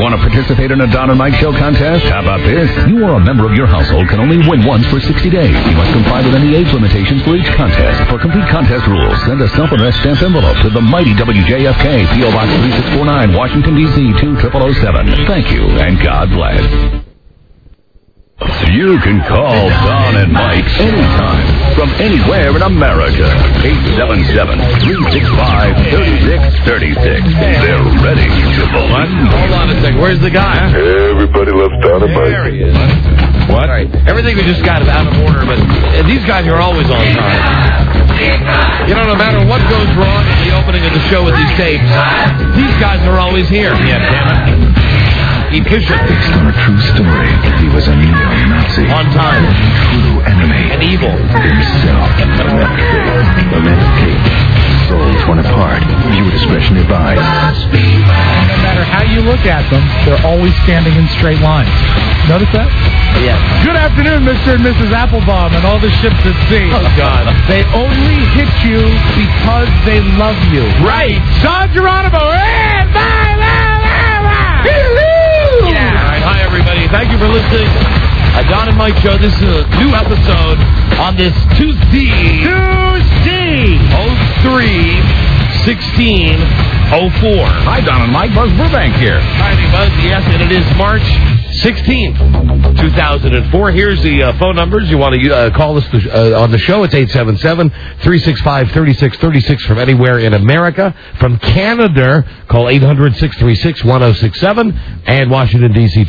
Want to participate in a Don and Mike Show contest? How about this? You or a member of your household can only win once for 60 days. You must comply with any age limitations for each contest. For complete contest rules, send a self-addressed stamped envelope to the mighty WJFK, P.O. Box 3649, Washington, D.C. 20007. Thank you, and God bless. You can call Don and Mike anytime from anywhere in America. 877-365-3636. They're ready to believe. Hold on a second. Where's the guy? Everybody loves Don and Mike. There he is. What? All right. Everything we just got is out of order, but these guys are always on time. You know, no matter what goes wrong in the opening of the show with these tapes, these guys are always here. Yeah, damn it. Efficient. Based on a true story, he was a neo-Nazi. On time. True enemy. And evil. Himself. The men of Kate. Soul torn apart. Viewer discretion advised. No matter how you look at them, they're always standing in straight lines. Notice that? Yes. Good afternoon, Mr. and Mrs. Applebaum and all the ships at sea. Oh, God. They only hit you because they love you. Right. Don Geronimo, and bye, Yeah. All right. Hi, everybody. Thank you for listening. Don and Mike Show. This is a new episode on this Tuesday. 03/16/04. Hi, Don and Mike. Buzz Burbank here. Hi, Buzz. Yes, and it is March 16th, 2004. Here's the phone numbers. You want to call us on the show. It's 877-365-3636 from anywhere in America. From Canada, call 800-636-1067. And Washington, D.C.,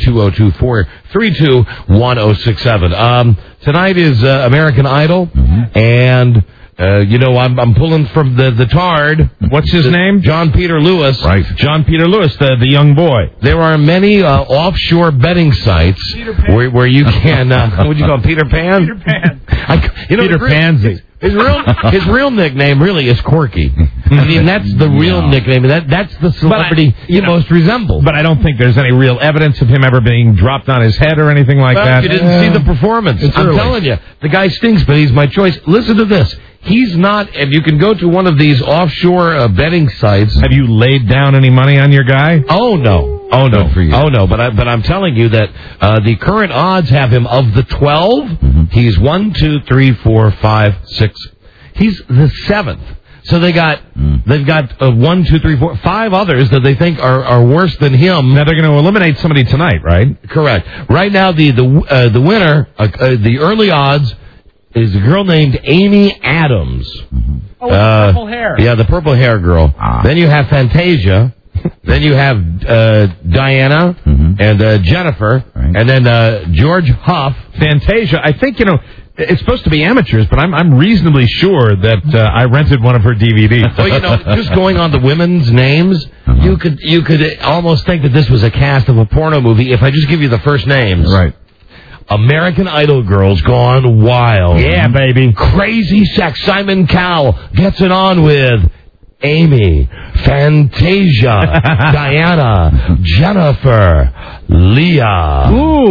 202-432-1067. Tonight is American Idol. And... I'm pulling from the Tard. What's his name? John Peter Lewis. Right. John Peter Lewis, the young boy. There are many offshore betting sites where you can, what would you call him, Peter Pan? Peter Pan. Peter Pansy. His real nickname really is Corky. I mean, that's the real nickname. That's the celebrity he most resembles. But I don't think there's any real evidence of him ever being dropped on his head or anything like that. You didn't see the performance. I'm telling you, the guy stinks, but he's my choice. Listen to this. He's not, and you can go to one of these offshore betting sites. Have you laid down any money on your guy? Oh, no. Oh, no. Good for you. Oh, no. But I'm telling you that the current odds have him of the 12. He's 1, 2, 3, 4, 5, 6. He's the 7th. So they've got 1, 2, 3, 4, 5 others that they think are worse than him. Now they're going to eliminate somebody tonight, right? Correct. Right now, the winner, the early odds, is a girl named Amy Adams. Oh, with the purple hair. Yeah, the purple hair girl. Then you have Fantasia. Then you have Diana and Jennifer. Right. And then George Huff. Fantasia, I think, it's supposed to be amateurs, but I'm reasonably sure that I rented one of her DVDs. Well, just going on the women's names, you could almost think that this was a cast of a porno movie if I just give you the first names. Right. American Idol girls gone wild. Yeah, baby. Crazy sex. Simon Cowell gets it on with Amy, Fantasia, Diana, Jennifer, Leah,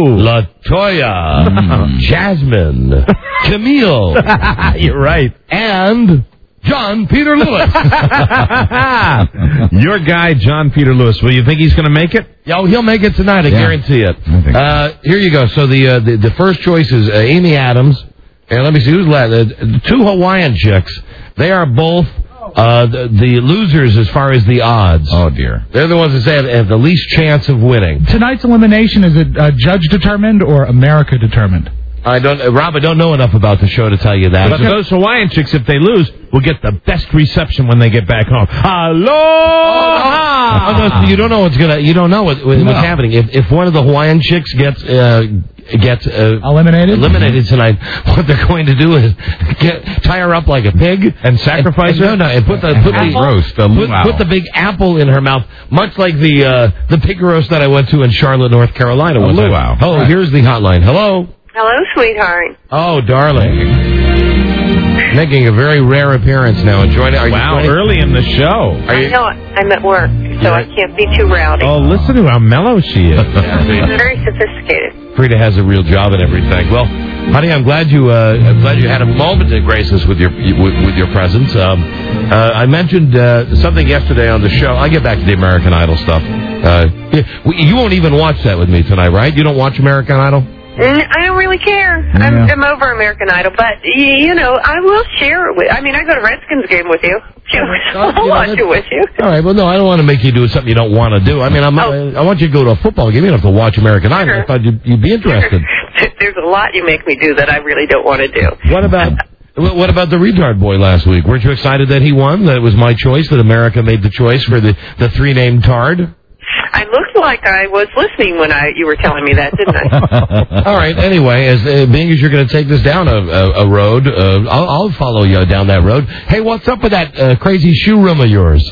LaToya, Jasmine, Camille. You're right. And John Peter Lewis. Your guy, John Peter Lewis. Will you think he's going to make it? Oh, he'll make it tonight. I guarantee it. Here you go. So the first choice is Amy Adams. And let me see who's left. 2 Hawaiian chicks. They are both the losers as far as the odds. Oh, dear. They're the ones that say have the least chance of winning. Tonight's elimination, is it judge determined or America determined? Rob, I don't know enough about the show to tell you that. But those Hawaiian chicks, if they lose, will get the best reception when they get back home. Aloha! No, you don't know what's happening. If one of the Hawaiian chicks gets eliminated tonight, what they're going to do is tie her up like a pig and sacrifice her. And put the big apple in her mouth, much like the pig roast that I went to in Charlotte, North Carolina. Oh, here's the hotline. Hello. Hello, sweetheart. Oh, darling. Making a very rare appearance now. Enjoying it. Early in the show. I know I'm at work, so I can't be too rowdy. Oh, listen to how mellow she is. Very sophisticated. Frida has a real job and everything. Well, Honey, I'm glad you had a moment to grace us with your presence. I mentioned something yesterday on the show. I'll get back to the American Idol stuff. You won't even watch that with me tonight, right? You don't watch American Idol? I don't really care. Yeah. I'm over American Idol, but, I will share it with... I mean, I go to Redskins game with you. I'll watch it with you. All right, well, no, I don't want to make you do something you don't want to do. I mean, I want you to go to a football game. You don't have to watch American Idol. I thought you'd be interested. There's a lot you make me do that I really don't want to do. What about the retard boy last week? Weren't you excited that he won? That it was my choice, that America made the choice for the three-named tard? I looked like I was listening when you were telling me that, didn't I? All right. Anyway, being as you're going to take this down a road, I'll follow you down that road. Hey, what's up with that crazy shoe room of yours?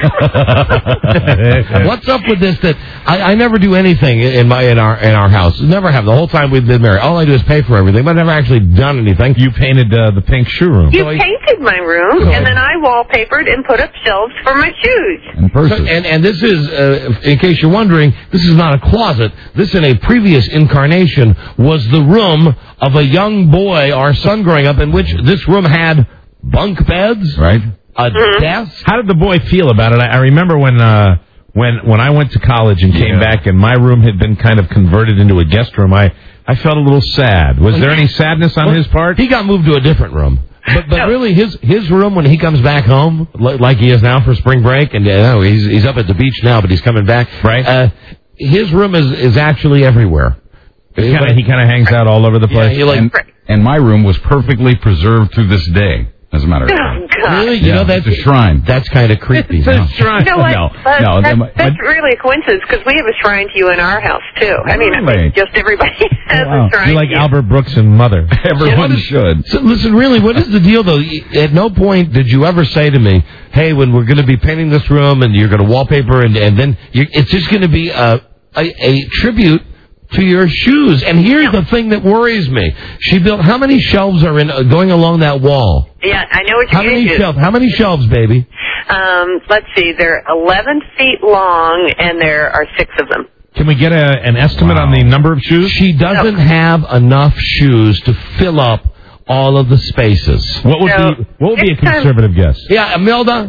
What's up with this? That I never do anything in our house. Never have. The whole time we've been married, all I do is pay for everything. But I've never actually done anything. You painted the pink shoe room. You painted my room, and then I wallpapered and put up shelves for my shoes. And purses. And this is, in case you're wondering, this is not a closet. This, in a previous incarnation, was the room of a young boy, our son growing up, in which this room had bunk beds, right? A desk. How did the boy feel about it? I remember when I went to college and came back, and my room had been kind of converted into a guest room. I felt a little sad. Was there any sadness on his part? He got moved to a different room. But really, his room when he comes back home, like he is now for spring break, and he's up at the beach now, but he's coming back. Right. His room is actually everywhere. He kind of hangs out all over the place. Yeah, and my room was perfectly preserved to this day, as a matter of fact. Oh, God. Really? You know, that's a shrine. That's kind of creepy. It's a shrine. You know what? That's really a coincidence, because we have a shrine to you in our house, too. I mean, just everybody has a shrine. You're like to you. Albert Brooks and Mother. Everyone should. So, listen, really, what is the deal, though? At no point did you ever say to me, hey, when we're going to be painting this room and you're going to wallpaper and then it's just going to be a tribute to your shoes. And here's the thing that worries me. She built, how many shelves are going along that wall? Yeah, I know what you're going to do. How many shelves, baby? Let's see. They're 11 feet long, and there are 6 of them. Can we get an estimate on the number of shoes? She doesn't have enough shoes to fill up all of the spaces. What would be a conservative guess? Yeah, Imelda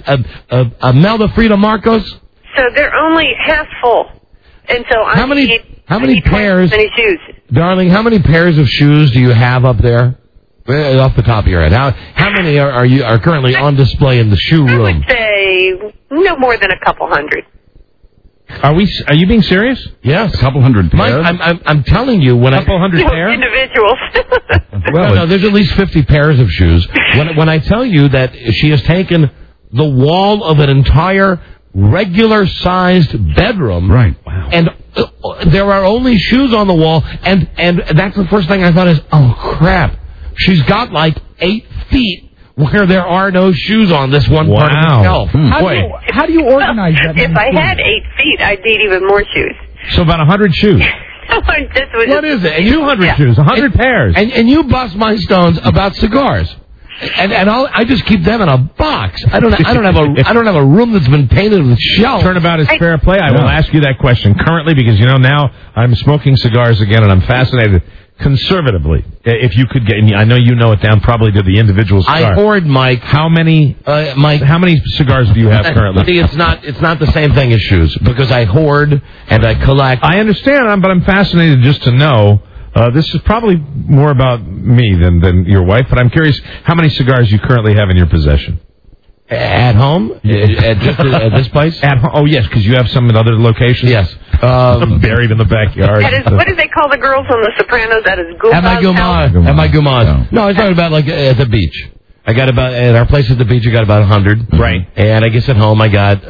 Frida Marcos. So they're only half full. And so I need pairs? Many shoes. Darling, how many pairs of shoes do you have up there? Off the top of your head, how many are currently on display in the shoe room? I would say no more than a couple hundred. Are you being serious? Yes, a couple hundred pairs. I'm telling you, when couple hundred pairs, individuals. no, there's at least 50 pairs of shoes. When I tell you that she has taken the wall of an entire regular-sized bedroom, right? Wow. And there are only shoes on the wall, and that's the first thing I thought is, oh crap, she's got like 8 feet where there are no shoes on this one part of the shelf. How do you organize that? If I had 8 feet, I'd need even more shoes. So about 100 shoes. What is it? 200 shoes, 100 pairs. And you bust my stones about cigars. And I just keep them in a box. I don't have a room that's been painted with shelves. Turnabout is fair play. I will ask you that question currently because now I'm smoking cigars again and I'm fascinated. Conservatively, if you could get, I know you know it down probably to the individual cigar. I hoard, Mike. How many cigars do you have currently? See, it's not the same thing as shoes because I hoard and I collect. I understand, but I'm fascinated just to know. This is probably more about me than your wife, but I'm curious how many cigars you currently have in your possession. At home? At this place? At home? Oh, yes, because you have some in other locations? Yes. Buried in the backyard. That is, what do they call the girls on The Sopranos? That is Gumas. At my Gumas. No, I was talking about like at the beach. I got about, at our place at the beach, I got about 100. Right. And I guess at home I got,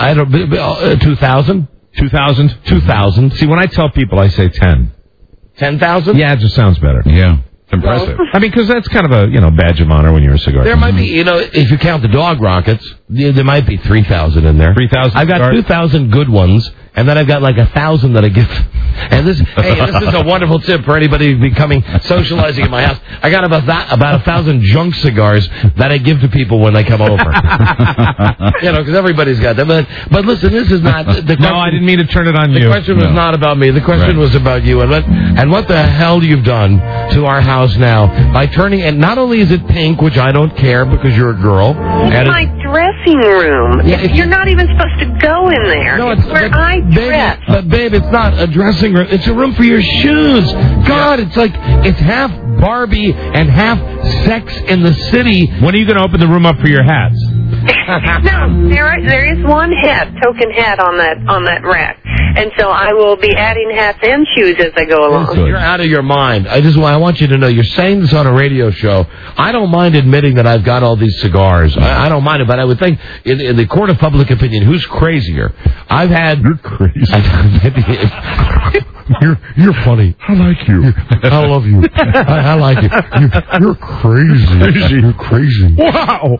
2,000. 2,000? 2,000. See, when I tell people, I say 10. 10,000? Yeah, it just sounds better. Yeah. Impressive. I mean, because that's kind of a, badge of honor when you're a cigar. There might be, if you count the dog rockets. There might be 3,000 in there. 3,000. I've got 2,000 good ones, and then I've got like 1,000 that I give. And this is a wonderful tip for anybody socializing in my house. I got about 1,000 junk cigars that I give to people when they come over. Because everybody's got them. But listen, this is not the question. No, I didn't mean to turn it on you. The question was not about me. The question was about you, and what the hell you've done to our house now by turning. And not only is it pink, which I don't care because you're a girl. It's my dressing room. Yeah, you're not even supposed to go in there. No, it's where I dress. But babe, it's not a dressing room. It's a room for your shoes. God, it's half Barbie and half Sex in the City. When are you going to open the room up for your hats? No, there is one token hat on that rack, and so I will be adding hats and shoes as I go along. You're out of your mind. I want you to know, you're saying this on a radio show. I don't mind admitting that I've got all these cigars. I don't mind it, but I would think in the court of public opinion, who's crazier? You're crazy. You're funny. I like you. I love you. I like you. You're crazy. You're crazy. Wow.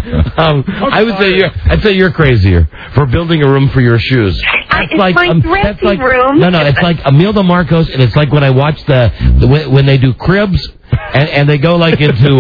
I'd say you're crazier for building a room for your shoes. It's my dressing room. No, it's like Imelda Marcos, and it's like when I watch when they do Cribs. And they go like into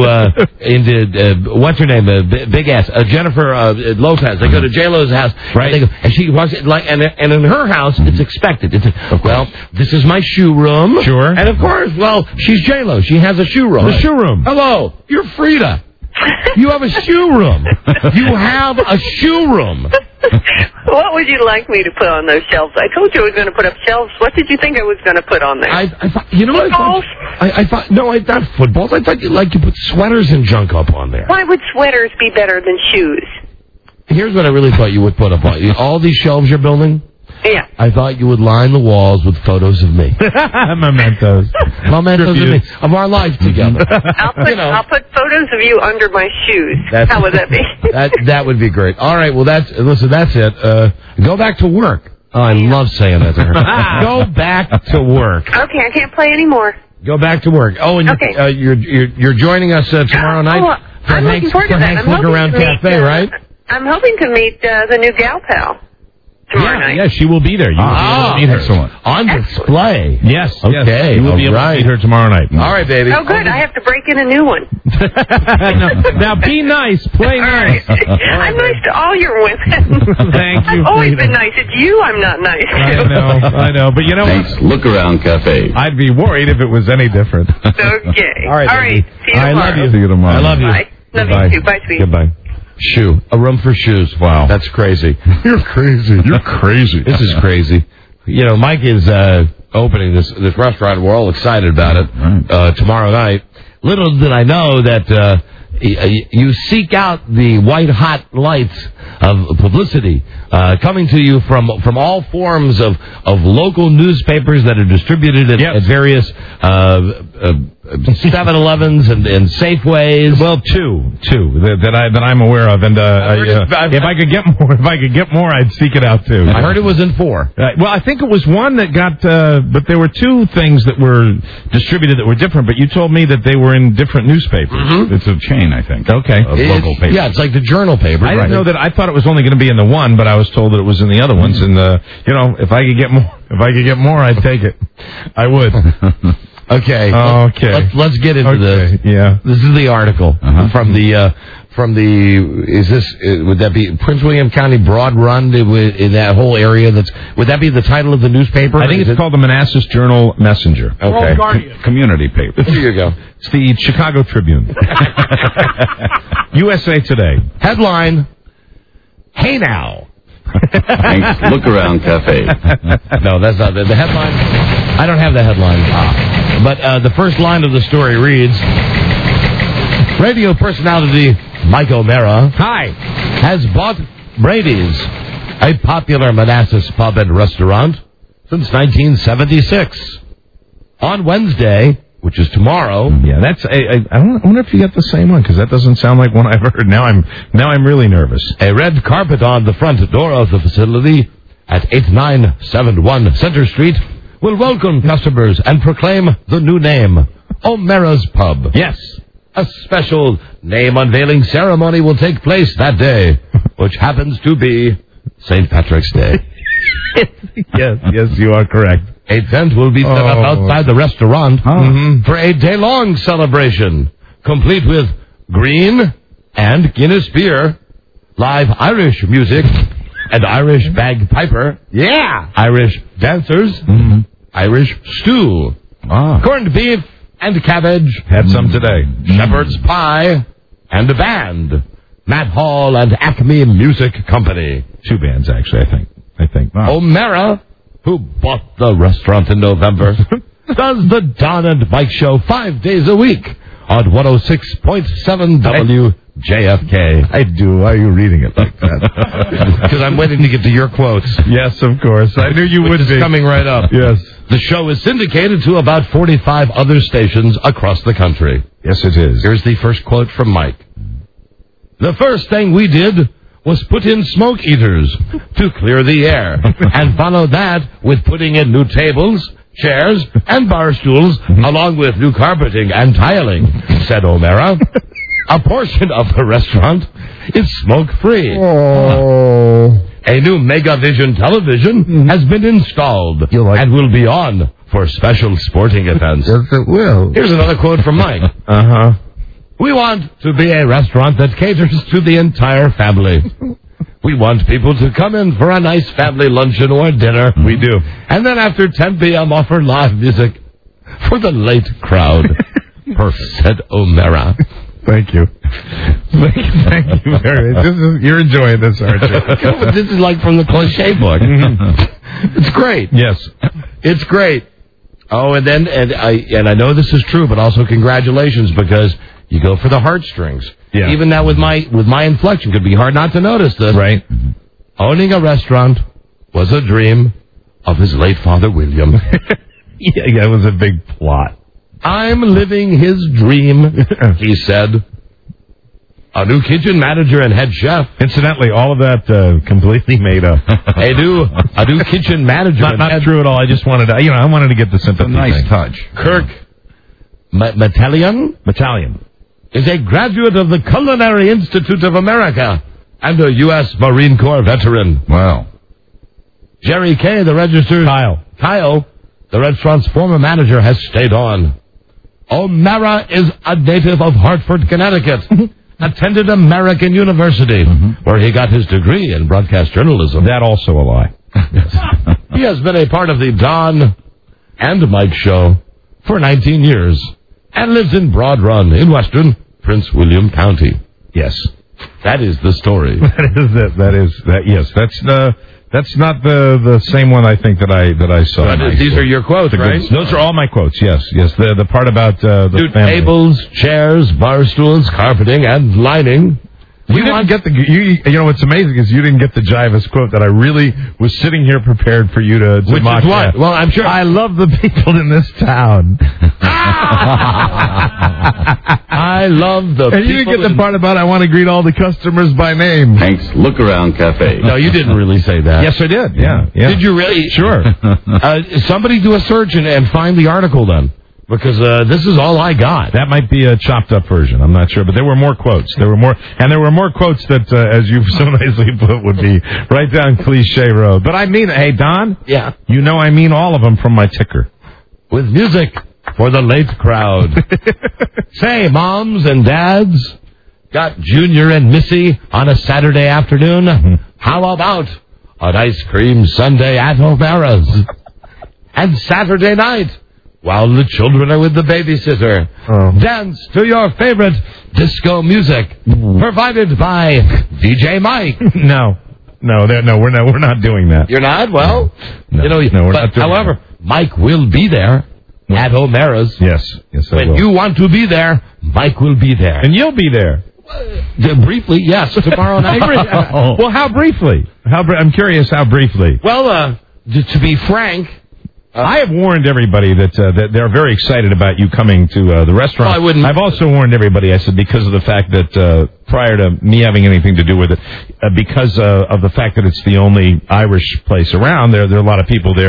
what's her name, Big Ass, Jennifer Lopez. They go to J-Lo's house, right? And she walks and in her house it's expected. This is my shoe room, sure. And of course, she's J-Lo. She has a shoe room. The shoe room. Hello, you're Frida. You have a shoe room. You have a shoe room. What would you like me to put on those shelves? I told you I was going to put up shelves. What did you think I was going to put on there? I thought, you know what I thought? No, not footballs. I thought you put sweaters and junk up on there. Why would sweaters be better than shoes? Here's what I really thought you would put up on all these shelves you're building. Yeah. I thought you would line the walls with photos of me. Mementos. Mementos of me, of our life together. I'll put photos of you under my shoes. How would that be? That would be great. All right, well, that's it. Go back to work. Oh, I love saying that to her. Go back to work. Okay, I can't play anymore. Go back to work. Oh, and you're joining us tomorrow night for I'm looking forward to that. Hank's Look Around Cafe, right? I'm hoping to meet the new gal pal. Tomorrow night. Yeah, she will be there. You will be able to meet her. Excellent. On display. Yes. Okay. You will be able to meet her tomorrow night. All right, baby. Oh, good. I have to break in a new one. Now, be nice. Play nice. I'm nice to all your women. Thank you. I've always been nice. It's you I'm not nice to. I know. But you know what? Look Around Cafe. I'd be worried if it was any different. Okay. All right. See you tomorrow. I love you. See you tomorrow. I love you. Bye. Love you too. Bye, sweetie. Goodbye. A room for shoes. Wow. That's crazy. You're crazy. You're crazy. This is crazy. Mike is opening this restaurant. We're all excited about it tomorrow night. Little did I know that you seek out the white-hot lights of publicity coming to you from all forms of local newspapers that are distributed at various 7-Elevens and Safeways. Well, two that I'm aware of, and if I could get more, I'd seek it out too. I heard it was in 4. Well, I think it was one that got, but there were 2 things that were distributed that were different. But you told me that they were in different newspapers. Mm-hmm. It's a chain, I think. Okay, of local papers. Yeah, it's like the Journal paper. I didn't know that. I thought it was only going to be in the one, but I was told that it was in the other ones. And if I could get more, I'd take it. I would. Okay. Let's get into this. Yeah. This is the article from would that be Prince William County Broad Run in that whole area? Would that be the title of the newspaper? I think it's called the Manassas Journal Messenger. Okay. Community paper. There you go. It's the Chicago Tribune. USA Today. Headline, Hey Now. Hank's Look Around Cafe. No, that's not the headline. I don't have the headline. But the first line of the story reads, radio personality Mike O'Mara has bought Brady's, a popular Manassas pub and restaurant, since 1976. On Wednesday, which is tomorrow. Yeah, that's. I wonder if you got the same one, because that doesn't sound like one I've heard. Now I'm really nervous. A red carpet on the front door of the facility at 8971 Center Street will welcome customers and proclaim the new name, O'Mara's Pub. Yes. A special name unveiling ceremony will take place that day. which happens to be St. Patrick's Day. Yes, you are correct. A tent will be set up outside the restaurant for a day-long celebration, complete with green and Guinness beer, live Irish music, and Irish bagpiper, Irish dancers, Irish stew, corned beef and cabbage, Had some today. shepherd's pie, and a band, Matt Hall and Acme Music Company. 2 bands, actually, I think. O'Mara, who bought the restaurant in November, does the Don and Mike Show 5 days a week on 106.7 WJFK. I do. Why are you reading it like that? Because I'm waiting to get to your quotes. Yes, of course. I knew you would It's be. coming right up. Yes. The show is syndicated to about 45 other stations across the country. Yes, it is. Here's the first quote from Mike. The first thing we did was put in smoke eaters to clear the air, and followed that with putting in new tables, chairs, and bar stools, along with new carpeting and tiling, said O'Mara. A portion of the restaurant is smoke-free. A new Megavision television has been installed and will be on for special sporting events. Yes, it will. Here's another quote from Mike. We want to be a restaurant that caters to the entire family. We want people to come in for a nice family luncheon or dinner. We do. And then after 10 p.m. offer live music for the late crowd. Perfect, said O'Mara. Thank you. Thank you very much. You're enjoying this, aren't you? This is like from the cliche book. It's great. Yes. It's great. Oh, and I know this is true, but also congratulations, because you go for the heartstrings. Yeah. Even now with my inflection, could be hard not to notice this. Right. Owning a restaurant was a dream of his late father, William. Yeah, it was a big plot. I'm living his dream, he said. A new kitchen manager and head chef. Incidentally, all of that completely made up. A new kitchen manager. Not true at all. I just wanted to, I wanted to get the sympathy. Nice thing. touch. Kirk Metallion is a graduate of the Culinary Institute of America and a U.S. Marine Corps veteran. Wow. Jerry Kay, the registered... Kyle, the restaurant's former manager, has stayed on. O'Mara is a native of Hartford, Connecticut. Attended American University, where he got his degree in broadcast journalism. That also a lie. He has been a part of the Don and Mike Show for 19 years and lives in Broad Run in western Prince William County. Yes. That is the story. Yes. That's not the same one I think that I saw. These are your quotes, right? Those are all my quotes. Yes. The part about the New family. tables, chairs, bar stools, carpeting, and lining. You didn't get you know what's amazing is you didn't get the Jivas quote that I really was sitting here prepared for you to Which mock is what? that. Well, I'm sure. I love the people in this town. I love the And you didn't get the part about I want to greet all the customers by name. Hank's Look Around Cafe. No, you didn't really say that. Yes, I did. Yeah. Did you really? Sure. Somebody do a search and find the article then. Because this is all I got. That might be a chopped up version. I'm not sure, but there were more quotes. There were more quotes that, as you so nicely put, would be right down cliche road. But I mean, hey Don. Yeah. You know I mean all of them from my ticker. With music for the late crowd. Say, moms and dads, got Junior and Missy on a Saturday afternoon? How about an ice cream sundae at O'Mara's? And Saturday night, while the children are with the babysitter, dance to your favorite disco music, provided by DJ Mike. No, we're not doing that. You're not? Well, no, we're not doing however, that. Mike will be there at O'Mara's. Yes, I When will. you want to be there, Mike will be there. And you'll be there. Briefly, yes, tomorrow night. Well, how briefly? I'm curious how briefly. Well, to be frank, I have warned everybody that they're very excited about you coming to the restaurant. Well, I wouldn't. I've also warned everybody, I said, because of the fact that prior to me having anything to do with it, because of the fact that it's the only Irish place around, there are a lot of people there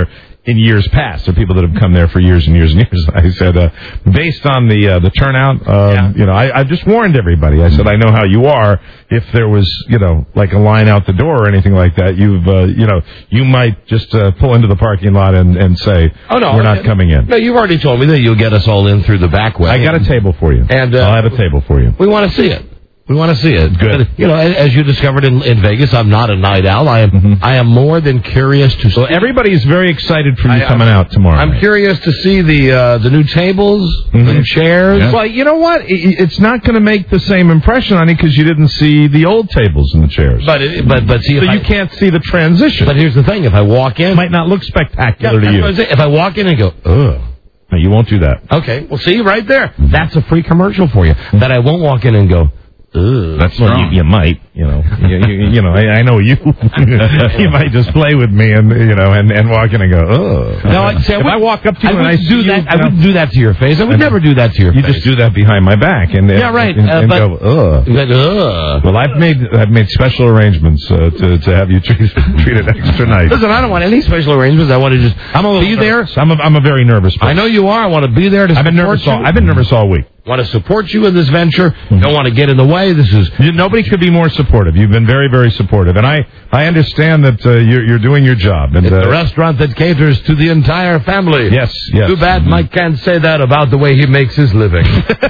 in years past. There are people that have come there for years and years and years. I said, based on the turnout, I just warned everybody. I said, I know how you are. If there was, like a line out the door or anything like that, you might just pull into the parking lot and say, "Oh no, we're not coming in." No, you've already told me that you'll get us all in through the back way. I got a table for you, and I'll have a table for you. We want to see it. We want to see it. Good. As you discovered in Vegas, I'm not a night owl. I am more than curious to see. So everybody is very excited for you coming out tomorrow. I'm curious to see the new tables, the chairs. Yeah. Well, you know what? It's not going to make the same impression on you because you didn't see the old tables and the chairs. But see, so you can't see the transition. But here's the thing: if I walk in, it might not look spectacular to you. If I walk in and go, ugh. No, you won't do that. Okay, well, see, right there. That's a free commercial for you. That I won't walk in and go, ugh. That's well, you might, I know you. You might just play with me and walk in and go, oh. No, if I walk up to you and I do that, I wouldn't do that to your face. I would never do that to your face. You just do that behind my back and yeah, right. And go, ugh. Well, I've made special arrangements to have you treated extra nice. Listen, I don't want any special arrangements. I want to just be there. I'm a very nervous person. I know you are. I want to be there to support you. I've been nervous all week. Want to support you in this venture. Don't want to get in the way. Nobody could be more supportive. You've been very, very supportive, and I understand that you're doing your job. And it's a restaurant that caters to the entire family. Yes. Too bad Mike can't say that about the way he makes his living.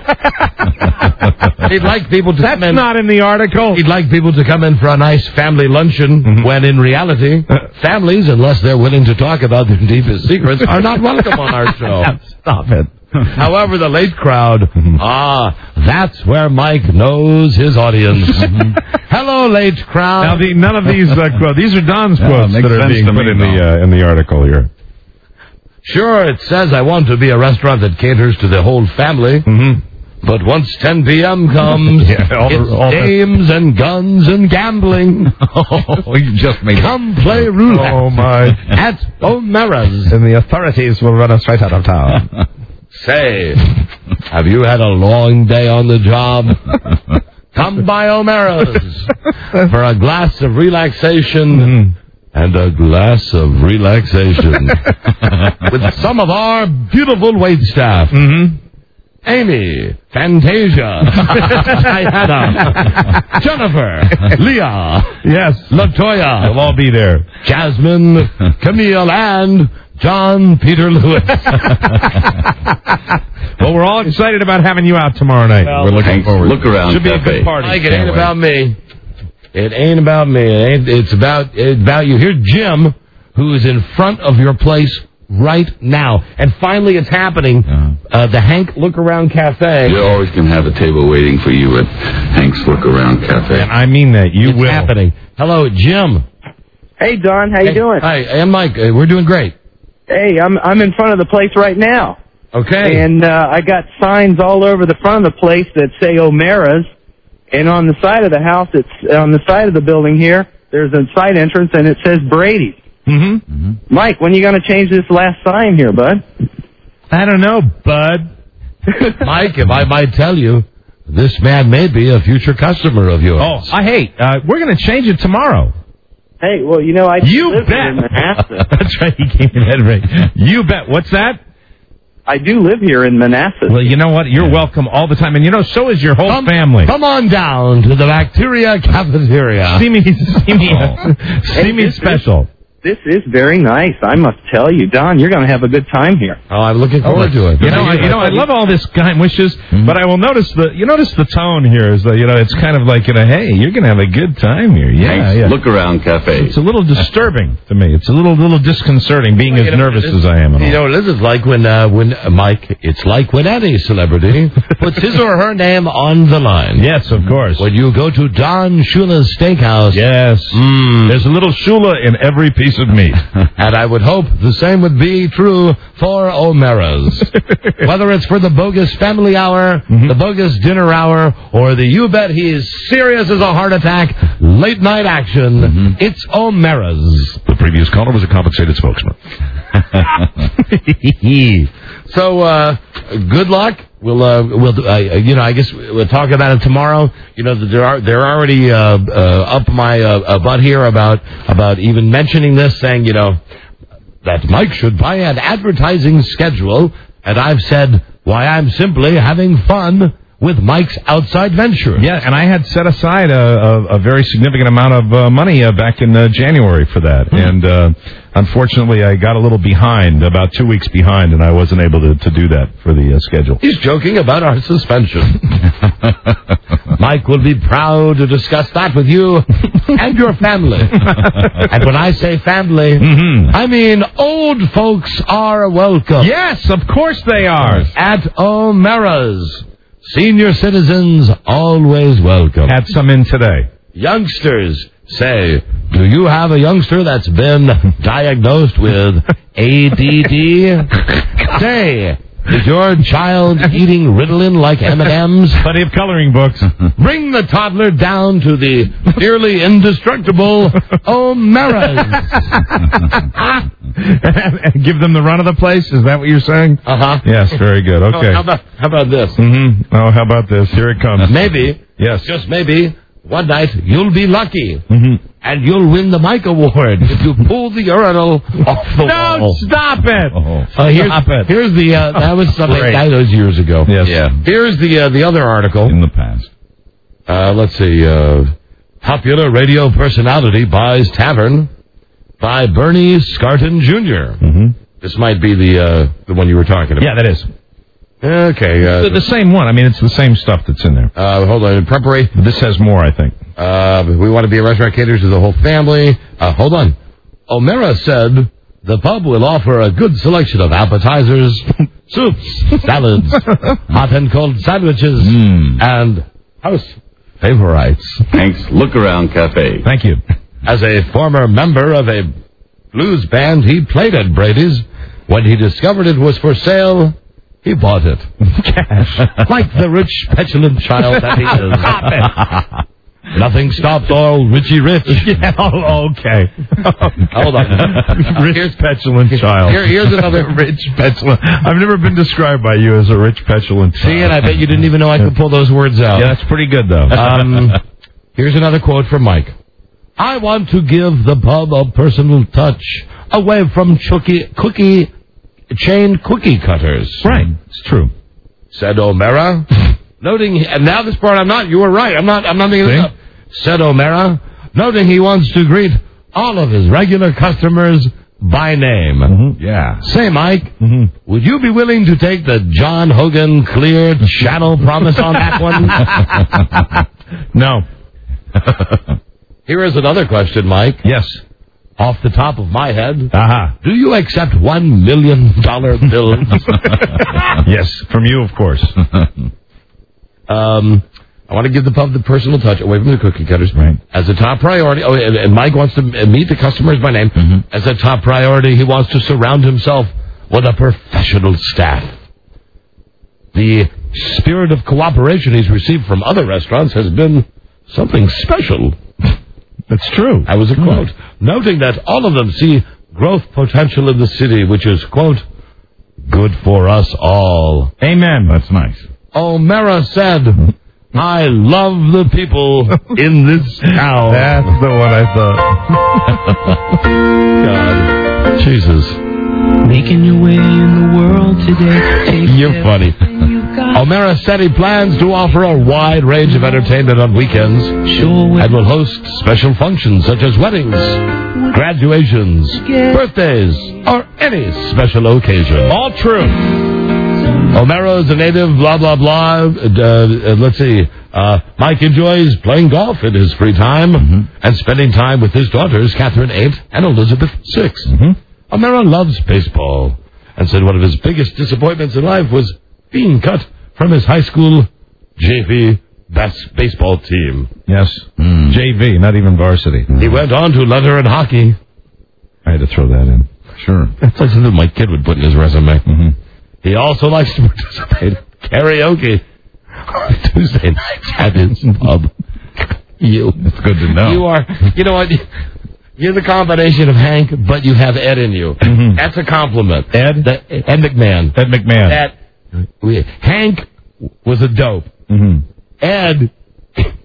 He'd like people to come in. That's not in the article. He'd like people to come in for a nice family luncheon, when in reality, families, unless they're willing to talk about their deepest secrets, are not welcome on our show. Stop it. However, the late crowd, that's where Mike knows his audience. Hello, late crowd. Now, none of these quotes. These are Don's quotes that are being put in the article here. Sure, it says I want to be a restaurant that caters to the whole family. But once 10 p.m. comes, it's games and guns and gambling. You just made Come play roulette. Oh, my. At O'Mara's. And the authorities will run us right out of town. Say, have you had a long day on the job? Come by O'Mara's for a glass of relaxation and a glass of relaxation with some of our beautiful waitstaff. Amy, Fantasia, Diana, Jennifer, Leah, yes, LaToya, they'll all be there. Jasmine, Camille, and John Peter Lewis. Well, we're all excited about having you out tomorrow night. We're looking forward. Look around. Should be a good party. Mike, it ain't about me. It ain't about me. It's about you. Here's Jim, who is in front of your place right now. And finally, it's happening. The Hank Look Around Cafe. You always can have a table waiting for you at Hank's Look Around Cafe. And I mean that. It's will. Happening. Hello, Jim. Hey, Don. How you doing? Hi, and Mike. We're doing great. Hey, I'm in front of the place right now. Okay. And I got signs all over the front of the place that say O'Mara's. And on the side of the house, it's on the side of the building here, there's a side entrance, and it says Brady's. Mike, when are you going to change this last sign here, bud? I don't know, bud. Mike, if I might tell you, this man may be a future customer of yours. Oh, we're going to change it tomorrow. Hey, well, I live here in Manassas. That's right, he came in head right. You bet. What's that? I do live here in Manassas. Well, you know what? You're welcome all the time. And, so is your whole family. Come on down to the Bacteria Cafeteria. See me special. This is very nice, I must tell you. Don, you're going to have a good time here. Oh, I'm looking forward to it. I love all this kind wishes, but I will notice the tone here is that, it's kind of like, hey, you're going to have a good time here. Yeah. Look Around Cafe. It's a little disturbing to me. It's a little disconcerting being as nervous as I am. This is like when Mike, it's like when any celebrity puts his or her name on the line. Yes, of course. When you go to Don Shula's Steakhouse. Yes. There's a little Shula in every piece of meat. And I would hope the same would be true for O'Mara's. Whether it's for the bogus family hour, the bogus dinner hour, or the you bet he's serious as a heart attack late night action, it's O'Mara's. The previous caller was a compensated spokesman. So, good luck. I guess we'll talk about it tomorrow. They're already up my butt here about even mentioning this, saying, that Mike should buy an advertising schedule, and I've said, why, I'm simply having fun with Mike's outside venture. Yeah, and I had set aside a very significant amount of money back in January for that. And unfortunately, I got a little behind, about 2 weeks behind, and I wasn't able to do that for the schedule. He's joking about our suspension. Mike will be proud to discuss that with you and your family. And when I say family, I mean old folks are welcome. Yes, of course they are. At O'Mara's. Senior citizens always welcome. Had some in today. Youngsters say, do you have a youngster that's been diagnosed with ADD? Say, is your child eating Ritalin like M&M's? Plenty of coloring books. Bring the toddler down to the nearly indestructible O'Mara's. And give them the run of the place? Is that what you're saying? Uh-huh. Yes, very good. Okay. How about this? Mm-hmm. Oh, how about this? Here it comes. Maybe, yes, just maybe, one night you'll be lucky. Mm-hmm. And you'll win the Mike Award if you pull the urinal off the wall. No, stop it! Stop it. Here's the, that was something that was years ago. Yes. Yeah. Here's the other article. In the past. Let's see, Popular Radio Personality Buys Tavern by Bernie Scarton Jr. Mm-hmm. This might be the one you were talking about. Yeah, that is. Okay. The same one. I mean, it's the same stuff that's in there. Hold on. In preparation. This has more, I think. We want to be a restaurant caters to the whole family. Hold on. O'Mara said the pub will offer a good selection of appetizers, soups, salads, hot and cold sandwiches, and house favorites. Hank's Look Around Cafe. Thank you. As a former member of a blues band, he played at Brady's. When he discovered it was for sale, he bought it. Cash. Like the rich, petulant child that he is. Stop it. Nothing stops all Richie Rich. Yeah, okay. Hold on. Rich, petulant child. Here's another rich, petulant. I've never been described by you as a rich, petulant child. See, and I bet you didn't even know I could pull those words out. Yeah, that's pretty good, though. Here's another quote from Mike. I want to give the pub a personal touch away from chain cookie cutters. Right, it's true. Said O'Mara. Noting, and now this part you were right. I'm not making this up. Said O'Mara, noting he wants to greet all of his regular customers by name. Mm-hmm. Yeah. Say, Mike, would you be willing to take the John Hogan Clear Channel promise on that one? No. Here is another question, Mike. Yes. Off the top of my head, do you accept $1 million bills? Yes, from you, of course. I want to give the pub the personal touch away from the cookie cutters. Right. As a top priority, and Mike wants to meet the customers by name. Mm-hmm. As a top priority, he wants to surround himself with a professional staff. The spirit of cooperation he's received from other restaurants has been something special. That's true. That was a quote. Noting that all of them see growth potential in the city, which is, quote, good for us all. Amen. That's nice. O'Mara said, I love the people in this town. That's the one I thought. God. Jesus. Making your way in the world today. You're funny. O'Mara said he plans to offer a wide range of entertainment on weekends and will host special functions such as weddings, graduations, birthdays, or any special occasion. All true. O'Mara is a native, blah, blah, blah. Let's see. Mike enjoys playing golf in his free time and spending time with his daughters, Catherine, 8, and Elizabeth, 6. O'Mara loves baseball and said one of his biggest disappointments in life was being cut from his high school JV baseball team. Yes. JV, not even varsity. He went on to leather and hockey. I had to throw that in. Sure. That's like something my kid would put in his resume. He also likes to participate in karaoke on Tuesday nights at his pub. It's good to know. You know what? You're the combination of Hank, but you have Ed in you. That's a compliment. Ed? Ed McMahon. Ed McMahon. Hank was a dope. Ed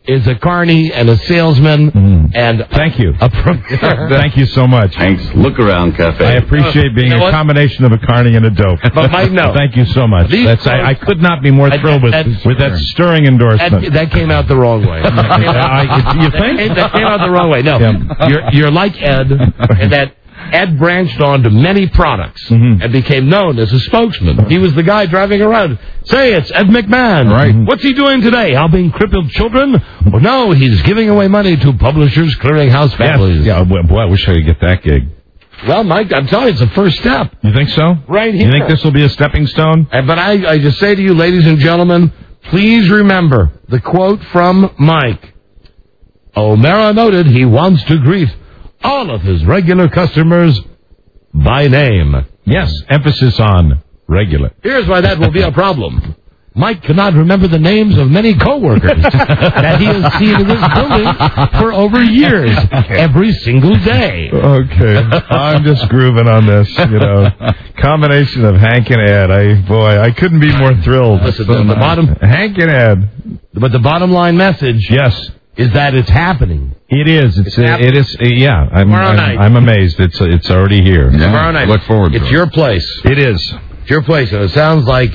is a carny and a salesman and thank you. Thank you so much. Hank's Look Around Cafe. I appreciate being a combination of a carny and a dope. But Mike, no. Thank you so much. I could not be more thrilled with that stirring endorsement. That came out the wrong way. You think? That came out the wrong way. No, you're like Ed, and that Ed branched on to many products and became known as a spokesman. He was the guy driving around. Say, it's Ed McMahon. Right. What's he doing today? Helping crippled children? Well, no, he's giving away money to Publishers Clearinghouse families. Yeah, boy, I wish I could get that gig. Well, Mike, I'm telling you, it's the first step. You think so? Right here. You think this will be a stepping stone? But I just say to you, ladies and gentlemen, please remember the quote from Mike. O'Mara noted he wants to greet all of his regular customers by name. Yes, emphasis on regular. Here's why that will be a problem. Mike cannot remember the names of many coworkers that he has seen in this building for over years, every single day. Okay, I'm just grooving on this, Combination of Hank and Ed. I couldn't be more thrilled. Listen, the bottom Hank and Ed. But the bottom line message, yes, is that it's happening. It is. It is. Yeah, Tomorrow night. I'm amazed. It's already here. Yeah, tomorrow night. Look forward to it. It's your place. It is. It's your place, and it sounds like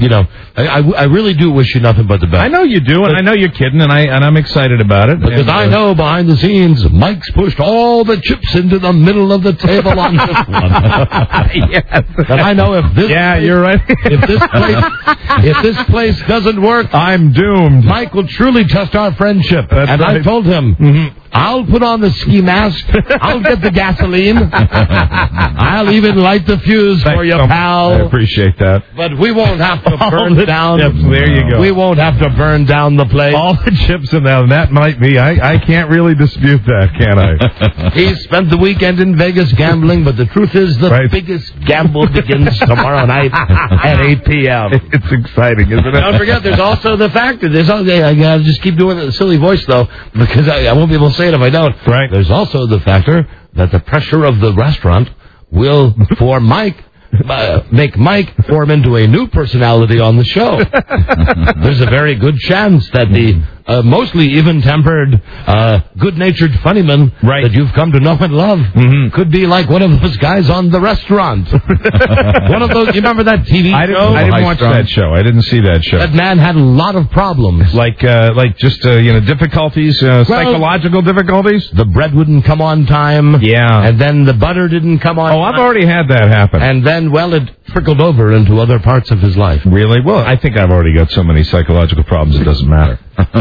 I really do wish you nothing but the best. I know you do, and I know you're kidding, and I'm excited about it. Because I know behind the scenes, Mike's pushed all the chips into the middle of the table on this one. Yes. And I know if this you're right. if this place doesn't work, I'm doomed. Mike will truly test our friendship. That's and right. I told him, I'll put on the ski mask. I'll get the gasoline. I'll even light the fuse for you, pal. I appreciate that. But we won't have to burn down. Chips, there you go. We won't have to burn down the place. All the chips in that. That might be. I can't really dispute that, can I? He spent the weekend in Vegas gambling, but the truth is the biggest gamble begins tomorrow night at 8 p.m. It's exciting, isn't it? Don't forget, there's also the factor. I gotta just keep doing the silly voice, though, because I won't be able to say it if I don't. Right. There's also the factor that the pressure of the restaurant will, for Mike, make Mike form into a new personality on the show. There's a very good chance that the mostly even-tempered, good-natured funnyman that you've come to know and love could be like one of those guys on The Restaurant. One of those. You remember that TV show? I didn't watch that show. I didn't see that show. That man had a lot of problems, like just difficulties, psychological difficulties. The bread wouldn't come on time. Yeah, and then the butter didn't come on. Oh, I've already had that happen. And then, it trickled over into other parts of his life. Really? Well, I think I've already got so many psychological problems it doesn't matter.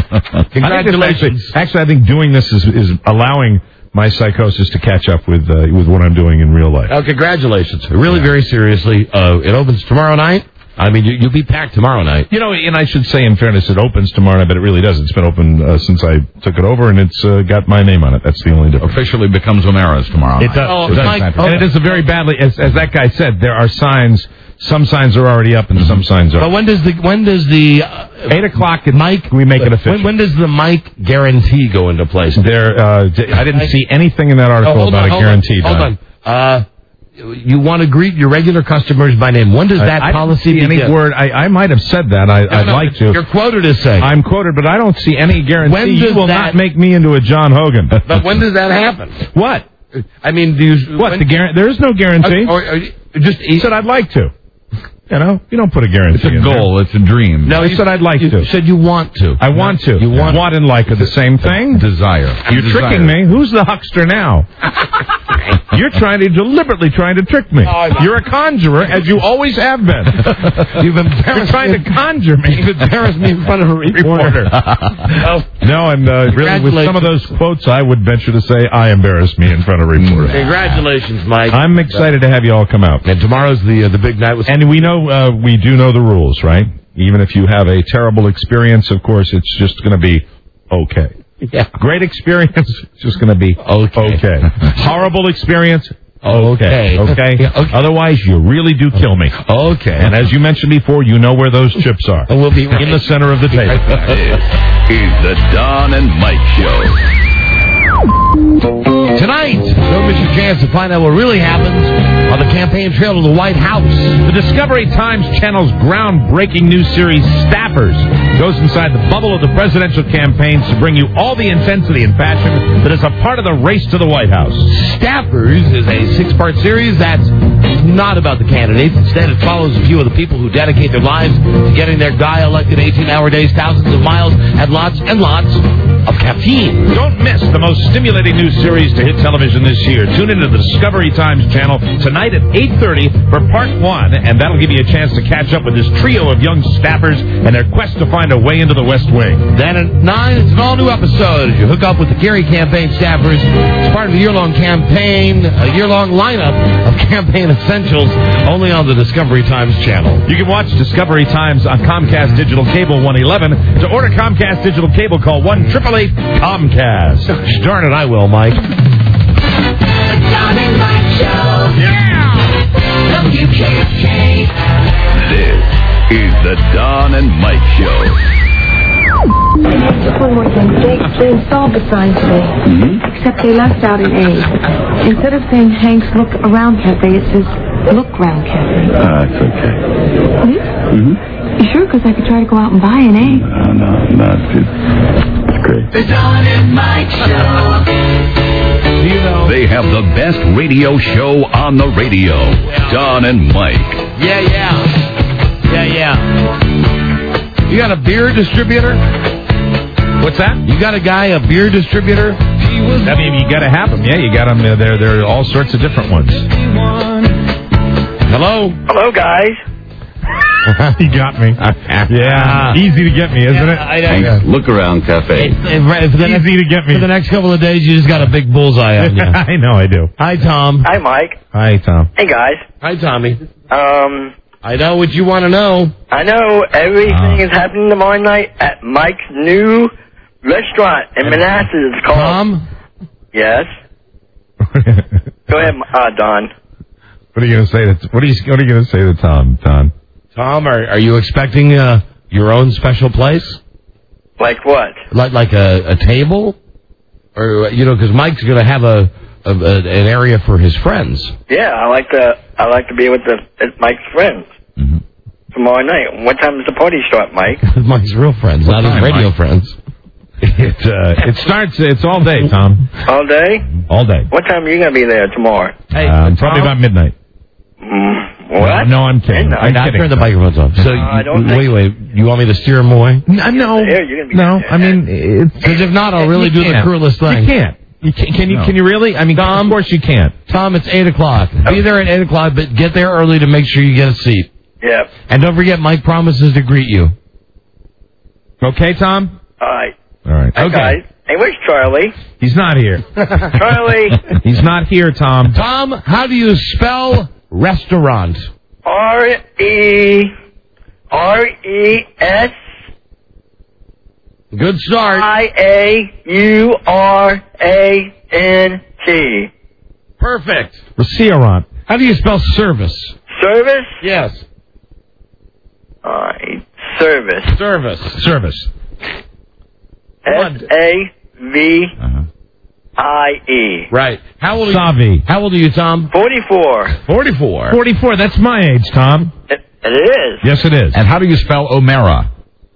Congratulations. Actually, I think doing this is allowing my psychosis to catch up with what I'm doing in real life. Oh, congratulations. Really, very seriously. It opens tomorrow night. I mean, you'll be packed tomorrow night. And I should say, in fairness, it opens tomorrow night, but it really doesn't. It's been open since I took it over, and it's got my name on it. That's the only difference. Officially becomes O'Mara's tomorrow night. It does. And it is a very badly, as that guy said, there are signs. Some signs are already up, and some signs are. But when does the 8 o'clock at Mike? We make it official. When does the Mike guarantee go into place? I didn't see anything in that article about a guarantee. Hold on. You want to greet your regular customers by name. When does that policy begin? Any word? I might have said that. I'd like to. You're quoted as saying. I'm quoted, but I don't see any guarantee. When does you will not make me into a John Hogan. But when does that happen? What? I mean, do you... What? There is no guarantee. He said I'd like to. You don't put a guarantee. It's a goal. It's a dream. No, you said I'd like to. You said you want to. I want to. You want and like are the same thing. Desire. You're tricking me. Who's the huckster now? You're deliberately trying to trick me. You're a conjurer, as you always have been. You're trying to conjure me. You've embarrassed me in front of a reporter. No, and really, with some of those quotes, I would venture to say I embarrassed me in front of a reporter. Congratulations, Mike. I'm excited to have you all come out. And tomorrow's the big night. And we know we do know the rules, right? Even if you have a terrible experience, of course, it's just going to be okay. Yeah. Great experience, it's just going to be okay. Horrible experience, okay. Otherwise, you really do kill me. Okay. And as you mentioned before, you know where those chips are. And we'll be in the center of the table. This is the Don and Mike Show. Tonight, don't miss your chance to find out what really happens on the campaign trail to the White House. The Discovery Times Channel's groundbreaking new series, Staffers, goes inside the bubble of the presidential campaigns to bring you all the intensity and passion that is a part of the race to the White House. Staffers is a 6-part series that's not about the candidates. Instead, it follows a few of the people who dedicate their lives to getting their guy elected. 18-hour days, thousands of miles, and lots of caffeine. Don't miss the most stimulating new series to hit television this year. Tune into the Discovery Times Channel tonight at 8:30 for part 1, and that'll give you a chance to catch up with this trio of young staffers and their quest to find a way into the West Wing. Then at 9, it's an all-new episode. You hook up with the Kerry campaign staffers. It's part of a year-long campaign, a year-long lineup of campaign essentials, only on the Discovery Times Channel. You can watch Discovery Times on Comcast Digital Cable 111. To order Comcast Digital Cable, call 1-888-COMCAST. Gosh darn it, I will, Mike. The Don and Mike Show. Yeah! WKK. This is the Don and Mike Show. Just one more thing. They installed the sign today, except they left out an A. Instead of saying Hank's Look Around Cafe, it says Look Round Cafe. It's okay. You sure? Because I could try to go out and buy an A. No, it's great. The Don and Mike Show. You know, They have the best radio show on the radio. Don and Mike. Yeah. You got a beer distributor? What's that? You got a guy, a beer distributor? I mean, you got to have them. Yeah, you got them. There are all sorts of different ones. Hello? Hello, guys. You got me. Yeah, easy to get me, isn't it? Thanks. Look Around Cafe. Easy to get me. For the next couple of days, you just got a big bullseye on you. I know, I do. Hi, Tom. Hi, Mike. Hi, Tom. Hey, guys. Hi, Tommy. I know what you want to know. I know everything is happening tomorrow night at Mike's new restaurant in Manassas. It's called... Tom? Yes? Go ahead, Don. What are you going to say to Tom, Don? Tom, are you expecting your own special place? Like what? Like a table? Or, because Mike's going to have an area for his friends. Yeah, I like to be with Mike's friends tomorrow night. What time does the party start, Mike? Mike's real friends, not his radio friends. It starts. It's all day, Tom. All day? All day. What time are you going to be there tomorrow? Hey, probably about midnight. What? No, I'm kidding. I'm kidding. Turn the microphones off. So wait. You want me to steer him away? No. I mean, because if not, I'll really do the cruelest thing. You can't. Can you really? I mean, Tom, of course you can't. Tom, it's 8 o'clock. Be there at 8 o'clock, but get there early to make sure you get a seat. Yeah. And don't forget, Mike promises to greet you. Okay, Tom? All right. Okay. Guys. Hey, where's Charlie? He's not here. Charlie. He's not here, Tom. Tom, how do you spell restaurant? R-E-S. Good start. I-A-U-R-A-N-T. Perfect. Restaurant. How do you spell service? Service? Yes. All right. Service. Service. S-A-V-I-E. Right. How old are you, Tom? 44. 44. That's my age, Tom. It is. Yes, it is. And how do you spell O'Mara?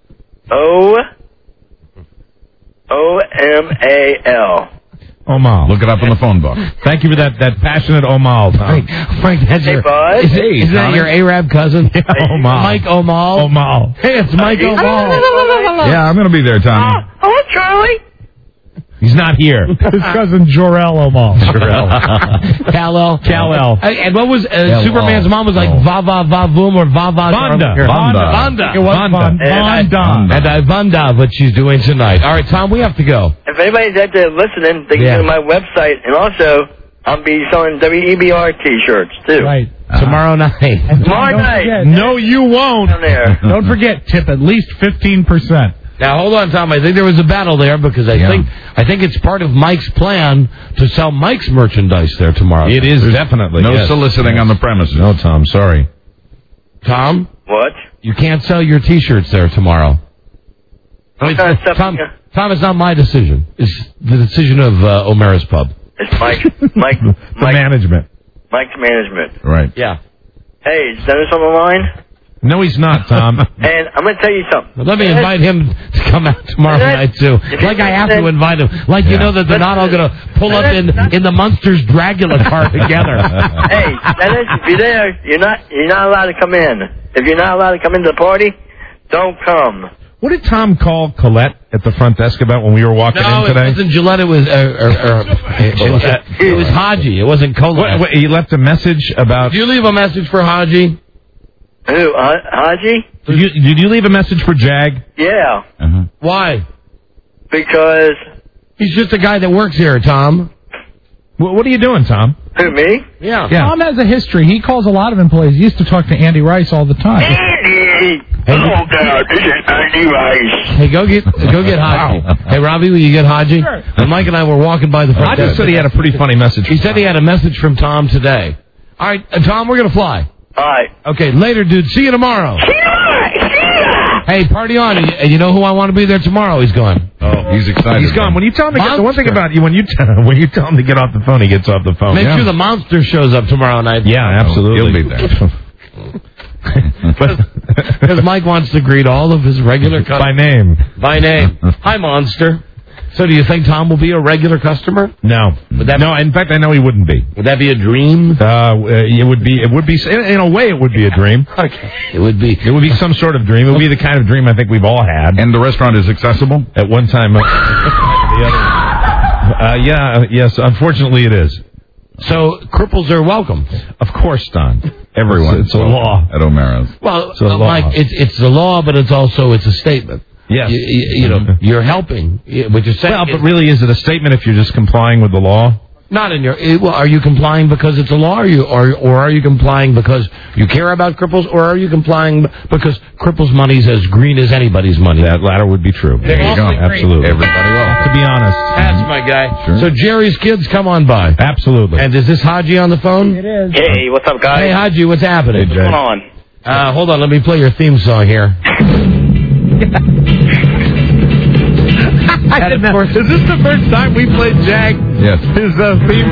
O-M-A-L. Omal. Look it up in the phone book. Thank you for that passionate Omal, Tom. Frank, that's Hey, bud. Is that your Arab cousin? Yeah, Omal. Mike Omal? Omal. Hey, it's Mike Omal. Yeah, I'm going to be there, Tommy. Hello, Charlie. He's not here. His cousin Jor-El Omal. Kal-El. And what was Superman's mom was like Va-Va-Va-Voom or Va-Va... Vanda. It was Vanda. And Vanda, what she's doing tonight. All right, Tom, we have to go. If anybody's out there listening, they can go to my website, and also I'll be selling WEBR T-shirts too. Right. Tomorrow night. Tomorrow night. No, you won't. Down there. Don't forget, tip at least 15%. Now, hold on, Tom. I think there was a battle there because I think it's part of Mike's plan to sell Mike's merchandise there tomorrow. It is definitely. No soliciting on the premises. No, Tom. Sorry. Tom? What? You can't sell your T-shirts there tomorrow. Tom, it's not my decision. It's the decision of O'Mara's Pub. It's Mike. The management. Mike's management. Right. Yeah. Hey, is Dennis on the line? No, he's not, Tom. And I'm going to tell you something. Let me invite him to come out tomorrow night, too. Like I have to invite him. Like you know that they're not all going to pull up in the Munsters Dragula car together. Hey, Dennis, if you're there, you're not allowed to come in. If you're not allowed to come into the party, don't come. What did Tom call Colette at the front desk about when we were walking in today? No, it wasn't Gillette. It was it was Haji. It wasn't Colette. What, he left a message about... Did you leave a message for Haji? Who, Haji? Did you leave a message for Jag? Yeah. Why? Because... He's just a guy that works here, Tom. What are you doing, Tom? Who, me? Yeah. Tom has a history. He calls a lot of employees. He used to talk to Andy Rice all the time. Andy! Oh, God, this is Andy Rice. Hey, go get Haji. Hey, Robbie, will you get Haji? Sure. And Mike and I were walking by the front Haji desk. said he had a pretty funny message. He said he had a message from Tom today. All right, Tom, we're going to fly. All right. Okay, later, dude. See you tomorrow. Hey, party on. And you know who I want to be there tomorrow? He's gone. Oh, he's excited. He's gone. When you tell him to get, the one thing about you, when you tell him to get off the phone, he gets off the phone. Make sure the monster shows up tomorrow night. Yeah, absolutely. He'll be there. Because Mike wants to greet all of his regular customers. By name. By name. Hi, monster. So do you think Tom will be a regular customer? No. No, in fact, I know he wouldn't be. Would that be a dream? It would be, in a way, it would be a dream. Okay. It would be some sort of dream. It would be the kind of dream I think we've all had. And the restaurant is accessible? At one time. Yes, unfortunately it is. So cripples are welcome. Of course, Don. Everyone. It's a law. At O'Mara's. Well, Mike, it's the law, but it's also a statement. Yes. You know, you're helping. What you're saying. Well, but really, is it a statement if you're just complying with the law? Not in your. Well, are you complying because it's a law, or are you complying because you care about cripples, or are you complying because cripples' money's as green as anybody's money? That latter would be true. There you go. Absolutely. Everybody will. To be honest. That's my guy. Sure. So Jerry's kids, come on by. Absolutely. And is this Haji on the phone? It is. Hey, what's up, guys? Hey, Haji, what's happening? What's going on? Hold on, let me play your theme song here. Is this the first time we played Jag? Yes. His theme.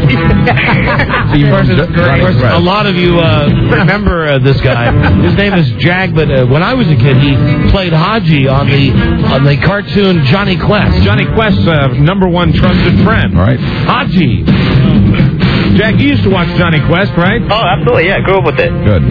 A lot of you remember this guy. His name is Jag, but when I was a kid, he played Haji on the cartoon Johnny Quest. Johnny Quest, number one trusted friend. All right. Haji. Jag, you used to watch Johnny Quest, right? Oh, absolutely, yeah, grew up with it. Good.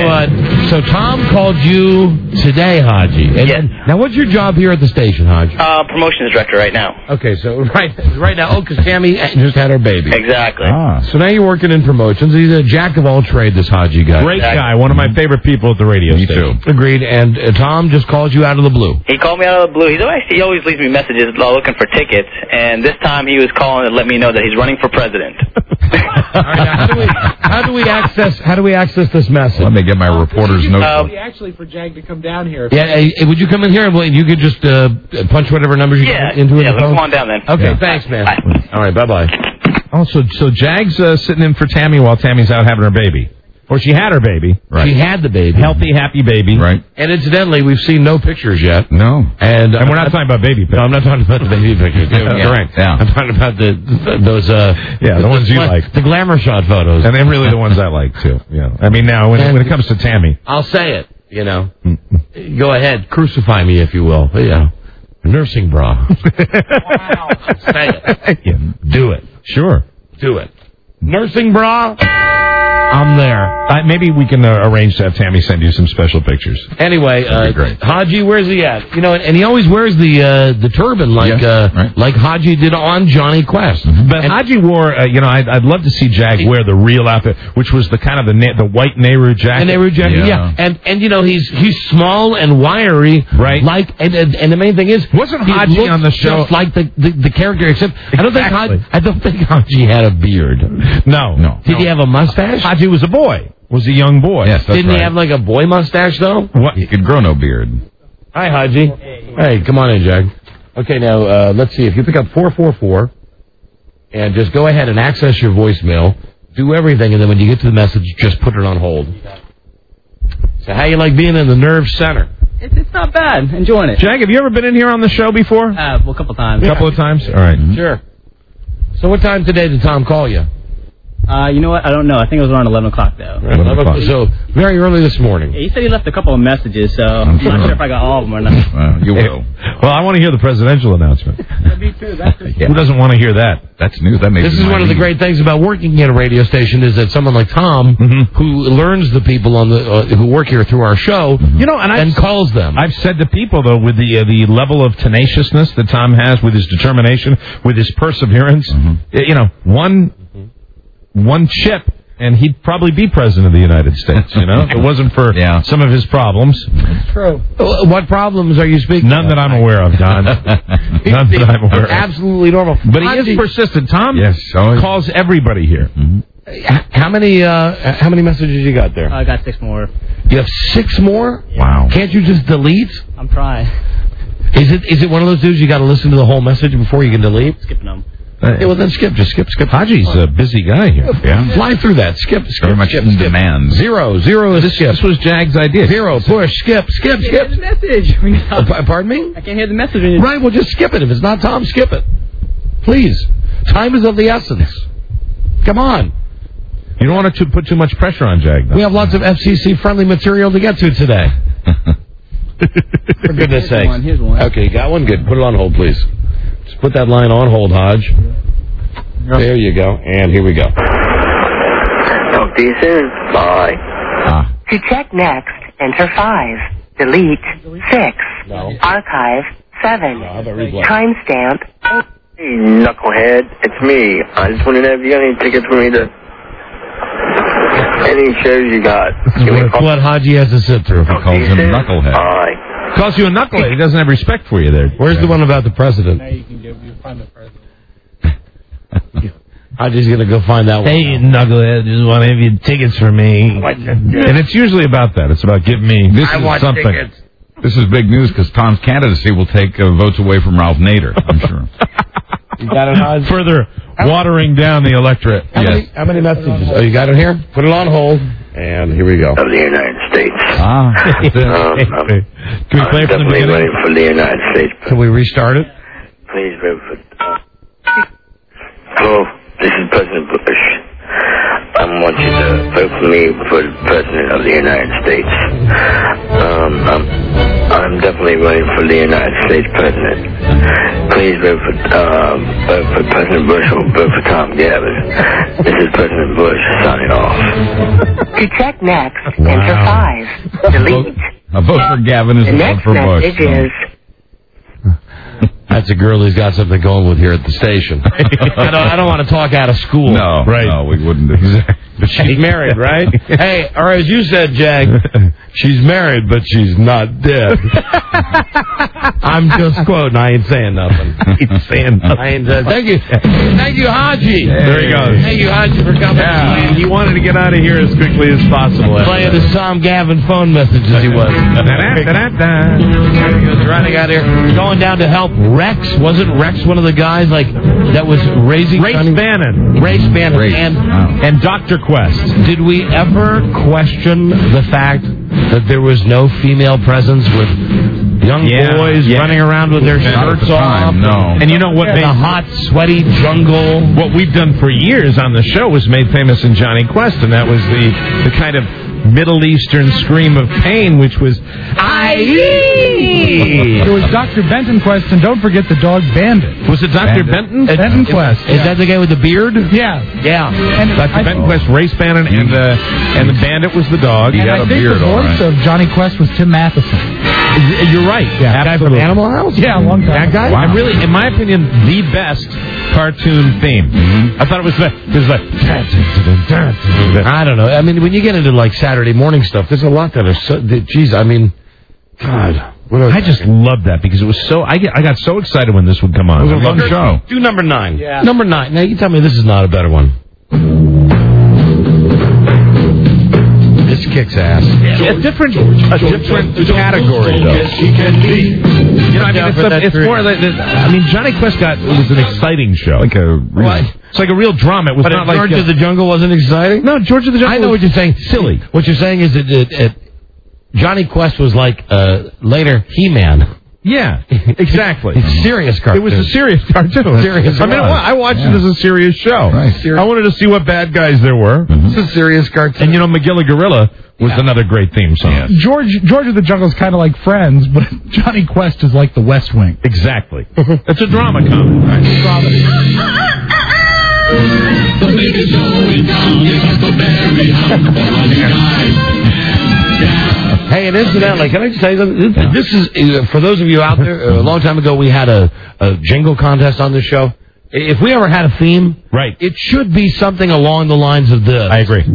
So Tom called you today, Haji. Yes. Now, what's your job here at the station, Haji? Promotions director right now. Okay, so right now, because Tammy just had her baby. Exactly. So now you're working in promotions. He's a jack of all trades, this Haji guy. Great guy, one of my favorite people at the radio station. too. Agreed. And Tom just called you out of the blue. He called me out of the blue. He always leaves me messages looking for tickets, and this time he was calling to let me know that he's running for president. All right, how do we access this message? Let me get my reporter's note. Actually, for Jag to come down here. Yeah, would you come in here and you could just punch whatever numbers you get into the phone? Let's go on down then. Okay, thanks, man. Bye. All right, bye-bye. Oh, so Jag's sitting in for Tammy while Tammy's out having her baby. Or she had her baby. Right. She had the baby. Healthy, happy baby. Right. And incidentally, we've seen no pictures yet. No. And we're not talking about baby pictures. No, I'm not talking about the baby pictures. Correct. Yeah. I'm talking about those the ones you like. The glamour shot photos. And they're really the ones I like, too. Yeah. I mean, now, when it comes to Tammy. I'll say it, you know. Go ahead. Crucify me, if you will. You know. Nursing bra. Wow. Say it. Yeah. Do it. Sure. Do it. Nursing bra. I'm there. Maybe we can arrange to have Tammy send you some special pictures. Anyway, Haji, where's he at? You know, and he always wears the turban like Haji did on Johnny Quest. Mm-hmm. But Haji wore, I'd love to see Jag wear the real outfit, which was the kind of the white Nehru jacket. The Nehru jacket, yeah. And you know, he's small and wiry, right? Like, and the main thing is, wasn't Haji on the show just like the character? Except exactly. I don't think Haji had a beard. No. Did he have a mustache? Haji was a boy. Was a young boy. Yes, Didn't he have like a boy mustache though? What? He could grow no beard. Hi, Haji. Hey, come on in, Jag. Okay, now let's see. If you pick up 444 and just go ahead and access your voicemail, do everything, and then when you get to the message, just put it on hold. So how you like being in the nerve center? It's not bad. Enjoying it. Jag, have you ever been in here on the show before? Well, a couple times. A couple of times? All right. Sure. So what time today did Tom call you? You know what? I don't know. I think it was around 11 o'clock, though. 11 o'clock. So, very early this morning. Yeah, he said he left a couple of messages, so I'm not sure if I got all of them or not. You will. Well, I want to hear the presidential announcement. Me too. That's just Who doesn't want to hear that? That's news. That makes This is one of the great things about working at a radio station is that someone like Tom, who learns the people on the who work here through our show, and calls them. I've said to people, though, with the level of tenaciousness that Tom has, with his determination, with his perseverance, one chip, and he'd probably be president of the United States, If it wasn't for some of his problems. That's true. What problems are you speaking None that I'm aware of, Don. None that I'm aware of. Absolutely normal. But he is persistent. Tom calls everybody here. How many messages you got there? I got 6 more. You have 6 more? Wow. Can't you just delete? I'm trying. Is it one of those dudes you got to listen to the whole message before you can delete? Skipping them. Well, then skip. Just skip. Haji's a busy guy here. Yeah. Fly through that. Skip. Very much in demand. Zero is skip. This was Jag's idea. 0, push, skip. I can't hear the message. Pardon me? I can't hear the message. Right, well, just skip it. If it's not Tom, skip it. Please. Time is of the essence. Come on. You don't want to put too much pressure on Jag, though. We have lots of FCC-friendly material to get to today. For goodness sake. Here's one. Okay, you got one? Good. Put it on hold, please. Just put that line on hold, Hodge. There you go. And here we go. Talk to you soon. Bye. To check next, enter 5. Delete 6. Archive 7. Timestamp 8. Hey, knucklehead. It's me. I just want to know if you got any tickets for me to any shows you got. What Haji has to sit through. He calls him knucklehead. Bye. Calls you a knucklehead. He doesn't have respect for you there. Where's the one about the president? Now you can find the president. Haji's going to go find that one. Hey, knucklehead, just want to have you tickets for me. And it's usually about that. It's about give me something. Tickets. This is big news because Tom's candidacy will take votes away from Ralph Nader, I'm sure. You got it, Hodge? Further watering down the electorate. How many messages? Oh, you got it here? Put it on hold. And here we go. Of the United States. Can we play from the beginning? Waiting for the United States. Can we restart it? Please vote for... Hello, this is President Bush. I want you to vote for me for the President of the United States. I'm definitely running for the United States President. Please vote for President Bush or vote for Tom Gavin. This is President Bush signing off. To check next, enter 5. Delete. A vote for Gavin is a vote for Bush. The next message is... That's a girl who's got something going with here at the station. I don't want to talk out of school. No, right. No, we wouldn't do that. But she's married, right? Hey, or as you said, Jag, she's married, but she's not dead. I'm just quoting. I ain't saying nothing. Thank you, Haji. There he goes. Thank you, Haji, for coming. Yeah, he wanted to get out of here as quickly as possible. Playing his Tom Gavin phone message as he was. He was running out here, going down to help Rex. Wasn't Rex one of the guys that was raising Race Bannon. And Dr. Quest. Did we ever question the fact that there was no female presence with young boys running around with their shirts off? No. And you know what? The hot, sweaty jungle. What we've done for years on the show was made famous in Johnny Quest, and that was the kind of Middle Eastern scream of pain, which was There was Dr. Benton Quest, and don't forget the dog Bandit. Was it Dr. Benton? Benton Quest. Is that the guy with the beard? Yeah. Yeah. Dr. Benton Quest, Race Bannon, and the Bandit was the dog. And I think the voice of Johnny Quest was Tim Matheson. You're right. Yeah, guy from Animal House? Yeah, a long time. That guy? Wow. And really, in my opinion, the best cartoon theme. I thought it was I don't know. I mean, when you get into Saturday morning stuff, there's a lot that are so. Geez, I mean, God. I just loved that because it was so. I got so excited when this would come on. It was a fun show. Do number 9. Yeah. Number 9. Now you tell me this is not a better one. This kicks ass. A different category, though. It's more like this. I mean, Johnny Quest it was an exciting show. It's like a real drama. It was not like George of the Jungle wasn't exciting? No, George of the Jungle. I know what you're saying. Silly. What you're saying is that Johnny Quest was like later He-Man. Yeah, exactly. It's a serious cartoon. It was a serious cartoon. Serious. I mean, I watched it as a serious show. Right. I wanted to see what bad guys there were. It's a serious cartoon. And, Magilla Gorilla was another great theme song. Yes. George of the Jungle is kind of like Friends, but Johnny Quest is like the West Wing. Exactly. It's a drama comedy. Right? The biggest show in town is Huckleberry Hound. Hey, and incidentally, can I just tell you something? This is, for those of you out there, a long time ago we had a jingle contest on this show. If we ever had a theme, right, it should be something along the lines of this. I agree.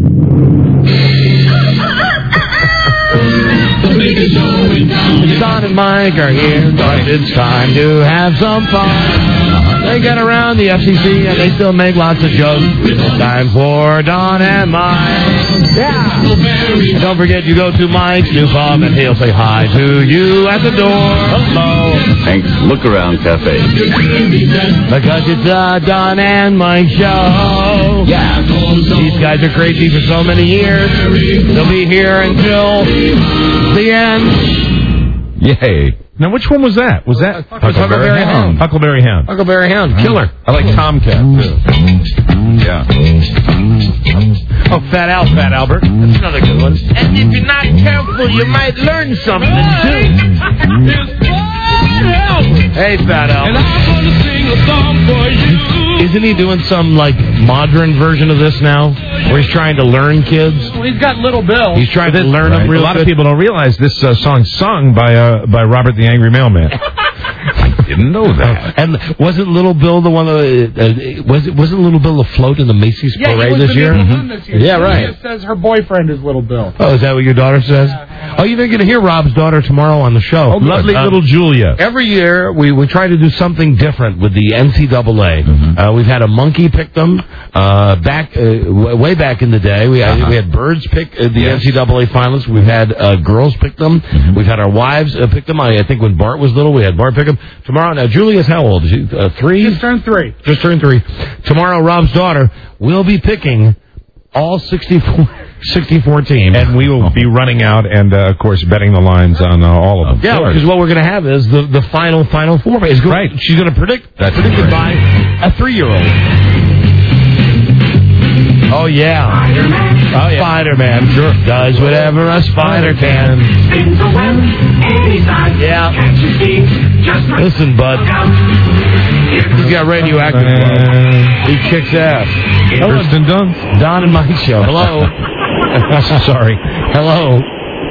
Don and Mike are here, but it's time to have some fun. They get around the FCC and they still make lots of jokes. Time for Don and Mike. Yeah. And don't forget, you go to Mike's new pub and he'll say hi to you at the door. Hello. Thanks. Look Around Cafe. Because it's a Don and Mike show. Yeah. These guys are crazy for so many years. They'll be here until the end. Yay. Now, which one was that? Was that Huckleberry Hound? Huckleberry Hound. Huckleberry Hound. Killer. I like Tomcat, too. Yeah. Oh, Fat Albert. That's another good one. And if you're not careful, you might learn something, too. Hey, Fat Albert. And I'm going to sing a song for you. Isn't he doing some, modern version of this now? Where he's trying to learn kids? Well, he's got Little Bill. He's trying to learn them real A lot good. of people don't realize this song's sung by Robert the Angry Mailman. I didn't know that. And wasn't Little Bill the one that wasn't Little Bill afloat in the Macy's parade this year? This year. Yeah, right. It says her boyfriend is Little Bill. Oh, is that what your daughter says? Oh, you're going to hear Rob's daughter tomorrow on the show. Oh, lovely little Julia. Every year, we try to do something different with the NCAA. We've had a monkey pick them way back in the day. We had birds pick the NCAA finalists. We've had girls pick them. We've had our wives pick them. I think when Bart was little, we had Bart pick them. Tomorrow, now, Julia's how old? Is she 3? Just turned 3. Just turned 3. Tomorrow, Rob's daughter will be picking all 64 teams. And we will be running out and, of course, betting the lines on all of them. Yeah, because what we're going to have is the final four. Right. She's going to predict. That's predicted by a 3-year-old. Oh, yeah. Spider-Man. Sure. Does whatever a spider can. Yeah. Listen, bud. He's got radioactive blood. He kicks ass. Kirsten Dunst. Don and Mike show. Hello. Sorry. Hello.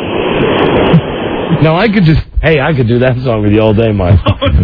No, I could do that song with you all day, Mike.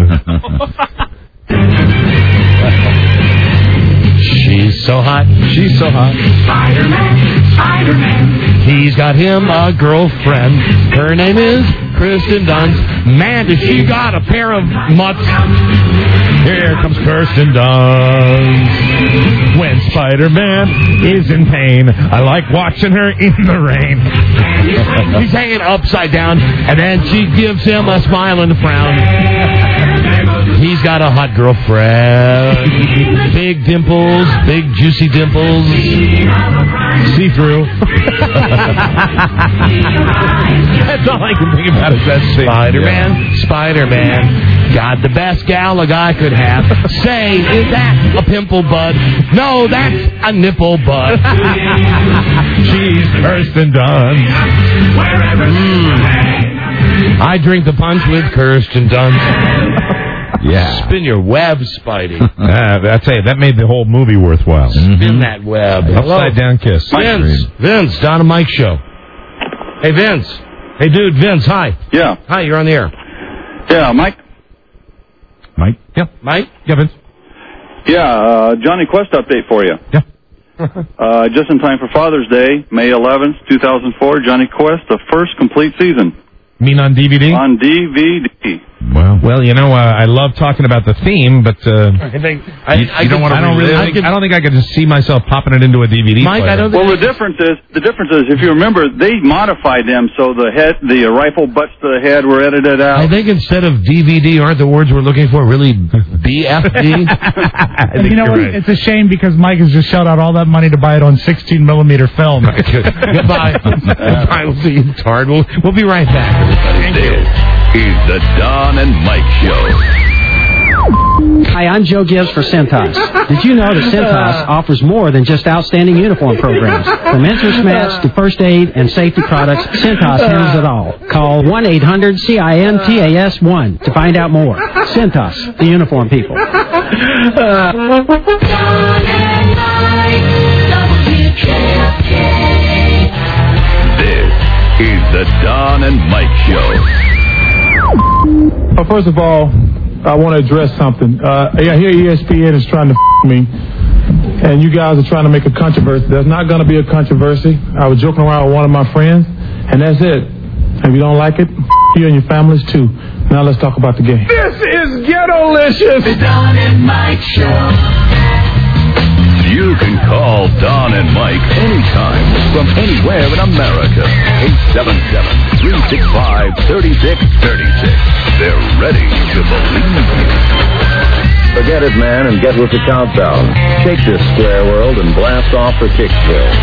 She's so hot. She's so hot. Spider-Man. He's got him a girlfriend. Her name is Kirsten Dunst. Man, does she got a pair of mutts. Here comes Kirsten Dunst. When Spider-Man is in pain, I like watching her in the rain. He's hanging upside down, and then she gives him a smile and a frown. He's got a hot girlfriend. Big dimples, big juicy dimples. See-through. That's all I can think about is that scene. Spider-Man, got the best gal a guy could have. Say, is that a pimple bud? No, that's a nipple bud. She's Kirsten Dunst. I drink the punch with Kirsten Dunst. Yeah. Spin your web, Spidey. I tell you, that made the whole movie worthwhile. Spin that web. Upside down kiss. Vince, Don and Mike show. Hey, Vince. Hey, dude, Vince, hi. Yeah. Hi, you're on the air. Yeah, Mike? Mike? Yeah. Mike? Yeah, Vince. Yeah, Johnny Quest update for you. Yeah. Just in time for Father's Day, May 11th, 2004, Johnny Quest, the first complete season. You mean on DVD? On DVD. Well, I love talking about the theme, but I don't think I could just see myself popping it into a DVD Mike, player. Well, the difference is, if you remember, they modified them so the rifle butts to the head were edited out. I think instead of DVD, aren't the words we're looking for really BFD? And you know what? Right. It's a shame because Mike has just shelled out all that money to buy it on 16mm film. Goodbye. Goodbye. We'll see you, Tard. We'll be right back. Thank you. is the Don and Mike Show. Hi, I'm Joe Gibbs for Cintas. Did you know that Cintas offers more than just outstanding uniform programs? From entrance mats to first aid and safety products, Cintas handles it all. Call 1-800-CINTAS-1 to find out more. Cintas, the uniform people. This is the Don and Mike Show. Well, first of all, I want to address something. I hear ESPN is trying to me, and you guys are trying to make a controversy. There's not going to be a controversy. I was joking around with one of my friends, and that's it. If you don't like it, you and your families too. Now let's talk about the game. This is Ghetto-licious. The Don and Mike Show. You can call Don and Mike anytime from anywhere in America. 877-365-3636. They're ready to believe you. Forget it, man, and get with the countdown. Shake this square world and blast off for Kicksville.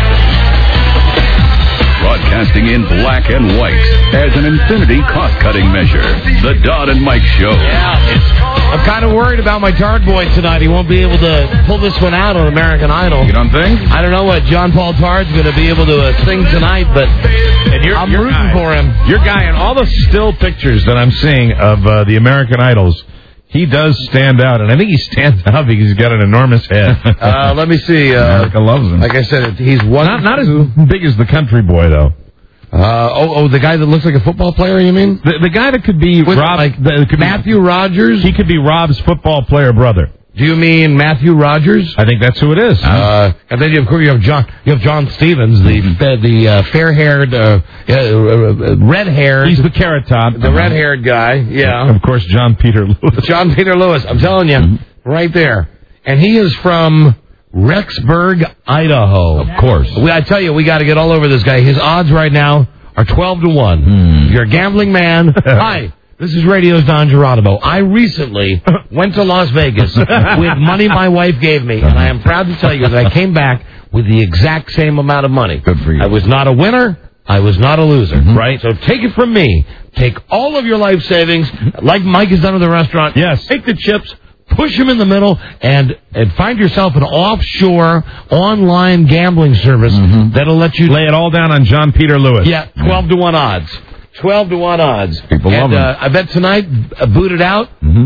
Broadcasting in black and white as an infinity cost-cutting measure. The Don and Mike Show. I'm kind of worried about my Tard boy tonight. He won't be able to pull this one out on American Idol. You don't think? I don't know what John Paul Tard's going to be able to sing tonight, but I'm rooting for him. Your guy, in all the still pictures that I'm seeing of the American Idols, he does stand out, and I think he stands out because he's got an enormous head. Let me see. America loves him. Like I said, he's one. Not as big as the country boy, though. The guy that looks like a football player, you mean? The guy that could be Matthew Rogers? He could be Rob's football player brother. Do you mean Matthew Rogers? I think that's who it is. And then of course you have John Stevens, the fair-haired, red-haired. He's the carrot top. The red-haired guy. Yeah. Of course, John Peter Lewis. John Peter Lewis. I'm telling you, right there. And he is from Rexburg, Idaho. Of course. I tell you, we got to get all over this guy. His odds right now are 12-1. If you're a gambling man, hi. This is Radio's Don Geronimo. I recently went to Las Vegas with money my wife gave me, and I am proud to tell you that I came back with the exact same amount of money. Good for you. I was not a winner. I was not a loser. Right? So take it from me. Take all of your life savings, like Mike has done with the restaurant. Yes. Take the chips, push them in the middle, and find yourself an offshore online gambling service that'll let you lay it all down on John Peter Lewis. Yeah, 12-1 odds. 12-1 odds. People love him. I bet tonight, booted out.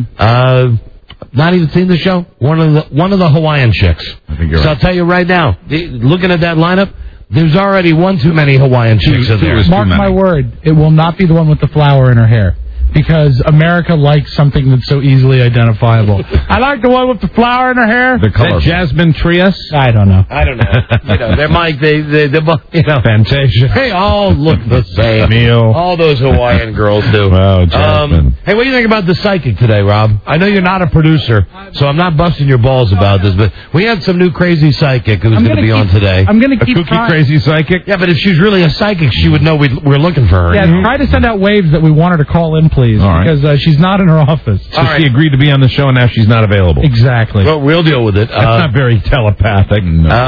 Not even seen the show. One of the Hawaiian chicks. I think you're so right. I'll tell you right now, looking at that lineup, there's already one too many Hawaiian chicks in there. Mark my word, it will not be the one with the flower in her hair. Because America likes something that's so easily identifiable. I like the one with the flower in her hair. The color. Jasmine Trias? I don't know. They're Mike. They both, Fantasia. They all look the same. Neil. All those Hawaiian girls do. Oh, Jasmine. Hey, what do you think about the psychic today, Rob? I know you're not a producer, so I'm not busting your balls about this, but we had some new crazy psychic who's going to be on today. I'm going to keep Kooky crazy psychic? Yeah, but if she's really a psychic, she would know we're looking for her. Yeah, try to send out waves that we want her to call in, please. All right. Because she's not in her office. So she agreed to be on the show, and now she's not available. Exactly. Well, we'll deal with it. That's not very telepathic.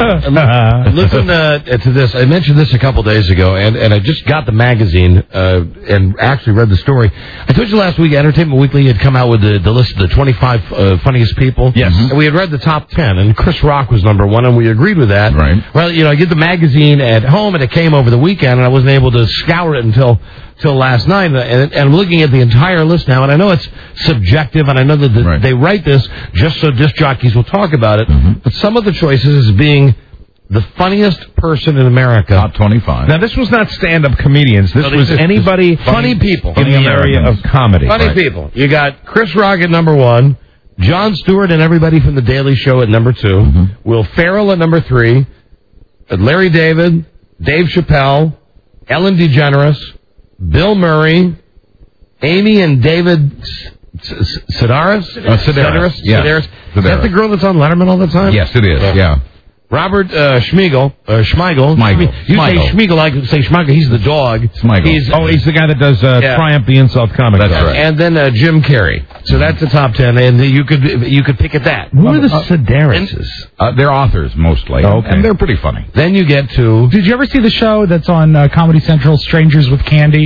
Listen to this. I mentioned this a couple days ago, and I just got the magazine and actually read the story. I told you last week, Entertainment Weekly had come out with the list of the 25 funniest people. Yes. And we had read the top 10, and Chris Rock was number one, and we agreed with that. Right. Well, I get the magazine at home, and it came over the weekend, and I wasn't able to scour it until last night, and I'm looking at the entire list now, and I know it's subjective, and I know that they write this just so disc jockeys will talk about it, but some of the choices is being the funniest person in America. Top 25. Now, this was not stand-up comedians. This was anybody funny people in the area of comedy. Funny people. You got Chris Rock at number 1, Jon Stewart and everybody from The Daily Show at number 2, Will Ferrell at number 3, Larry David, Dave Chappelle, Ellen DeGeneres, Bill Murray, Amy and David Sedaris? Sedaris. Yeah. Sedaris. Is that the girl that's on Letterman all the time? Yes, it is. Yeah. Robert Schmeigel. You say Schmeigel, I could say Schmeigel. He's the dog. Schmeigel. He's the guy that does Triumph the Insult Comic. That's right. And then Jim Carrey. So that's the top 10, and you could pick at that. Who are the Sedarises? They're authors mostly, and they're pretty funny. Then you get to. Did you ever see the show that's on Comedy Central, Strangers with Candy?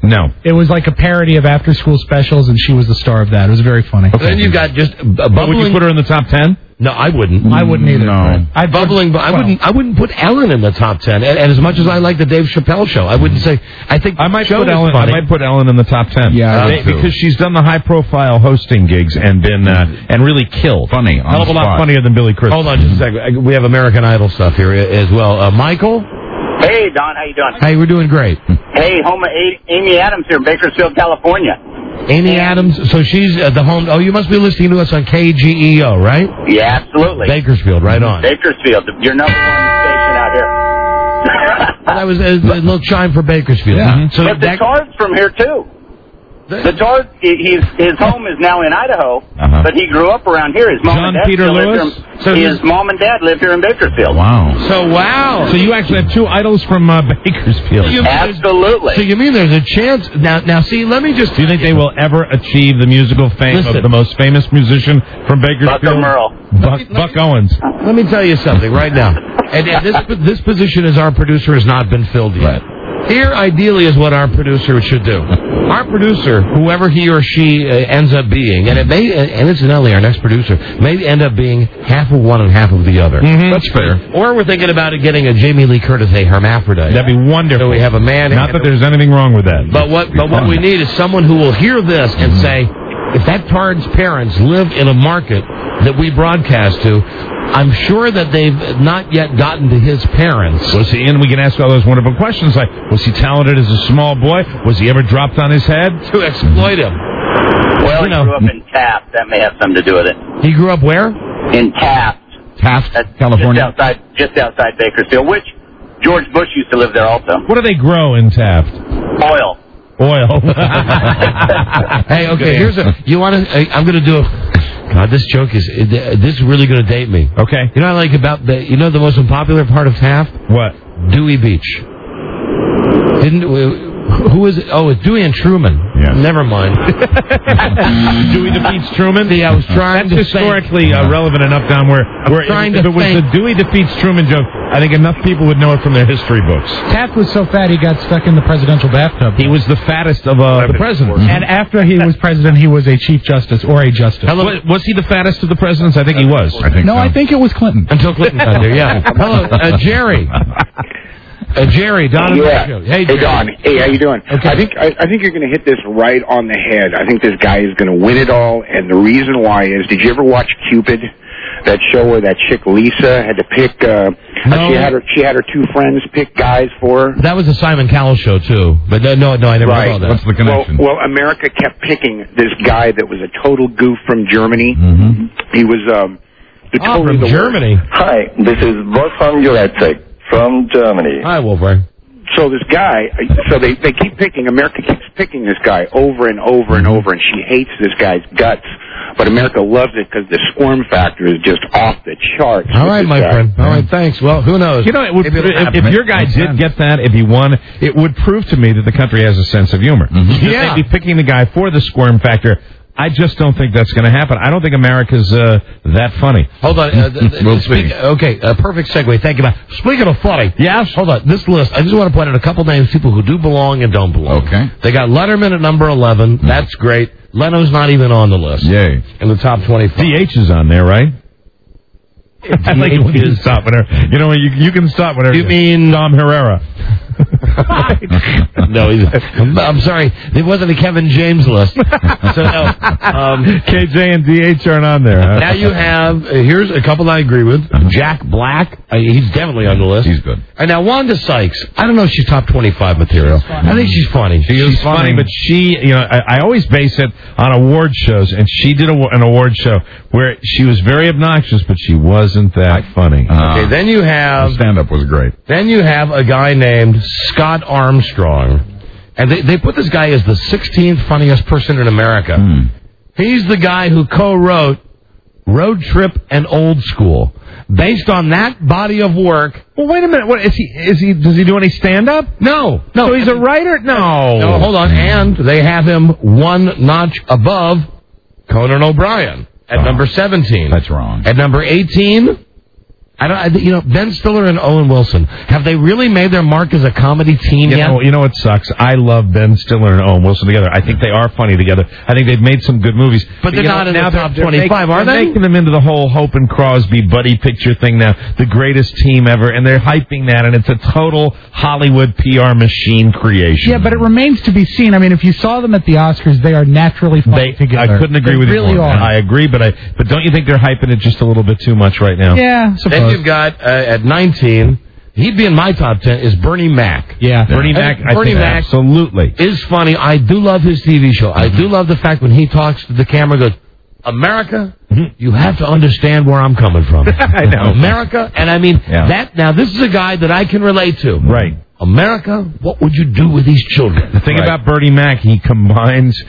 No. It was like a parody of after-school specials, and she was the star of that. It was very funny. Okay. Then you've got just But would you put her in the top 10? No, I wouldn't. I wouldn't either. No. I'd Bubbling, but I wouldn't put Ellen in the top 10. And as much as I like the Dave Chappelle show, I wouldn't say. I think I might show put is Ellen. funny. I might put Ellen in the top 10. Yeah, because she's done the high-profile hosting gigs and been and really killed. Funny, hell of a lot funnier than Billy Crystal. Hold on just a second. We have American Idol stuff here as well. Michael. Hey, Don, how you doing? Hey, we're doing great. Hey, home of Amy Adams here in Bakersfield, California. Amy Adams, so she's the home. Oh, you must be listening to us on KGEO, right? Yeah, absolutely. Bakersfield, right on. Bakersfield, your number one station out here. That was a little chime for Bakersfield. Yeah. So but the Tard's from here, too. The Tard, his home is now in Idaho, but he grew up around here. His mom and dad Peter still live Lewis? here. So his mom and dad live here in Bakersfield. Wow. So you actually have two idols from Bakersfield. Absolutely. So you mean there's a chance now? See, let me just. Do you think they will ever achieve the musical fame of the most famous musician from Bakersfield? Buck Merle. Buck Owens. Let me tell you something right now. And this position as our producer has not been filled yet. Here, ideally, is what our producer should do. Our producer, whoever he or she ends up being, and it may, and incidentally, our next producer may end up being half of one and half of the other. Mm-hmm. That's fair. Or we're thinking about getting a Jamie Lee Curtis, a hermaphrodite. That'd be wonderful. So we have a man. Not that there's anything wrong with that. But what we need is someone who will hear this and say, if that Tard's parents live in a market that we broadcast to, I'm sure that they've not yet gotten to his parents. Was he in? We can ask all those wonderful questions like, was he talented as a small boy? Was he ever dropped on his head? To exploit him. Well, he grew up in Taft. That may have something to do with it. He grew up where? In Taft. California? Just outside Bakersfield, which George Bush used to live there also. What do they grow in Taft? Oil. Hey, okay, I'm going to do God, this joke is really going to date me. Okay. You know what I like about the most unpopular part of Taft? What? Dewey Beach. Who is it? Oh, it's Dewey and Truman. Yeah. Never mind. Dewey defeats Truman? See, I was trying That's historically relevant enough down where if it was the Dewey defeats Truman joke, I think enough people would know it from their history books. Taft was so fat he got stuck in the presidential bathtub. He was the fattest of the presidents. And after he was president, he was a chief justice or a justice. Was he the fattest of the presidents? I think he was. I think it was Clinton. Until Clinton got there, yeah. Hello, Jerry. Jerry, Don. Yeah. Hey, Don. Hey, how you doing? Okay. I think you're going to hit this right on the head. I think this guy is going to win it all, and the reason why is, did you ever watch Cupid? That show where that chick Lisa had to pick. She had her two friends pick guys for her. That was a Simon Cowell show too, but no, I never saw that. What's the connection? Well, America kept picking this guy that was a total goof from Germany. Mm-hmm. He was from Germany. Hi, this is Wolfgang Juracek from Germany. Hi, Wolfgang. So this guy, they keep picking. America keeps picking this guy over and over and over, and she hates this guy's guts. But America loves it because the squirm factor is just off the charts. All right, my friend. All right, thanks. Well, who knows? You know, if your guy did get that, if he won, it would prove to me that the country has a sense of humor. Mm-hmm. Yeah. They'd be picking the guy for the squirm factor. I just don't think that's going to happen. I don't think America's that funny. Hold on. Okay, perfect segue. Thank you. Speaking of funny, yes. Hold on. This list, I just want to point out a couple names of people who do belong and don't belong. Okay. They got Letterman at number 11. That's great. Leno's not even on the list. Yay. In the top 25. DH is on there, right? I think you can stop whenever. You know, you can stop whenever. You mean Dom Herrera? No, I'm sorry. It wasn't a Kevin James list. So no. KJ and DH aren't on there. Huh? Now you have, here's a couple I agree with. Jack Black. He's definitely on the list. He's good. And now Wanda Sykes. I don't know if she's top 25 material. I think she's funny. She's funny, but I always base it on award shows, and she did an award show where she was very obnoxious, but she wasn't that funny. Okay, then you have... stand-up was great. Then you have a guy named Scott Armstrong. And they put this guy as the 16th funniest person in America. He's the guy who co-wrote Road Trip and Old School. Based on that body of work... Well, wait a minute. What is he? Does he do any stand-up? No. So he's a writer? No, hold on. And they have him one notch above Conan O'Brien at number 17. That's wrong. At number 18, Ben Stiller and Owen Wilson, have they really made their mark as a comedy team yet? You know what sucks? I love Ben Stiller and Owen Wilson together. I think they are funny together. I think they've made some good movies. But they're not in the top 25, are they? They're making them into the whole Hope and Crosby buddy picture thing now, the greatest team ever, and they're hyping that, and it's a total Hollywood PR machine creation. Yeah, but it remains to be seen. I mean, if you saw them at the Oscars, they are naturally funny together. I couldn't agree with you more. I agree, but don't you think they're hyping it just a little bit too much right now? Yeah, Then you've got, at 19, he'd be in my top 10, is Bernie Mac. Yeah. Bernie Mac, absolutely. Is funny. I do love his TV show. I do love the fact when he talks to the camera, goes, America, you have to understand where I'm coming from. I know. America, and I mean, now this is a guy that I can relate to. Right. America, what would you do with these children? The thing about Bernie Mac, he combines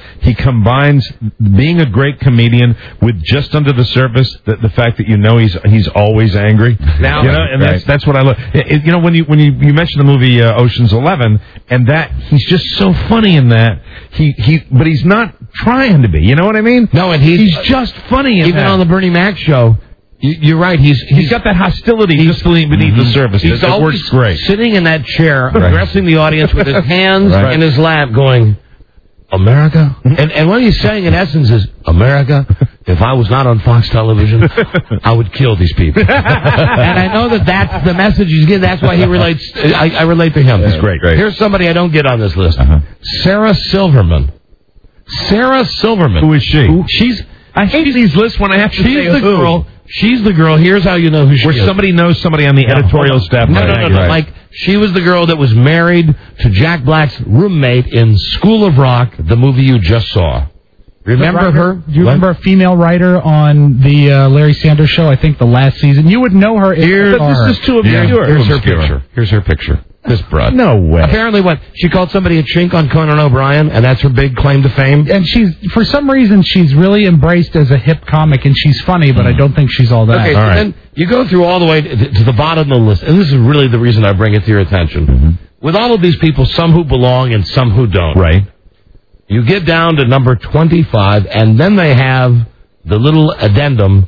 being a great comedian with just under the surface the fact that he's always angry. Now, that's what I love. When you mentioned the movie Ocean's 11, and that he's just so funny in that but he's not trying to be. You know what I mean? No, and he's just funny in even that. On the Bernie Mac show. You're right. He's got that hostility just beneath the surface. It works great. Sitting in that chair, addressing the audience with his hands in his lap, going, "America." And what he's saying in essence is, "America, if I was not on Fox Television, I would kill these people." And I know that's the message he's getting. That's why he relates. I relate to him. That's great. Here's somebody I don't get on this list: Sarah Silverman. Sarah Silverman. Who is she? I hate these lists when I have to say the girl. She's the girl. Here's how you know who she is. Where somebody knows somebody on the editorial staff. No. Like, she was the girl that was married to Jack Black's roommate in School of Rock, the movie you just saw. Remember her? Do you remember a female writer on the Larry Sanders Show? I think the last season. You would know her. This is too obscure. Here's her picture. Here's her picture. This broad. No way. Apparently, she called somebody a chink on Conan O'Brien, and that's her big claim to fame. And for some reason, she's really embraced as a hip comic, and she's funny, but I don't think she's all that. Okay, so then you go through all the way to the bottom of the list, and this is really the reason I bring it to your attention. With all of these people, some who belong and some who don't. Right. You get down to number 25, and then they have the little addendum,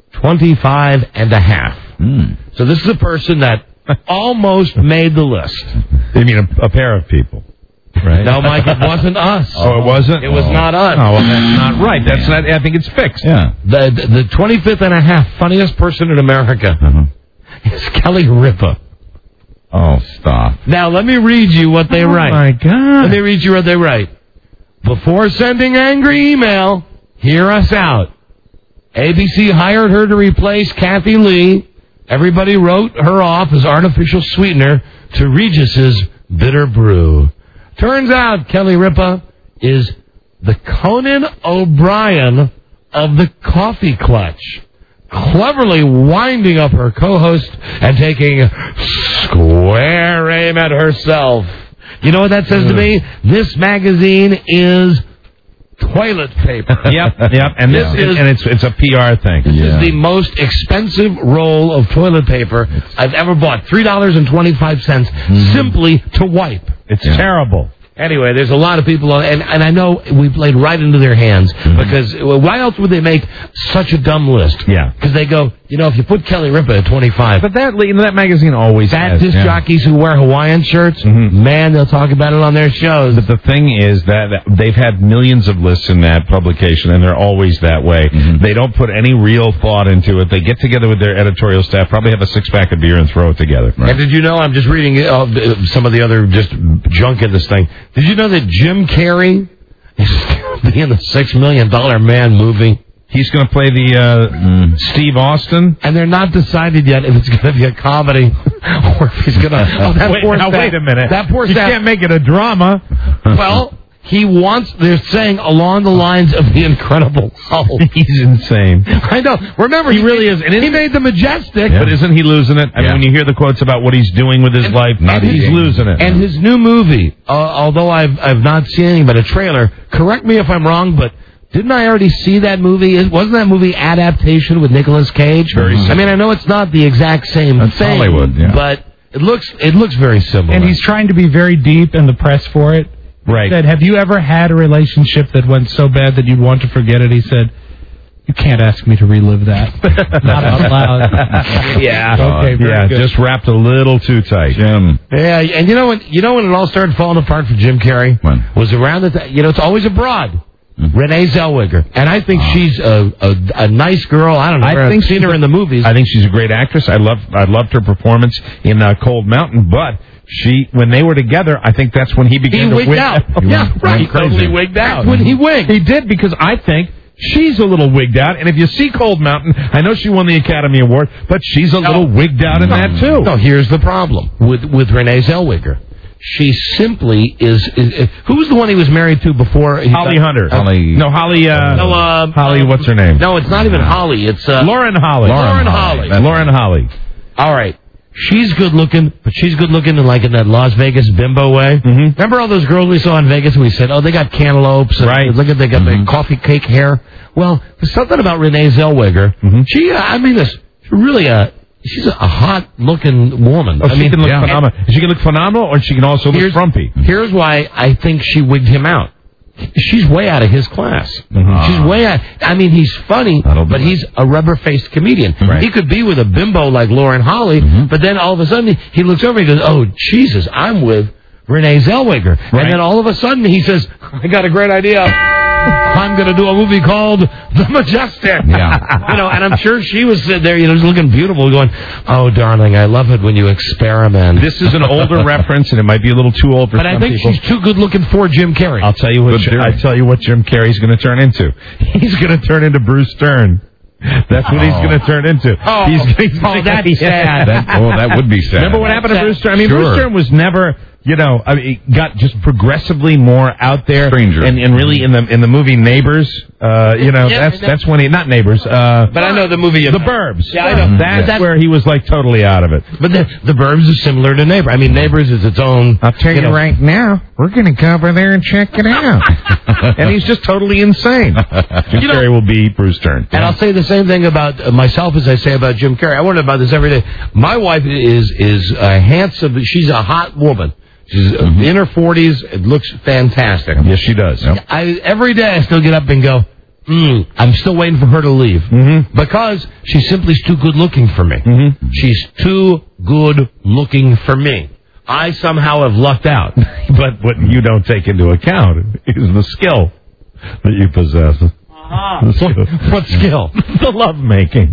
25 and a half. So this is a person that almost made the list. You mean a pair of people, right? No, Mike, it wasn't us. Oh, it wasn't? It was not us. Oh, well, that's not right. That's not. I think it's fixed. Yeah. The 25th and a half funniest person in America is Kelly Ripa. Oh, stop. Now, let me read you what they write. Oh, my God. Let me read you what they write. Before sending angry email, hear us out. ABC hired her to replace Kathy Lee. Everybody wrote her off as artificial sweetener to Regis's bitter brew. Turns out Kelly Ripa is the Conan O'Brien of the Coffee Clutch, cleverly winding up her co-host and taking square aim at herself. You know what that says to me? This magazine is toilet paper. Yep. And it's a PR thing. This is the most expensive roll of toilet paper I've ever bought. $3.25 simply to wipe. It's terrible. Anyway, there's a lot of people, and I know we played right into their hands, because why else would they make such a dumb list? Yeah. Because they go, if you put Kelly Ripa at 25. But that magazine always has. Disc jockeys who wear Hawaiian shirts, man, they'll talk about it on their shows. But the thing is that they've had millions of lists in that publication, and they're always that way. They don't put any real thought into it. They get together with their editorial staff, probably have a six-pack of beer and throw it together. Right. And did you know, I'm just reading some of the other just junk in this thing. Did you know that Jim Carrey is in the $6 Million Man movie? He's going to play the Steve Austin. And they're not decided yet if it's going to be a comedy or if he's going to... wait a minute. That poor you can't make it a drama. Well... they're saying along the lines of The Incredible Hulk. He's insane. I know. Remember, he really is. And he made The Majestic. Yeah. But isn't he losing it? I mean, when you hear the quotes about what he's doing with his life, he's losing it. And his new movie, although I've not seen anything but a trailer, correct me if I'm wrong, but didn't I already see that movie? Wasn't that movie adaptation with Nicolas Cage? Very similar. I mean, I know it's not the exact same thing. Hollywood, but it looks very similar. And he's trying to be very deep in the press for it. Right. He said, have you ever had a relationship that went so bad that you'd want to forget it? He said, You can't ask me to relive that. Not out loud. Yeah. Okay, very good. Just wrapped a little too tight. Yeah, and you know when it all started falling apart for Jim Carrey? When? Was around the it's always a broad. Renee Zellweger. And I think she's a nice girl. I don't know. I've seen her in the movies. I think she's a great actress. I loved her performance in Cold Mountain, but when they were together, I think that's when he began to wig out. Yeah, right. He totally wigged out. When he wigged. He did, because I think she's a little wigged out. And if you see Cold Mountain, I know she won the Academy Award, but she's a little wigged out in that, too. No, here's the problem with Renee Zellweger. She simply is. Who was the one he was married to before? Holly Hunter. Holly. What's her name? No, it's not even Holly. It's Lauren Holly. Lauren Holly. All right. She's good looking, but she's good looking in that Las Vegas bimbo way. Mm-hmm. Remember all those girls we saw in Vegas and we said, oh, they got cantaloupes. And look at, they got the coffee cake hair. Well, there's something about Renee Zellweger. Mm-hmm. She's a hot-looking woman. Oh, she can look phenomenal. She can look phenomenal, or she can also look frumpy. Here's why I think she wigged him out. She's way out of his class. Mm-hmm. She's way out. I mean, he's funny, but he's a rubber-faced comedian. Right. He could be with a bimbo like Lauren Holly, but then all of a sudden he looks over and he goes, oh, Jesus, I'm with Renee Zellweger. Right. And then all of a sudden he says, I got a great idea. I'm going to do a movie called The Majestic. Yeah. And I'm sure she was sitting there, just looking beautiful, going, oh, darling, I love it when you experiment. This is an older reference, and it might be a little too old for some people. But I think she's too good looking for Jim Carrey. I'll tell you what Jim Carrey's going to turn into. He's going to turn into Bruce Stern. That's what he's going to turn into. That's sad. That would be sad. Remember what happened to Bruce Stern? I mean, Bruce Stern was never... got just progressively more out there. Stranger. And really in the movie Neighbors, that's when he, not Neighbors, but I know the movie. The Burbs. Yeah, I know. That's where he was totally out of it. But the Burbs is similar to Neighbors. I mean, Neighbors is its own. I'll tell you right now, we're going to go over there and check it out. And he's just totally insane. Jim Carrey will be Bruce Stern. And I'll say the same thing about myself as I say about Jim Carrey. I wonder about this every day. My wife is handsome. She's a hot woman. She's in her 40s. It looks fantastic. Yes, she does. Yep. Every day I still get up and go, I'm still waiting for her to leave. Mm-hmm. Because she simply is too good looking for me. Mm-hmm. She's too good looking for me. I somehow have lucked out. But what you don't take into account is the skill that you possess. What skill? The love making.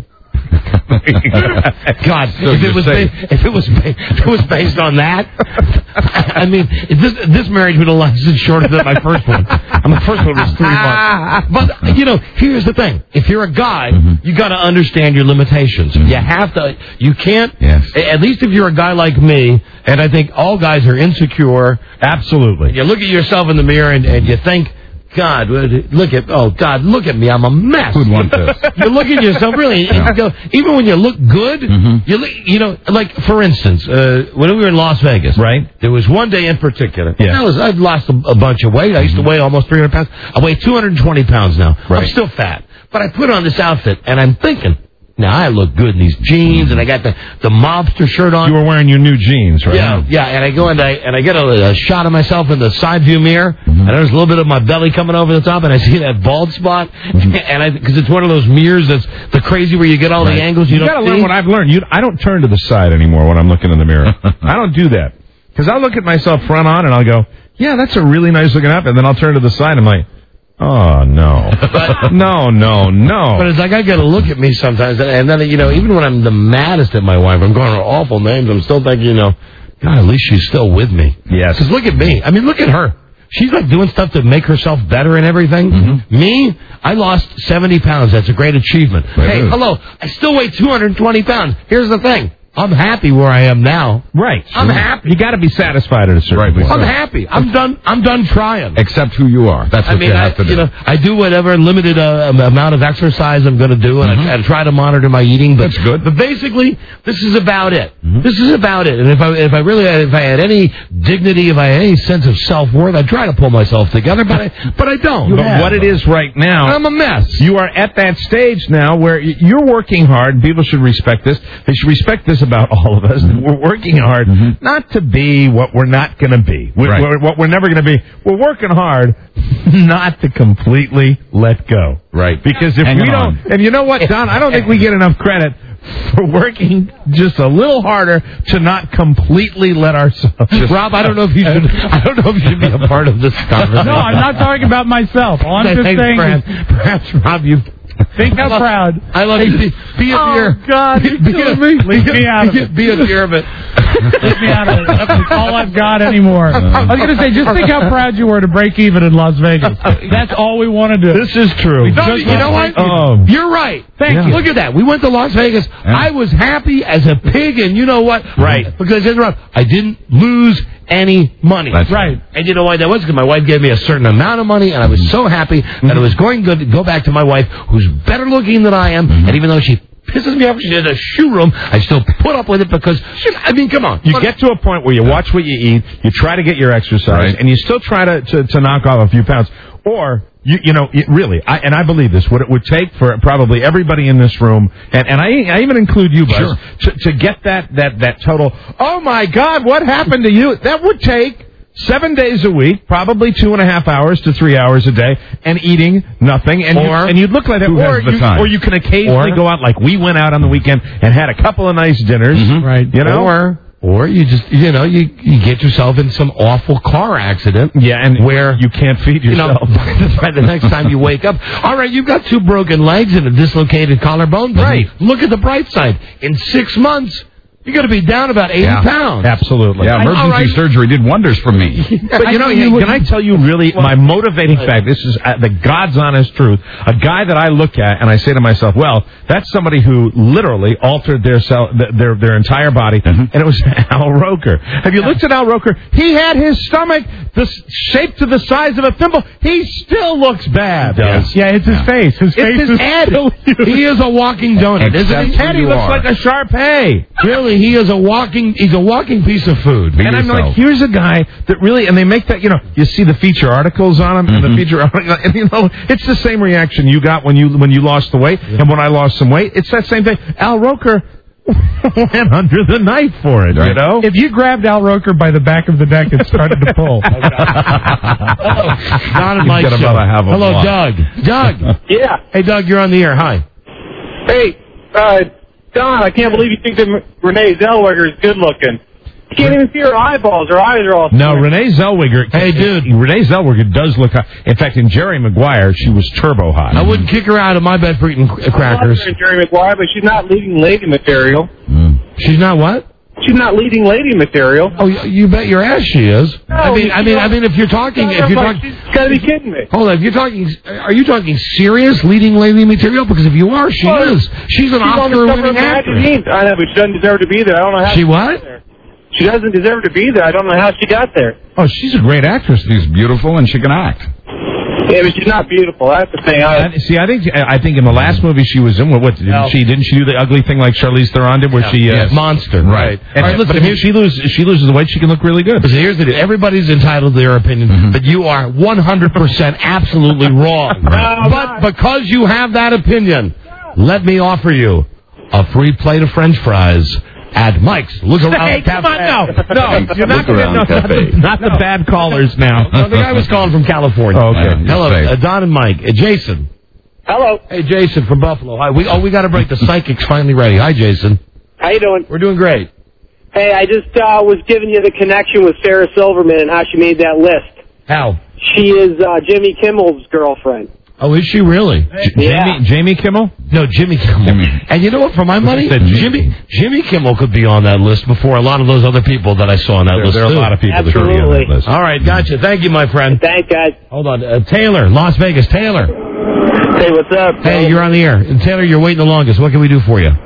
God, if it was based on that, I mean, this marriage would have lasted shorter than my first one. And my first one was 3 months. But here's the thing: if you're a guy, you got to understand your limitations. You have to. You can't. Yes. At least if you're a guy like me, and I think all guys are insecure. Absolutely. You look at yourself in the mirror and you think, God, look at me, I'm a mess. Who'd want this? You look at yourself, really, and you go, even when you look good, you look, like, for instance, when we were in Las Vegas, right? There was one day in particular. Yeah. I've lost a bunch of weight. I used to weigh almost 300 pounds. I weigh 220 pounds now. Right. I'm still fat. But I put on this outfit, and I'm thinking, now, I look good in these jeans, and I got the mobster shirt on. You were wearing your new jeans, right? Yeah, and I go and I get a shot of myself in the side view mirror, and there's a little bit of my belly coming over the top, and I see that bald spot, and because it's one of those mirrors that's the crazy where you get all the angles you don't see. You got to learn what I've learned. I don't turn to the side anymore when I'm looking in the mirror. I don't do that. Because I'll look at myself front on, and I'll go, yeah, that's a really nice looking outfit, and then I'll turn to the side, and I'm like, oh, no. No. But it's like I got to look at me sometimes, and then, even when I'm the maddest at my wife, I'm going her awful names, I'm still thinking, God, at least she's still with me. Yes. Because look at me. I mean, look at her. She's like doing stuff to make herself better and everything. Mm-hmm. Me, I lost 70 pounds. That's a great achievement. Hey, hello, I still weigh 220 pounds. Here's the thing. I'm happy where I am now. Right. I'm happy. You got to be satisfied at a certain point. I'm happy. I'm done trying. Accept who you are. That's what you have to do. I do whatever limited amount of exercise I'm going to do, and I try to monitor my eating. But, that's good. But basically, this is about it. Mm-hmm. This is about it. And if I had any dignity, if I had any sense of self-worth, I'd try to pull myself together, but I don't. But what it is right now, I'm a mess. You are at that stage now where you're working hard. People should respect this. They should respect this about all of us. We're working hard not to be what we're not going to be. What we're never going to be. We're working hard not to completely let go. Right. Because if we don't, and you know what, Don, I don't think we get enough credit for working just a little harder to not completely let ourselves. Rob, I don't know if you should be a part of this conversation. No, I'm not talking about myself. All I'm just saying is, perhaps Rob, you think how proud. I love you. Be a dear. Oh, God, you're killing me. Leave me out of it. Be a dear of it. Leave me out of it. That's all I've got anymore. I was going to say, just think how proud you were to break even in Las Vegas. That's all we want to do. This is true. You know what? You're right. Thank you. Look at that. We went to Las Vegas. I was happy as a pig, and you know what? Right. Because I didn't lose any money. That's right. And you know why that was? Because my wife gave me a certain amount of money, and I was so happy that it was going good to go back to my wife, who's better looking than I am, and even though she pisses me off, she's in a shoe room, I still put up with it because, come on. You get to a point where you watch what you eat, you try to get your exercise, and you still try to knock off a few pounds. Or, really, I believe this, what it would take for probably everybody in this room, and I even include you, Buzz, to get that total, oh my God, what happened to you? That would take 7 days a week, probably 2.5 hours to 3 hours a day, and eating nothing, and you'd look like that. Or you can occasionally go out, like we went out on the weekend and had a couple of nice dinners, right? You know, or you just, you get yourself in some awful car accident. Yeah, and where you can't feed yourself. By the next time you wake up, all right, you've got 2 broken legs and a dislocated collarbone. Right. Look at the bright side. In 6 months, you're going to be down about 80 pounds. Absolutely. Yeah, emergency surgery did wonders for me. But can I tell you really my motivating fact? This is the God's honest truth. A guy that I look at and I say to myself, well, that's somebody who literally altered their entire body, and it was Al Roker. Have you looked at Al Roker? He had his stomach shaped to the size of a thimble. He still looks bad. Yeah, it's his face. His face is head. He is a walking donut. His head, he looks like a Shar-Pei. Really, he's a walking piece of food. And I'm like, here's a guy that really, and they make that, you see the feature articles on him, and the feature articles, and it's the same reaction you got when you lost the weight, and when I lost some weight, it's that same thing. Al Roker went under the knife for it, If you grabbed Al Roker by the back of the neck and started to pull. Don and Mike show. Hello, Doug. Doug. Yeah. Hey, Doug, you're on the air. Hi. Hey, Don, I can't believe you think that Renee Zellweger is good looking. You can't even see her eyeballs. Her eyes are all... No, Renee Zellweger... Hey, dude. Renee Zellweger does look hot. In fact, in Jerry Maguire, she was turbo hot. I wouldn't kick her out of my bed for eating crackers. I love her in Jerry Maguire, but she's not leading lady material. She's not what? She's not leading lady material. Oh, you bet your ass she is. No, I mean, if you're talking... She's got to be kidding me. Hold on, are you talking serious leading lady material? Because if you are, she is. She's an Oscar-winning actress. I know, but she doesn't deserve to be there. I don't know how she what? She doesn't deserve to be there. I don't know how she got there. Oh, she's a great actress. She's beautiful and she can act. Yeah, but she's not beautiful. That's the thing. I think in the last movie she was in, didn't she do the ugly thing like Charlize Theron did, where she Monster, right? But if she loses the weight, she can look really good. So here's the deal: everybody's entitled to their opinion, but you are 100% absolutely wrong. But because you have that opinion, let me offer you a free plate of French fries at Mike's Look Around Cafe. Come on, no, you're not the bad callers now. No, the guy was calling from California. Oh, okay. Hello, Don and Mike. Jason. Hello. Hey, Jason from Buffalo. Hi. We got to break. The psychic's finally ready. Hi, Jason. How you doing? We're doing great. Hey, I just was giving you the connection with Sarah Silverman and how she made that list. How? She is Jimmy Kimmel's girlfriend. Oh, is she really? Jamie Kimmel? No, Jimmy Kimmel. And you know what? For my money, Jimmy Kimmel could be on that list before a lot of those other people that I saw on that list. There are a lot of people that are on that list. All right, gotcha. Thank you, my friend. Thanks, guys. Hold on. Taylor, Las Vegas. Taylor. Hey, what's up? Hey, you're on the air. And Taylor, you're waiting the longest. What can we do for you?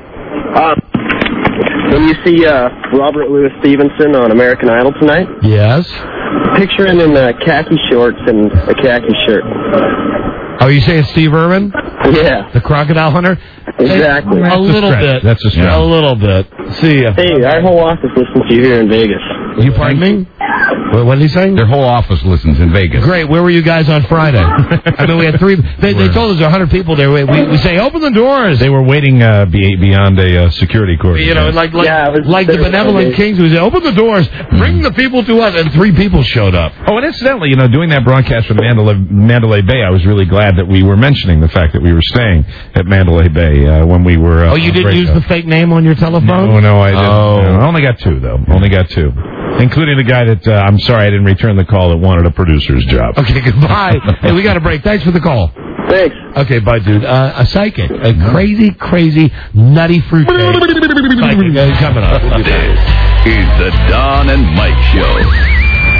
When you see Robert Louis Stevenson on American Idol tonight, yes, picture him in khaki shorts and a khaki shirt. Oh, you saying Steve Irwin? Yeah. The crocodile hunter? Exactly. A little bit. That's a stretch. A little bit. See ya. Hey, our whole office listens to you here in Vegas. You pardon me? What did he say? Their whole office listens in Vegas. Great. Where were you guys on Friday? I mean, we had 3. They told us there were 100 people there. We say, open the doors. They were waiting beyond a security cordon. You know, like the benevolent kings who say, open the doors, bring the people to us, and 3 people showed up. Oh, and incidentally, doing that broadcast from Mandalay Bay, I was really glad that we were mentioning the fact that we were staying at Mandalay Bay when we were. Oh, you didn't use the fake name on your telephone? No, I didn't. I only got 2, though. Only got 2. Including the guy that, I'm sorry I didn't return the call, that wanted a producer's job. Okay, goodbye. Hey, we got a break. Thanks for the call. Thanks. Okay, bye, dude. A psychic. A crazy, nutty fruitcake. Psychic coming up. This is the Don and Mike Show.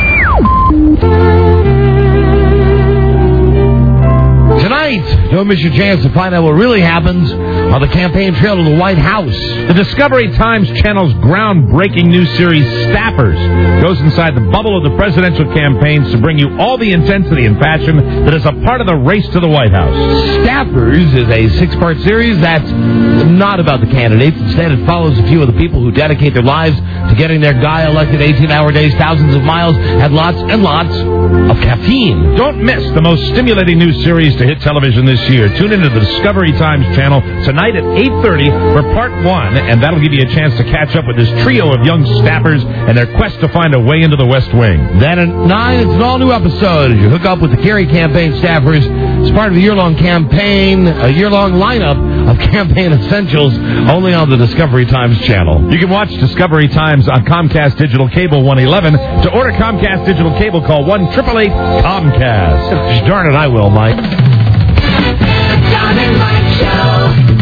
Tonight, don't miss your chance to find out what really happens on the campaign trail to the White House. The Discovery Times Channel's groundbreaking new series, Staffers, goes inside the bubble of the presidential campaigns to bring you all the intensity and passion that is a part of the race to the White House. Staffers is a 6-part series that's not about the candidates. Instead, it follows a few of the people who dedicate their lives to getting their guy elected. 18-hour days, thousands of miles, and lots of caffeine. Don't miss the most stimulating new series to hit television this year. Tune into the Discovery Times Channel tonight at 8:30 for part 1, and that'll give you a chance to catch up with this trio of young staffers and their quest to find a way into the West Wing. Then at 9, it's an all-new episode. You hook up with the Kerry campaign staffers as part of a year-long campaign, a year-long lineup of campaign essentials only on the Discovery Times Channel. You can watch Discovery Times on Comcast Digital Cable 111. To order Comcast Digital Cable, call 1-888-COMCAST. Darn it, I will, Mike. Don and Mike Show.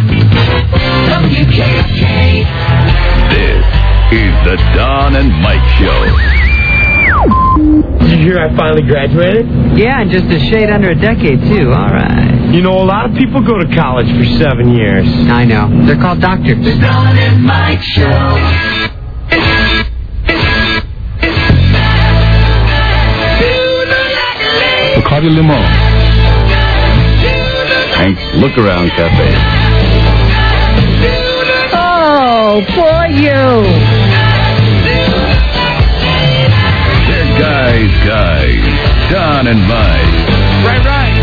WKK. This is the Don and Mike Show. Did you hear I finally graduated? Yeah, and just a shade under a decade, too. All right. You know, a lot of people go to college for 7 years. I know. They're called doctors. The Don and Mike Show. Bacardi Limon. Hank's Look Around Cafe. Oh, poor you. They're guys. Don and Mike. Right.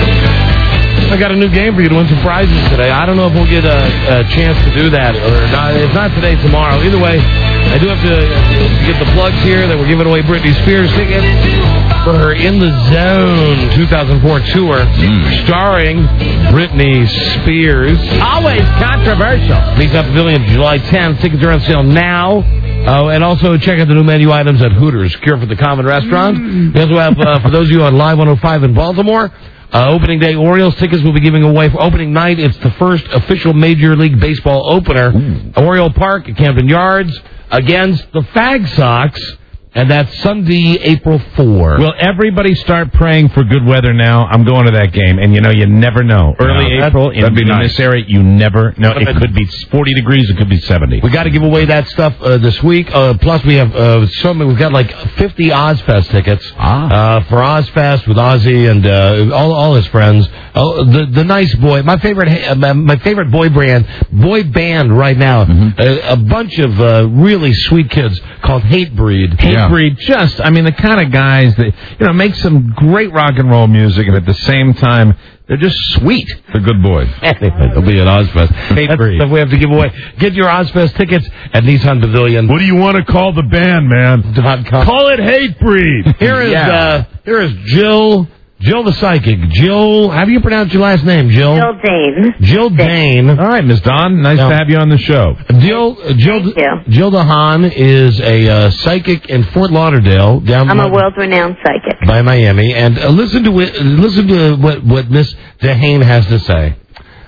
I got a new game for you to win some prizes today. I don't know if we'll get a chance to do that or not. If not today, tomorrow. Either way, I do have to get the plugs here that we're giving away Britney Spears tickets for her In the Zone 2004 tour starring Britney Spears. Always controversial. Meets up Pavilion July 10th. Tickets are on sale now. And also check out the new menu items at Hooters, Cure for the Common Restaurant. We also have, for those of you on Live 105 in Baltimore, opening day Orioles tickets will be giving away for opening night. It's the first official Major League Baseball opener. Oriole Park at Camden Yards against the Fag Sox. And that's Sunday, April 4. Will everybody start praying for good weather now? I'm going to that game, and you never know. Early April in this area, you never know. It could be 40 degrees, it could be 70. We got to give away that stuff this week. Plus, we have we've got like 50 Ozfest tickets for Ozfest with Ozzy and all his friends. The nice boy, my favorite boy band right now. A bunch of really sweet kids called Hatebreed. Hatebreed, the kind of guys that make some great rock and roll music, and at the same time they're just sweet. They're good boys. They'll be at Ozfest. Hatebreed. That's what we have to give away. Get your Ozfest tickets at Nissan Pavilion. What do you want to call the band, man? Call it Hatebreed. Here is Jill the Psychic. Jill, how do you pronounce your last name, Jill? Jill Dane. Jill Dane. All right, Miss Dawn. Nice to have you on the show. Thank you. Jill DeHaan is a psychic in Fort Lauderdale. I'm a world-renowned psychic. By Miami. And listen to what Miss DeHaan has to say.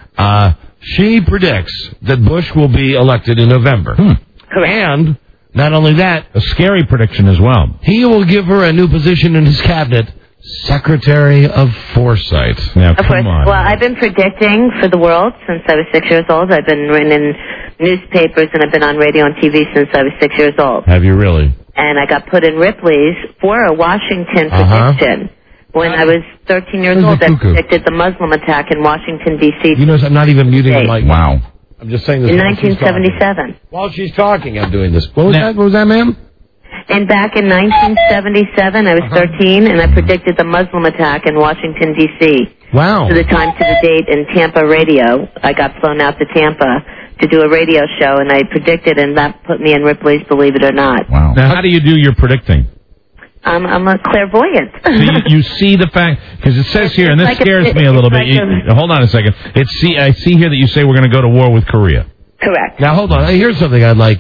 She predicts that Bush will be elected in November. Correct. And not only that, a scary prediction as well. He will give her a new position in his cabinet. Secretary of Foresight. Now, of course. Well, I've been predicting for the world since I was 6 years old. I've been written in newspapers and I've been on radio and TV since I was 6 years old. Have you really? And I got put in Ripley's for a Washington prediction. When I was 13 years old, I predicted the Muslim attack in Washington, D.C. You notice I'm not even muting the mic. Wow. I'm just saying this. In 1977. While she's talking, I'm doing this. What was that, ma'am? And back in 1977, I was 13, and I predicted the Muslim attack in Washington, D.C. Wow. To the time, to the date, in Tampa radio. I got flown out to Tampa to do a radio show, and I predicted, and that put me in Ripley's Believe It or Not. Wow. Now, how do you do your predicting? I'm a clairvoyant. So you see the fact, because it says here, and this scares me a little bit. Hold on a second. I see here that you say we're going to go to war with Korea. Correct. Now hold on. Here's something I'd like.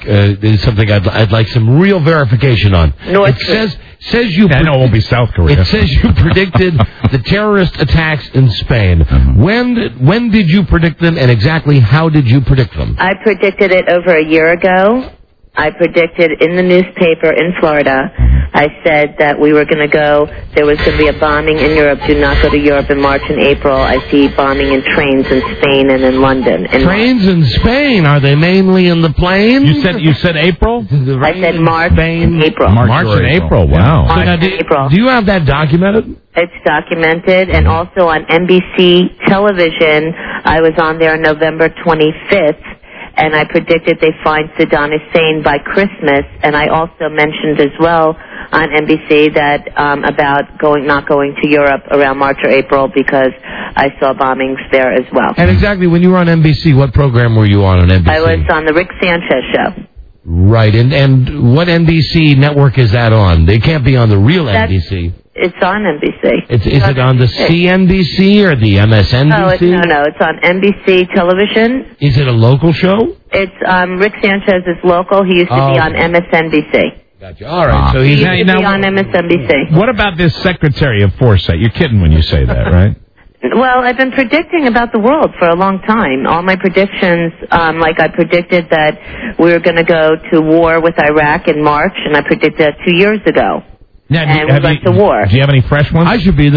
I'd like some real verification on. It says you. I know it won't be South Korea. It says you predicted the terrorist attacks in Spain. When did you predict them, and exactly how did you predict them? I predicted it over a year ago. I predicted in the newspaper in Florida. I said that we were going to go, there was going to be a bombing in Europe. Do not go to Europe in March and April. I see bombing in trains in Spain and in London. Trains in Spain? Are they mainly in the plains? You said April? I said March and April. March and April, wow. March and April. Do you have that documented? It's documented, and also on NBC television, I was on there November 25th. And I predicted they find Saddam Hussein by Christmas. And I also mentioned as well on NBC that about not going to Europe around March or April because I saw bombings there as well. And exactly when you were on NBC, what program were you on NBC? I was on the Rick Sanchez show. Right. And what NBC network is that on? They can't be on the real NBC. It's on NBC. Is it on the CNBC or the MSNBC? No, it's on NBC television. Is it a local show? It's Rick Sanchez is local. He used to be on MSNBC. Gotcha. All right. So he used to be on MSNBC. What about this Secretary of Foresight? You're kidding when you say that, right? Well, I've been predicting about the world for a long time. All my predictions, like I predicted that we were going to go to war with Iraq in March, and I predicted that 2 years ago. Now, and we went to war. Do you have any fresh ones? I should be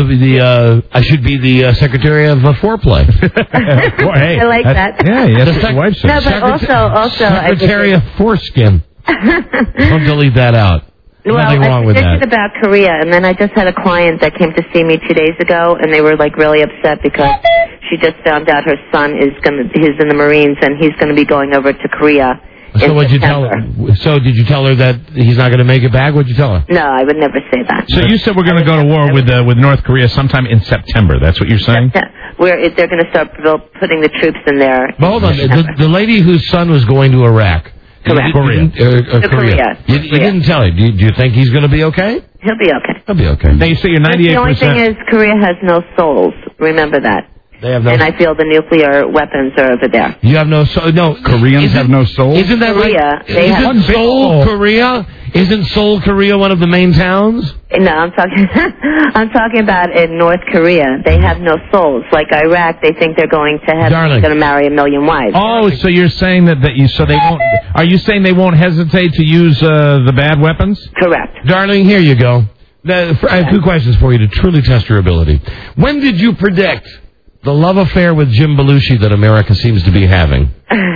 the Secretary of Foreplay. Hey, I like that. Yeah, that's what your wife said. No, but also Secretary of Foreskin. Don't delete that out. Well, nothing wrong with that. I predicted about Korea, and then I just had a client that came to see me 2 days ago, and they were like really upset because she just found out her son he's in the Marines, and he's going to be going over to Korea. So what'd you tell her? So did you tell her that he's not going to make it back? What'd you tell her? No, I would never say that. So you said we're going to go to war with North Korea sometime in September. That's what you're saying? Where they're going to start putting the troops in there. But hold on, the lady whose son was going to Iraq. Correct. Korea. You didn't tell her. Do you think he's going to be okay? He'll be okay. He'll be okay. Now you say you're 98%. The only thing is Korea has no souls. Remember that. They have no. And I feel the nuclear weapons are over there. You have no soul. No, Koreans have no souls. Isn't that Korea? Isn't Seoul, Korea? Isn't Seoul, Korea one of the main towns? No, I'm talking about in North Korea. They have no souls. Like Iraq, they think they're going to heaven. They're going to marry a million wives. Oh, so you're saying that they won't? Are you saying they won't hesitate to use the bad weapons? Correct. Darling, here you go. I have two questions for you to truly test your ability. When did you predict the love affair with Jim Belushi that America seems to be having?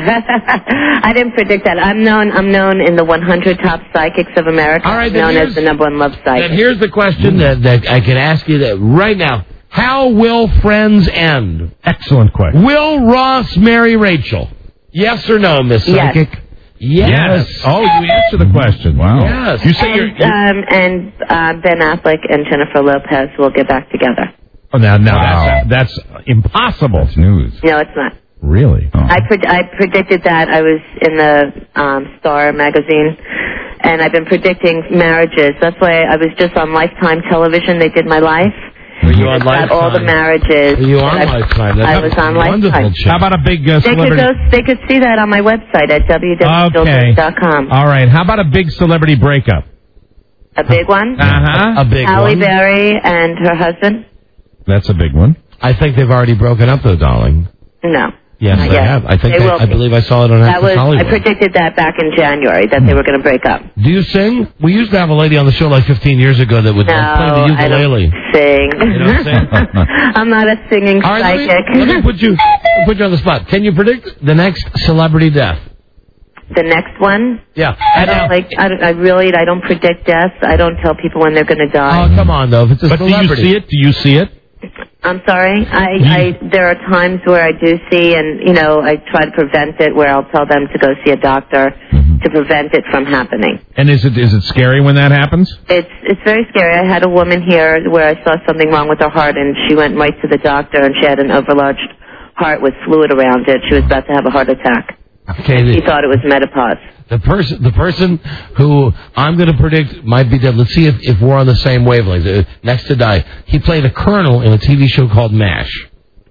I didn't predict that. I'm known in the 100 top psychics of America. All right, I'm known as the number one love psychic. And here's the question that I can ask you right now. How will Friends end? Excellent question. Will Ross marry Rachel? Yes or no, Miss Psychic? Yes. Oh, you answered the question. Wow. Yes. You say and Ben Affleck and Jennifer Lopez will get back together. Oh, now that's impossible. That's news. No, it's not. Really? Oh. I predicted that. I was in the Star magazine, and I've been predicting marriages. That's why I was just on Lifetime television. They did my life. Were you on Lifetime? All the marriages. Were you on Lifetime? I was on Lifetime. How about a big celebrity? They could see that on my website at www.com. All right. How about a big celebrity breakup? A big one? Uh-huh. A big Halle one. Berry and her husband? That's a big one. I think they've already broken up, though, darling. No. Yes, they have. I believe I saw it on Access Hollywood. I predicted that back in January, that they were going to break up. Do you sing? We used to have a lady on the show like 15 years ago that would play the ukulele. I don't sing. You don't sing? I'm not a singing psychic. Let me put you on the spot. Can you predict the next celebrity death? The next one? Yeah. I don't predict deaths. I don't tell people when they're going to die. Oh, come on, though. If it's a celebrity. Do you see it? I'm sorry. There are times where I do see, and I try to prevent it. Where I'll tell them to go see a doctor to prevent it from happening. And is it scary when that happens? It's very scary. I had a woman here where I saw something wrong with her heart, and she went right to the doctor, and she had an overlarge heart with fluid around it. She was about to have a heart attack. Okay, He thought it was menopause. The person who I'm going to predict might be dead. Let's see if we're on the same wavelength. Next to die. He played a colonel in a TV show called MASH.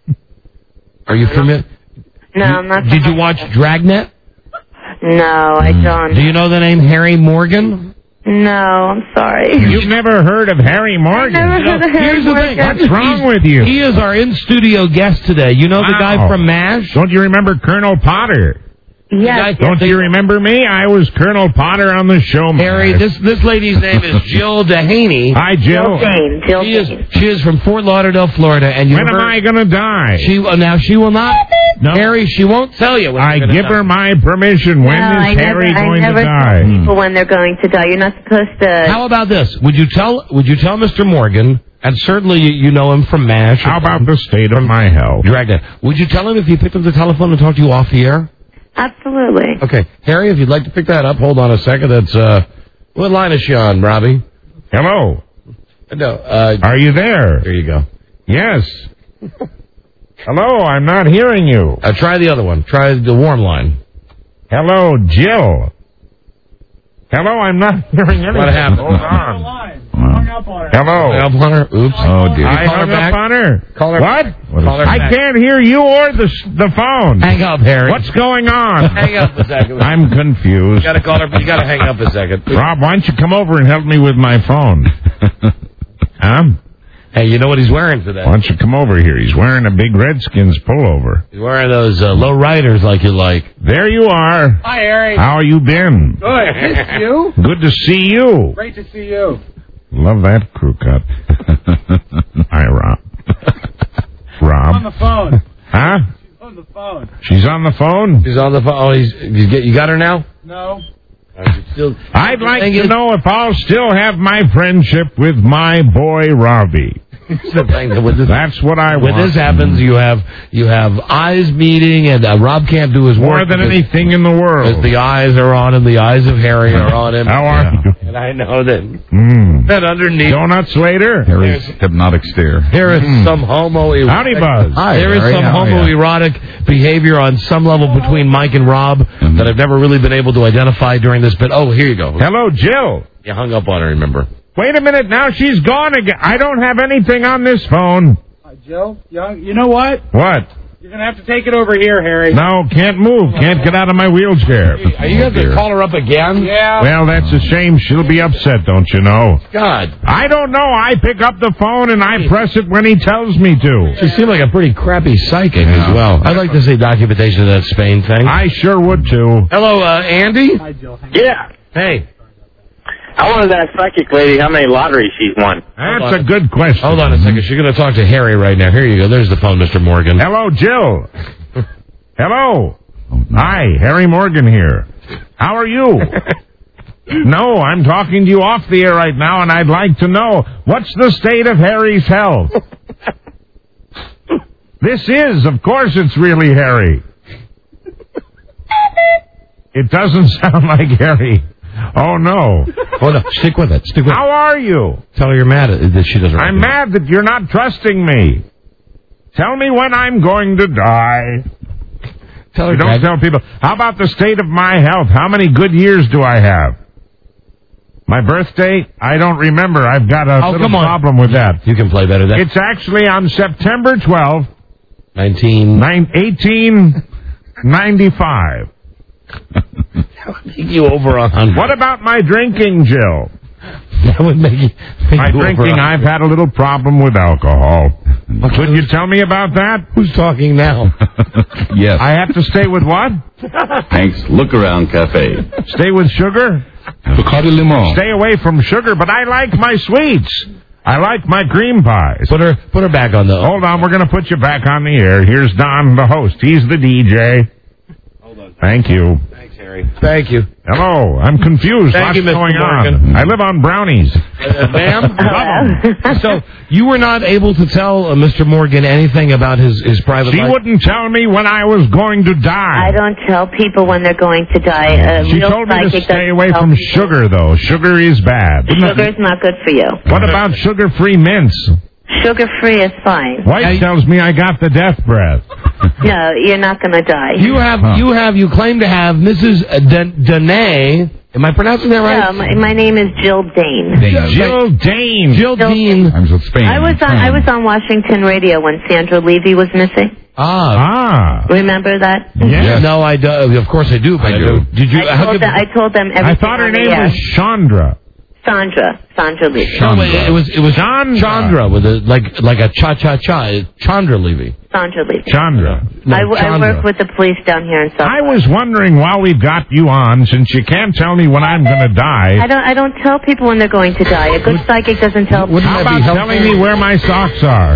Are you familiar? No, I'm not. Did you watch Dragnet? No, I don't. Do you know the name Harry Morgan? No, I'm sorry. You've never heard of Harry Morgan? I've never heard of Harry Here's the Morgan. thing. What's wrong with you? He is our in-studio guest today. You know the guy from MASH? Don't you remember Colonel Potter? Yes. Don't you remember me? I was Colonel Potter on the show. Harry, this lady's name is Jill Dehaney. Hi, Jill. She is from Fort Lauderdale, Florida. And when am I going to die? She will not. No. Harry, she won't tell you. I give her my permission. When is Harry going to die? Tell people when they're going to die. You're not supposed to. How about this? Would you tell Mr. Morgan? And certainly you know him from MASH. How about the state of my health? Dragnet. Would you tell him if he picked up the telephone and talked to you off the air? Absolutely. Okay. Harry, if you'd like to pick that up, hold on a second. That's, what line is she on, Robbie? Hello. No. Are you there? There you go. Yes. Hello, I'm not hearing you. Try the other one. Try the warm line. Hello, Jill. Hello, I'm not hearing anything. What happened? Hold on. Hello. Hung up on her? Oops. Oh, dear. I hung up on her. Call her What? Call her I back. can't hear you or the phone. Hang up, Harry. What's going on? Hang up a second. I'm confused. You gotta call her, but you gotta hang up a second. Rob, why don't you come over and help me with my phone? Huh? Hey, you know what he's wearing today? Why don't you come over here? He's wearing a big Redskins pullover. He's wearing those low riders like you like. There you are. Hi, Harry. How you been? Good. Missed you. Good to see you. Great to see you. Love that crew cut. Hi, Rob. Rob. On the phone. Huh? She's on the phone. She's on the phone? He's on the phone. Oh, you got her now? No. I'd like to know if I'll still have my friendship with my boy Robbie. That's what I want. When this happens, you have eyes meeting, and Rob can't do his work. More than anything in the world. The eyes are on him. The eyes of Harry are on him. How are you? And I know that underneath. Donuts later? Harry's hypnotic stare. There is some homoerotic. Howdy, Buzz. Hi, there is Harry. some homoerotic behavior on some level between Mike and Rob that I've never really been able to identify during this bit. Oh, here you go. Hello, Jill. You hung up on her, remember? Wait a minute, now she's gone again. I don't have anything on this phone. Joe, you know what? What? You're going to have to take it over here, Harry. No, can't move. Can't get out of my wheelchair. Are you going to call her up again? Yeah. Well, that's a shame. She'll be upset, don't you know? God. I don't know. I pick up the phone and I press it when he tells me to. She seemed like a pretty crappy psychic as well. I'd like to see documentation of that Spain thing. I sure would, too. Hello, Andy? Hi, Jill. Yeah. Hey. I wanted to ask psychic lady how many lotteries she's won. That's a good question. Hold on a second. She's going to talk to Harry right now. Here you go. There's the phone, Mr. Morgan. Hello, Jill. Hello. Hi, Harry Morgan here. How are you? No, I'm talking to you off the air right now, and I'd like to know, what's the state of Harry's health? This is, of course it's really Harry. It doesn't sound like Harry. Oh, no. Hold on. Stick with it. Stick with it. How are you? Tell her you're mad that she doesn't. I'm mad that you're not trusting me. Tell me when I'm going to die. Tell her. Don't tell people. How about the state of my health? How many good years do I have? My birthday? I don't remember. I've got a little problem with that. You can play better than It's actually on September 12th, 1895. That would make you over 100. What about my drinking, Jill? That would make you. My drinking, I've had a little problem with alcohol. Could you tell me about that? Who's talking now? Yes. I have to stay with what? Hank's Look Around Cafe. Stay with sugar? Bacardi Limon. Stay away from sugar, but I like my sweets. I like my cream pies. Put her back on the... Hold on, we're going to put you back on the air. Here's Don, the host. He's the DJ. Hold on. Thank you. Thanks, Harry. Harry. Thank you. Hello, I'm confused. Thank you, What's Mr. going Morgan. on? I live on brownies. Ma'am? So you were not able to tell Mr. Morgan anything about his private She life? wouldn't tell me when I was going to die. I don't tell people when they're going to die. She told me to stay away from sugar, though. Sugar is bad. Sugar's not good for you. What about sugar-free mints? Sugar-free is fine. Wife tells me I got the death breath. No, you're not going to die. You claim to have Mrs. Danae. Am I pronouncing that right? No, my name is Jill Dane. Jill Dane. Jill Dane. I'm from Spain. I was on Washington Radio when Sandra Levy was missing. Remember that? Yes. No, I do. Of course I do. But I do. Did you? I told them everything. I thought her on the name air. was Chandra. Sandra Levy. No, it was Chandra with a like a cha-cha-cha. Chandra Levy. Sandra Levy. Chandra. I work with the police down here in South. I was wondering while we've got you on, since you can't tell me when I'm going to die. I don't tell people when they're going to die. A good psychic doesn't tell people. How about telling me where my socks are?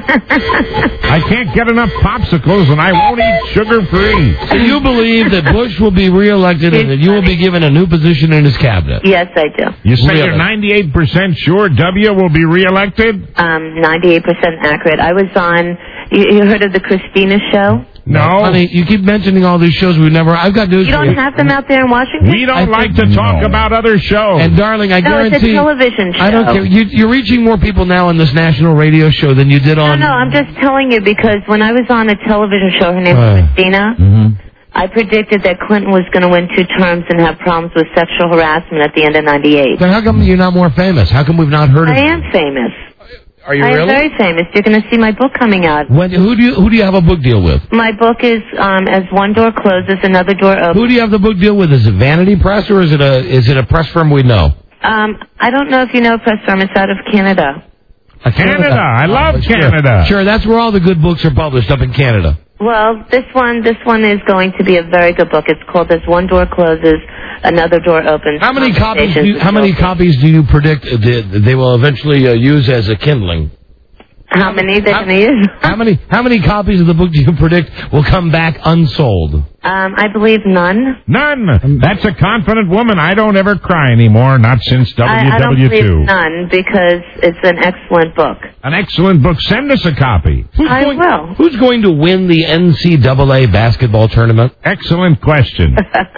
I can't get enough popsicles and I won't eat sugar-free. So you believe that Bush will be reelected and that you will be given a new position in his cabinet? Yes, I do. You say you're 98% sure W will be reelected? 98% accurate. I was on. You heard of the Christina show? No. Honey, you keep mentioning all these shows we've never... I've got news You for don't have them out there in Washington? We don't like to talk about other shows. And, darling, I guarantee... it's a television show. I don't care. You're reaching more people now on this national radio show than you did on... No, I'm just telling you because when I was on a television show, her name was Christina, I predicted that Clinton was going to win 2 terms and have problems with sexual harassment at the end of 98. Then how come you're not more famous? How come we've not heard of you? I am famous. Are you I really? am very famous. You're going to see my book coming out. Who do you have a book deal with? My book is As One Door Closes, Another Door Opens. Who do you have the book deal with? Is it Vanity Press or is it a press firm we know? I don't know if you know press firm. It's out of Canada. Canada. I love Canada. Sure, that's where all the good books are published, up in Canada. Well, this one is going to be a very good book. It's called As One Door Closes, Another Door Opens. How many copies do you predict they will eventually use as a kindling? How many they're going to use? How many copies of the book do you predict will come back unsold? I believe none. None. That's a confident woman. I don't ever cry anymore, not since WW2. I don't believe none because it's an excellent book. An excellent book. Send us a copy. I will. Who's going to win the NCAA basketball tournament? Excellent question.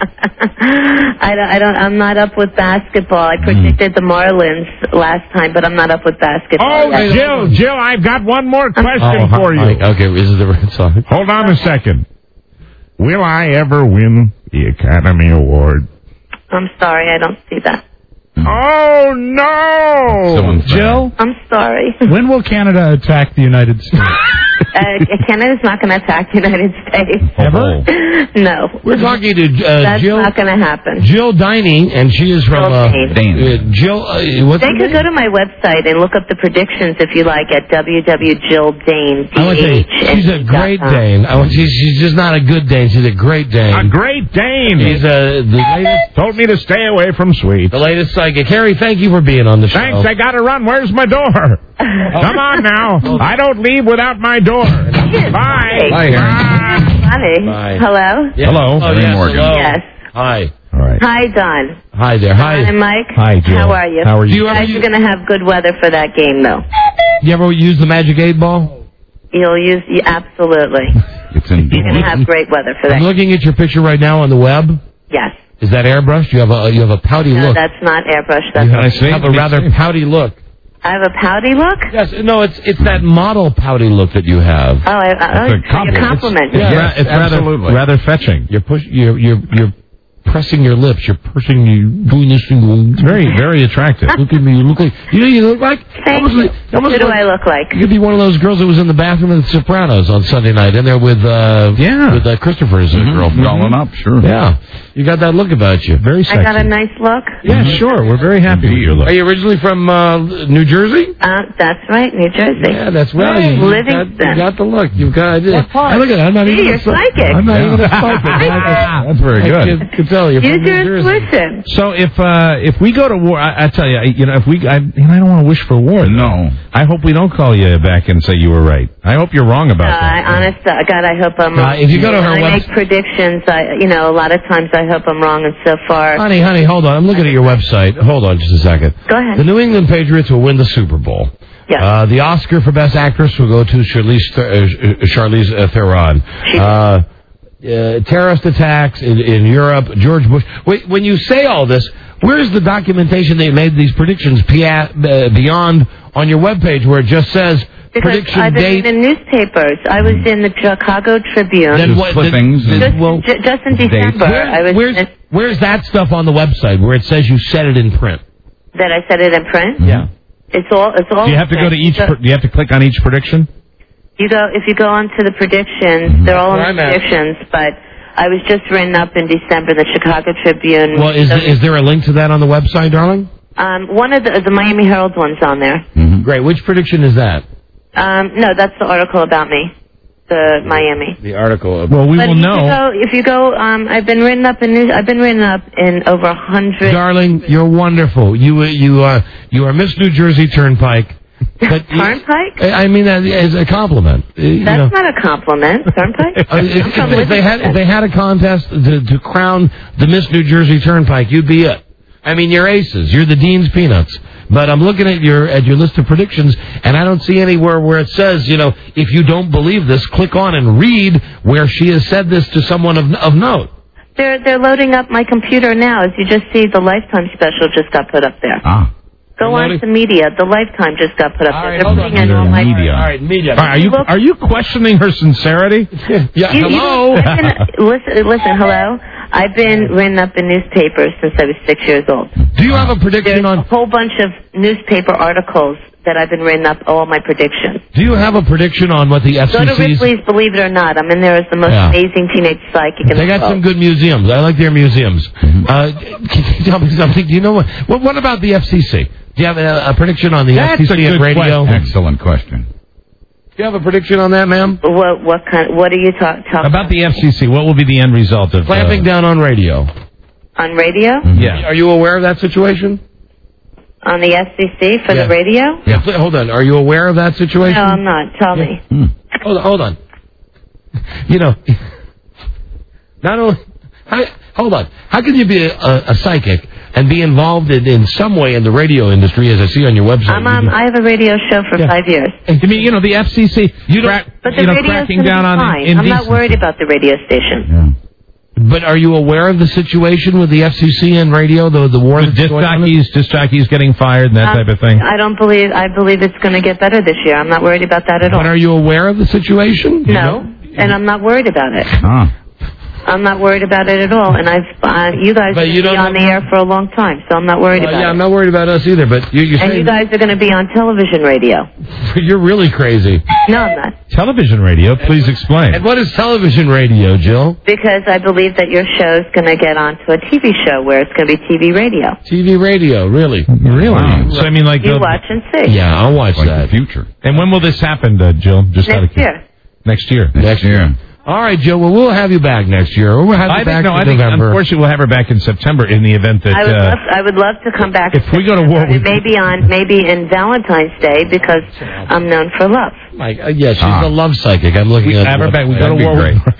I'm not up with basketball. I predicted the Marlins last time, but I'm not up with basketball. Oh, Jill, I've got one more question for you. Okay, is it the right song? Hold on a second. Will I ever win the Academy Award? I'm sorry, I don't see that. Oh, no! Jill? I'm sorry. When will Canada attack the United States? Canada's not going to attack the United States. Ever? No. We're talking to That's Jill. not going to happen. Jill Diney, and she is from Jill. What's they could go to my website and look up the predictions if you like at www.JillDane. She's a great Dane. She's just not a good Dane. She's a great Dane. A great Dane. She's the latest. Told me to stay away from sweets. The latest psychic. Harry, thank you for being on the show. Thanks. I got to run. Where's my door? Come on now. I don't leave without my door. Bye. Bye, Harry. Funny. Bye. Hello? Yeah. Hello. Morgan. Yes. Hi. All right. Hi, Don. Hi there. Hi. Don and Mike. Hi, Jill. How are you? How are you? You guys are going to have good weather for that game, though. You ever use the Magic 8 Ball? Absolutely. It's in. You're going to have great weather for that. I'm looking at your picture right now on the web. Yes. Is that airbrushed? You have a pouty No, look. that's not airbrush. You have a rather pouty look. I have a pouty look? Yes, no, it's that model pouty look that you have. Oh, It's a compliment. It's rather fetching. You're pressing your lips. You're pursing. You doing this thing. Going, very, very attractive. Look at me. You look like. You know. You look like. Thank you. What do I look like? You could be one of those girls that was in the bathroom of The Sopranos on Sunday night, in there with Christopher's girl. Rolling up, sure. Yeah, you got that look about you. Very sexy. I got a nice look? Yeah, sure. We're very happy with your look. Are you originally from New Jersey? That's right, New Jersey. Yeah, that's right. Livingston. You got the look. You've got it. What part? Look at it. I'm not even you're psychic. I'm not even a psychic. That's very good. Phil. You're Use from New your Jersey. intuition. So if we go to war, I tell you, if we, I don't want to wish for war. No. I hope we don't call you back and say you were right. I hope you're wrong about that. Honest to God, I hope I'm wrong. If you go to her When I website, make predictions, a lot of times I hope I'm wrong, and so far. honey, hold on. I'm looking at your website. Hold on just a second. Go ahead. The New England Patriots will win the Super Bowl. Yeah. The Oscar for Best Actress will go to Charlize Theron. Terrorist attacks in Europe, George Bush. Wait, when you say all this, where's the documentation that you made these predictions beyond on your webpage where it just says Because prediction I've been date? in the newspapers. I was in the Chicago Tribune. Then what? Just in December. Where's that stuff on the website where it says you said it in print? That I said it in print? Yeah. It's all. Do you have to go to each? Do you have to click on each prediction? If you go onto the predictions, they're all in the predictions. But I was just written up in December in the Chicago Tribune. Well, is there a link to that on the website, darling? One of the Miami Herald one's on there. Great. Which prediction is that? No, that's the article about me, the Miami. The article. Well, we will know. If you go, I've been written up in over 100. Darling, you're wonderful. You are Miss New Jersey Turnpike. But Turnpike? I mean that as a compliment. That's not a compliment, Turnpike. If they had a contest to crown the Miss New Jersey Turnpike, you'd be it. I mean, you're aces. You're the Dean's Peanuts. But I'm looking at your list of predictions, and I don't see anywhere where it says, if you don't believe this, click on and read where she has said this to someone of note. They're loading up my computer now. As you just see, the Lifetime special just got put up there. Go on to media. The Lifetime just got put up there. They're putting in all my media. All right, media. Are you questioning her sincerity? Yeah. Hello. Listen. Hello. I've been written up in newspapers since I was 6 years old. Do you have a prediction on a whole bunch of newspaper articles that I've been written up, all my predictions. Do you have a prediction on what the FCC's... Go to Ripley's Believe It or Not. I'm in there as the most amazing teenage psychic in They got some good museums. I like their museums. Can you tell me something? Do you know what about the FCC? Do you have a prediction on the FCC and radio? Excellent question. Do you have a prediction on that, ma'am? What are you talking about? The FCC, what will be the end result of... Clamping down on radio. On radio? Yeah. Are you aware of that situation? On the FCC for the radio? Yeah. Hold on. Are you aware of that situation? No, I'm not. Tell me. Hold on. Not only... Hold on. How can you be a psychic and be involved in some way in the radio industry, as I see on your website? I have a radio show for 5 years. To me, the FCC, but the radio's cracking down on fine. I'm not worried about the radio station. Yeah. But are you aware of the situation with the FCC and radio, the war that's going on? Disc jockeys getting fired and that type of thing? I believe it's going to get better this year. I'm not worried about that at all. But are you aware of the situation? No, and I'm not worried about it. I'm not worried about it at all, and you guys are going to be on the air for a long time, so I'm not worried about it. Yeah, I'm not worried about us either, but you're saying... And you guys are going to be on television radio. You're really crazy. No, I'm not. Television radio? Please explain. And what is television radio, Jill? Because I believe that your show's going to get onto a TV show where it's going to be TV radio. TV radio, really? Really? Wow. So, I mean, like... You watch and see. Yeah, I'll watch that. The future. And when will this happen, Jill? Just Next year. Next year. Next year. All right, Joe. Well, we'll have you back next year. Or we'll have you back in November. Unfortunately, we'll have her back in September in the event that... I would love to come back. If we go to war with... Maybe in Valentine's Day, because I'm known for love. She's a love psychic. I'm looking at her back. We go to war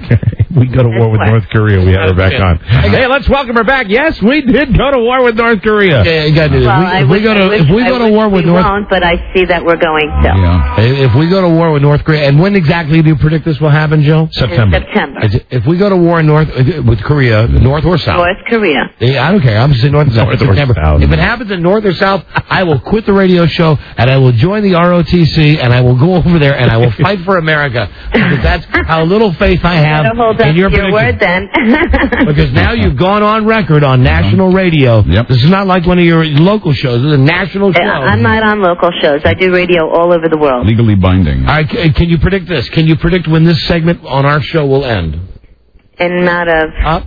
with North Korea. We have her back on. Hey, let's welcome her back. Yes, we did go to war with North Korea. If we go to war with North... won't, but I see that we're going to. Yeah. If we go to war with North Korea, and when exactly do you predict this will happen, Jill? September. If we go to war with Korea, North or South? North Korea. I don't care. I'm just saying North or South. If it happens in North or South, I will quit the radio show, and I will join the ROTC, and I will go over there, and I will fight for America. Because that's how little faith I have in your prediction. Word, then. Because now you've gone on record on national radio. Yep. This is not like one of your local shows. This is a national show. I'm not on local shows. I do radio all over the world. Legally binding. All right. Can you predict this? Can you predict when this segment on our show will end? In a matter of...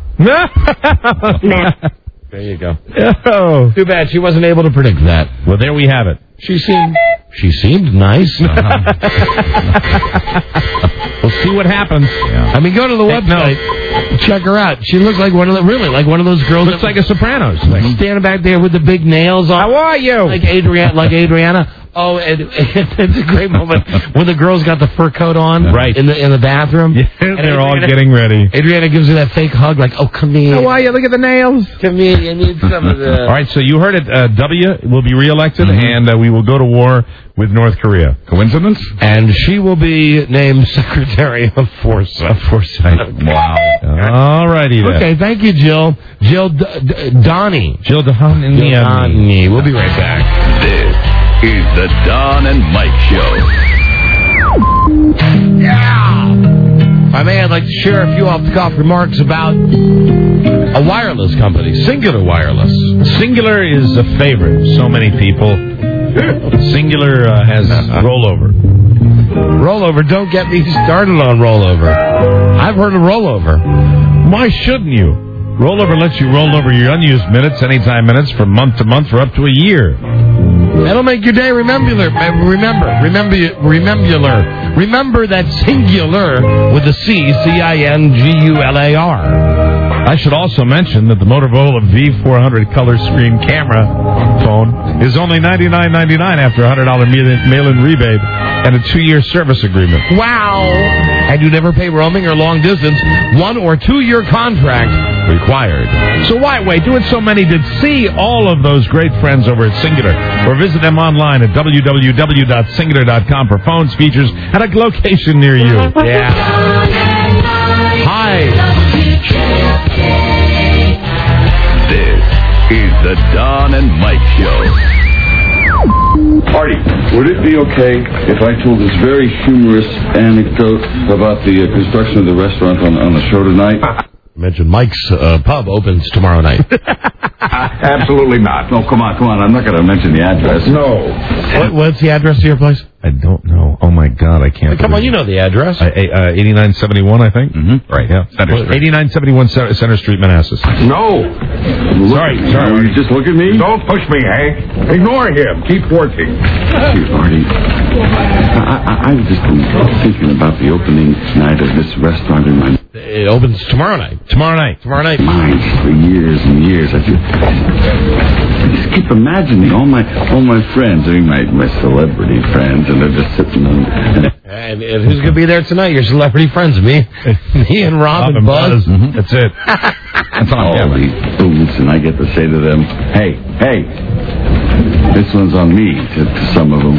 There you go. Oh. Too bad she wasn't able to predict that. Well, there we have it. She seemed nice. We'll see what happens. Yeah. I mean, go to the website, check her out. She looks like one of those girls. Looks like a Sopranos. Standing back there with the big nails on. How are you? Like Adriana. Oh, and it's a great moment when the girl's got the fur coat on, right, in the bathroom. Yeah, and they're all getting ready. Adriana gives her that fake hug, like, "Oh, come here. How are you? Look at the nails. Come here. I need some of the." All right, so you heard it. W will be reelected, and we will go to war with North Korea. Coincidence? And she will be named Secretary of Foresight. Wow. All righty then. Okay, thank you, Jill. Donnie. Jill Donnie. We'll be right back. This is the Don and Mike Show. Yeah! I may I'd like to share a few off-the-cuff remarks about a wireless company, Singular Wireless. Singular is a favorite of so many people. Singular has rollover. Rollover, don't get me started on rollover. I've heard of rollover. Why shouldn't you? Rollover lets you roll over your unused minutes, anytime minutes, from month to month for up to a year. That'll make your day remember that singular with a C, Cingular. I should also mention that the Motorola V400 color screen camera phone is only $99.99 after a $100 mail-in rebate and a 2-year service agreement. Wow! And you never pay roaming or long distance, 1 or 2 year contract required. So why wait? Do it so many did. See all of those great friends over at Singular, or visit them online at www.singular.com for phones, features, and a location near you. Yeah. Hi. This is the Don and Mike Show. Artie, would it be okay if I told this very humorous anecdote about the construction of the restaurant on the show tonight? Mentioned Mike's Pub opens tomorrow night. Absolutely not. No, come on. I'm not going to mention the address. No. What's the address to your place? I don't know. Oh, my God, I can't. Come on, you know the address. 8971, I think. Mm-hmm. Right, yeah. Center Street. 8971 Center Street, Manassas. No. Sorry. You just look at me? Don't push me, Hank. Ignore him. Keep working. Artie, I was just thinking about the opening night of this restaurant in my... It opens tomorrow night. Tomorrow night. Mind, for years and years. I just keep imagining all my friends, I mean my celebrity friends, and they're just sitting and who's going to be there tonight? Your celebrity friends, me and Rob and Buzz. Mm-hmm. That's it. That's all these booths, and I get to say to them, hey, this one's on me, to some of them.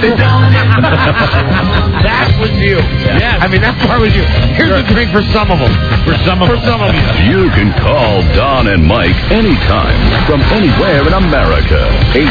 That was you. Yes. I mean, that part was you. Here's a drink for some of them. For some of you. You can call Don and Mike anytime from anywhere in America.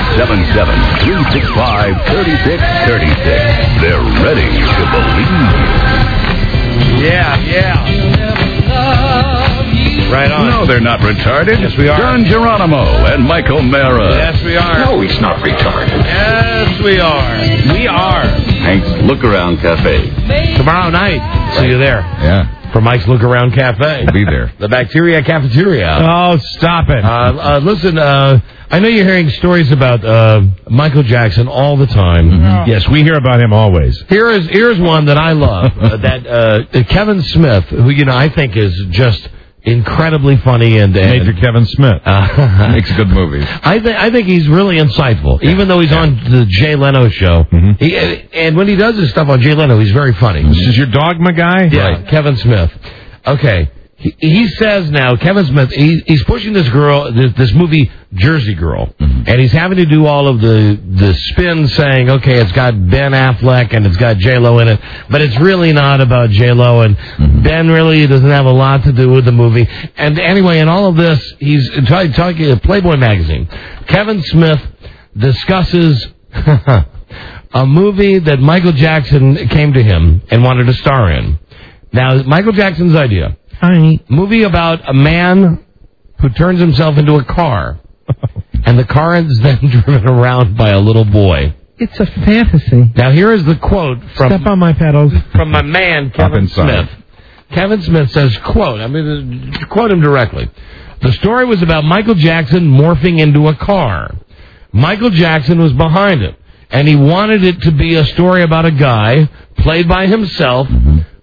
877-365-3636. They're ready to believe you. Yeah. Right on. No, they're not retarded. Yes, we are. John Geronimo and Mike O'Mara. Yes, we are. No, he's not retarded. Yes, we are. We are. Hank's Look Around Cafe. Tomorrow night. See you there. Yeah. For Mike's Look Around Cafe. We'll be there. The Bacteria Cafeteria. Oh, stop it. Listen, I know you're hearing stories about Michael Jackson all the time. Mm-hmm. Yes, we hear about him always. Here's one that I love. That Kevin Smith, who I think is just incredibly funny and Major Kevin Smith makes good movies. I think he's really insightful, even though he's on the Jay Leno show. Mm-hmm. And when he does his stuff on Jay Leno, he's very funny. This is your Dogma guy? Yeah, right. Kevin Smith. Okay. He says now, Kevin Smith, he's pushing this girl, this movie, Jersey Girl. Mm-hmm. And he's having to do all of the spin saying, okay, it's got Ben Affleck and it's got J-Lo in it, but it's really not about J-Lo, and Ben really doesn't have a lot to do with the movie. And anyway, in all of this, he's talking to Playboy magazine. Kevin Smith discusses a movie that Michael Jackson came to him and wanted to star in. Now, Michael Jackson's idea. Movie about a man who turns himself into a car, and the car is then driven around by a little boy. It's a fantasy. Now, here is the quote from... Step on my pedals. From my man, Kevin Smith. Kevin Smith says, quote, I'm going to quote him directly. The story was about Michael Jackson morphing into a car. Michael Jackson was behind it, and he wanted it to be a story about a guy, played by himself,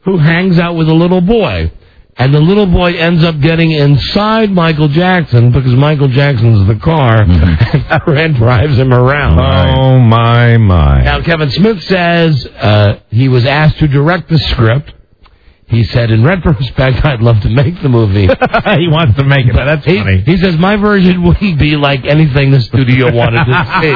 who hangs out with a little boy. And the little boy ends up getting inside Michael Jackson because Michael Jackson's the car and drives him around. Oh, my. Now, Kevin Smith says he was asked to direct the script. He said, in retrospect, I'd love to make the movie. He wants to make it. That's funny. He says, my version wouldn't be like anything the studio wanted to see.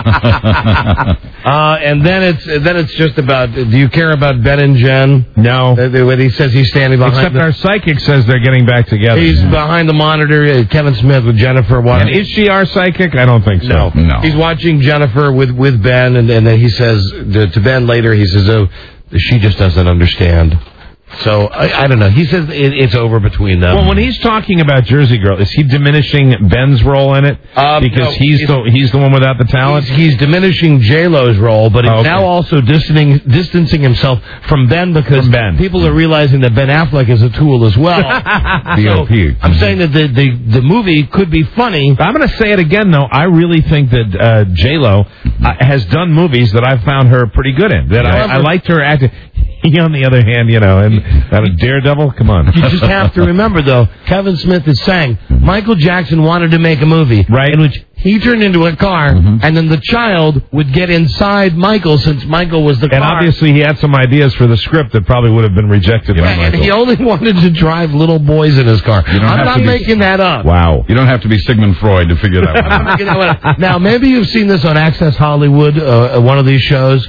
And then it's just about, do you care about Ben and Jen? No. When he says he's standing behind Except our psychic says they're getting back together. He's behind the monitor, Kevin Smith with Jennifer. And is she our psychic? I don't think so. No. He's watching Jennifer with Ben, and then he says to Ben later, he says, oh, she just doesn't understand. So, I don't know. He says it's over between them. Well, when he's talking about Jersey Girl, is he diminishing Ben's role in it? Because he's the one without the talent? He's diminishing J-Lo's role, but he's now also distancing himself from Ben because people are realizing that Ben Affleck is a tool as well. B.O.P. I'm saying that the movie could be funny. I'm going to say it again, though. I really think that J-Lo has done movies that I've found her pretty good in. That I liked her acting. He, on the other hand, and that a Daredevil, come on. You just have to remember, though, Kevin Smith is saying Michael Jackson wanted to make a movie, in which he turned into a car, and then the child would get inside Michael since Michael was the car. And obviously he had some ideas for the script that probably would have been rejected by Michael. And he only wanted to drive little boys in his car. I'm not making that up. Wow. You don't have to be Sigmund Freud to figure that one out. Now, maybe you've seen this on Access Hollywood, one of these shows.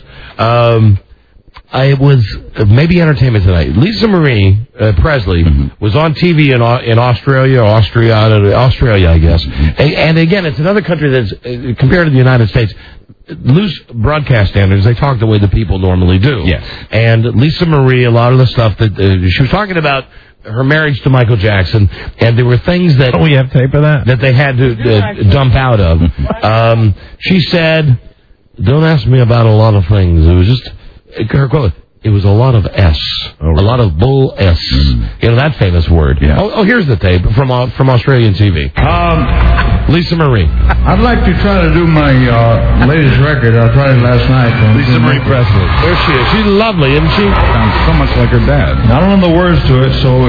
It was maybe Entertainment Tonight. Lisa Marie Presley was on TV in Australia, I guess. And again, it's another country that's, compared to the United States, loose broadcast standards, they talk the way the people normally do. Yes. And Lisa Marie, a lot of the stuff that she was talking about, her marriage to Michael Jackson, and there were things that... we have tape of that? That they had to dump out of. She said, don't ask me about a lot of things. It was just... Her quote, it was a lot of S. A lot of bull S. That famous word. Yeah. Oh, here's the tape from Australian TV. Lisa Marie. I'd like to try to do my latest record. I tried it last night. Lisa Marie Presley. There she is. She's lovely, isn't she? Sounds so much like her dad. I don't know the words to it, so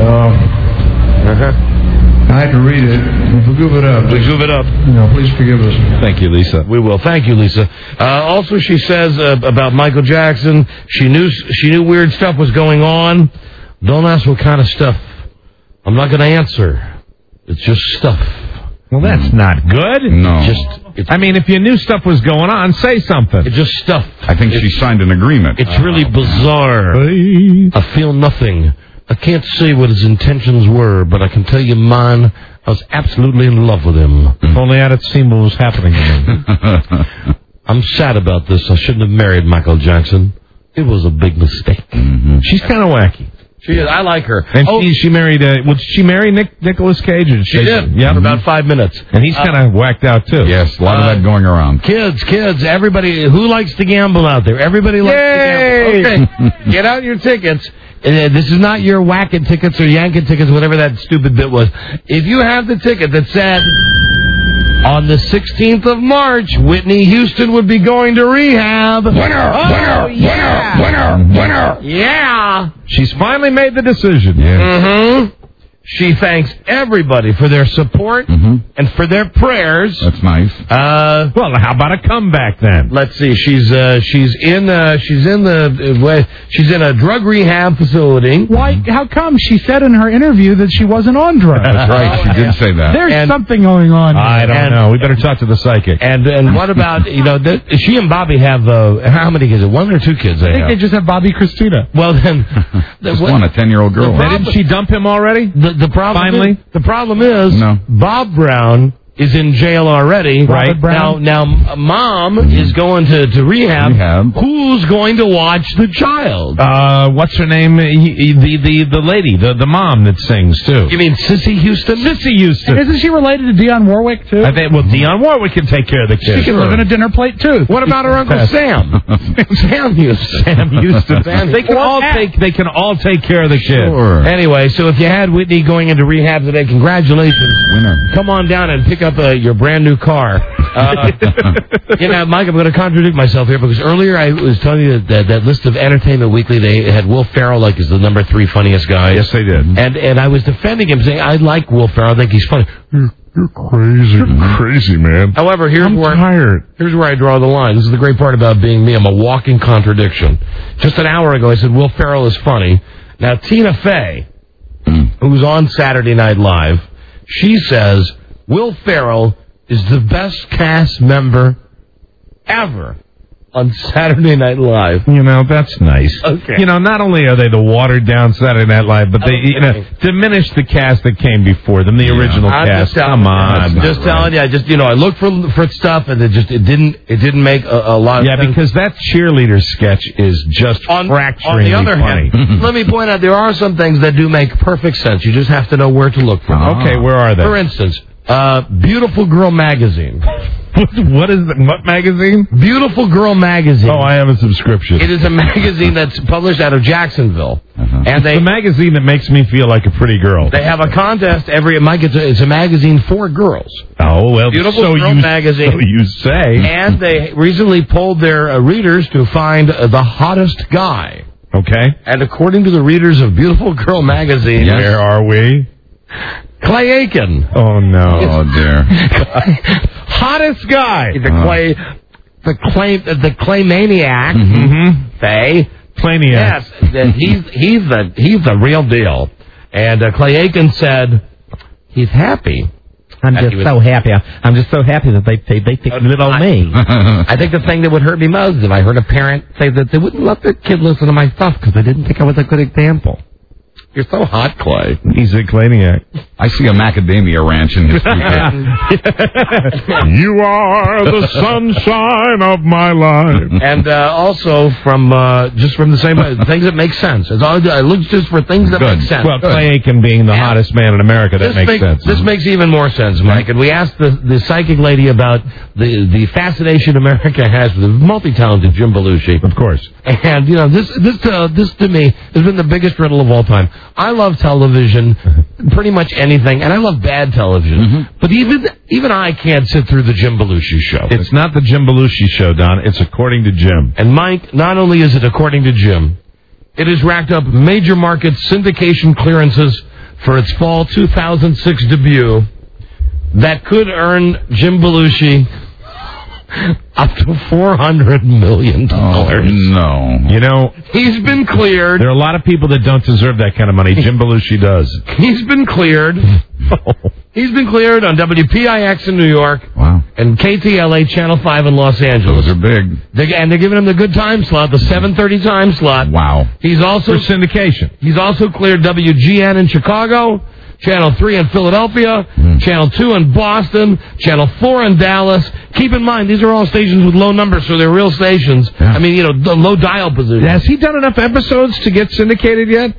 I had to read it. We'll give it up. Give it up. Please forgive us. Thank you, Lisa. We will. Thank you, Lisa. Also, she says about Michael Jackson, she knew weird stuff was going on. Don't ask what kind of stuff. I'm not going to answer. It's just stuff. Well, that's not good. No. I mean, if you knew stuff was going on, say something. It's just stuff. I think she signed an agreement. It's really bizarre. I feel nothing. I can't say what his intentions were, but I can tell you mine. I was absolutely in love with him. If only I'd have seen what was happening to him. I'm sad about this. I shouldn't have married Michael Jackson. It was a big mistake. She's kind of wacky. She is. I like her. And she married. Did she marry Nicolas Cage? Or she did. Yeah, for about 5 minutes. And he's kind of whacked out too. Yes, a lot of that going around. Kids, everybody who likes to gamble out there. Everybody likes to gamble. Okay, get out your tickets. This is not your whacking tickets or yanking tickets, whatever that stupid bit was. If you have the ticket that said on the 16th of March, Whitney Houston would be going to rehab. Winner! Yeah. She's finally made the decision. Yeah. She thanks everybody for their support and for their prayers. That's nice. Well, how about a comeback then? Let's see. She's in a drug rehab facility. Why? How come? She said in her interview that she wasn't on drugs. That's right. She did say that. There's something going on. I don't know. We better talk to the psychic. And what about she and Bobby have how many kids? 1 or 2 kids? I think they just have Bobby Christina. Well then, just one, a 10-year-old girl. Didn't she dump him already? The problem is Bob Brown is in jail already. Right. Now Mom is going to rehab. Who's going to watch the child? What's her name? The lady, the mom that sings too. You mean Sissy Houston? Sissy Houston. And isn't she related to Dionne Warwick too? Dionne Warwick can take care of the kids. She can live in a dinner plate too. What about her Uncle Sam? Sam Houston. Sam Houston. They can all take care of the kids. Sure. Anyway, so if you had Whitney going into rehab today, congratulations. Winner. Come on down and pick up your brand new car. Mike, I'm going to contradict myself here because earlier I was telling you that list of Entertainment Weekly, they had Will Ferrell like as the number 3 funniest guy. Yes, they did. And I was defending him, saying I like Will Ferrell. I think he's funny. You're crazy. You're crazy, man. However, here's where I draw the line. This is the great part about being me. I'm a walking contradiction. Just an hour ago, I said Will Ferrell is funny. Now, Tina Fey, who's on Saturday Night Live, she says Will Ferrell is the best cast member ever on Saturday Night Live. That's nice. Okay. Not only are they the watered-down Saturday Night Live, but they diminish the cast that came before them, the original cast. Come on. Just telling you, I looked for stuff, and it didn't make a lot of sense. Yeah, because that cheerleader sketch is just fracturingly on the other funny. hand, let me point out, there are some things that do make perfect sense. You just have to know where to look for them. Okay, where are they? For instance, Beautiful Girl Magazine. What is it? What magazine? Beautiful Girl Magazine. Oh, I have a subscription. It is a magazine that's published out of Jacksonville. And it's a magazine that makes me feel like a pretty girl. They have a contest it's a magazine for girls. Oh, well, Beautiful Girl Magazine. So you say. And they recently polled their readers to find the hottest guy. Okay. And according to the readers of Beautiful Girl Magazine... Yes. Where are we? Clay Aiken. Oh, no. Oh, dear. Hottest guy. The Clay Maniac. Faye. Planiac. Yes, he's the real deal. And Clay Aiken said he's happy. I'm just so happy. I'm just so happy that they picked little me. I think the thing that would hurt me most is if I heard a parent say that they wouldn't let their kid listen to my stuff because they didn't think I was a good example. You're so hot, Clay. He's a Claniac. I see a macadamia ranch in his future. You are the sunshine of my life. And also from the same things that make sense. I look just for things that make sense. Well, Clay Aiken being the hottest man in America, that makes sense. This makes even more sense, Mike. And we asked the psychic lady about the fascination America has with the multi-talented Jim Belushi. Of course. And, this to me has been the biggest riddle of all time. I love television, pretty much anything, and I love bad television. But even I can't sit through the Jim Belushi show. It's not the Jim Belushi show, Don. It's according to Jim. And Mike, not only is it according to Jim, it has racked up major market syndication clearances for its fall 2006 debut that could earn Jim Belushi up to $400 million. Oh, no. He's been cleared. There are a lot of people that don't deserve that kind of money. Jim Belushi does. He's been cleared. He's been cleared on WPIX in New York. Wow. And KTLA Channel 5 in Los Angeles. Those are big. And they're giving him the good time slot, the 7:30 time slot. Wow. He's also for syndication. He's also cleared WGN in Chicago, Channel 3 in Philadelphia, Channel 2 in Boston, Channel 4 in Dallas. Keep in mind, these are all stations with low numbers, so they're real stations. Yeah. I mean, the low dial position. Has he done enough episodes to get syndicated yet?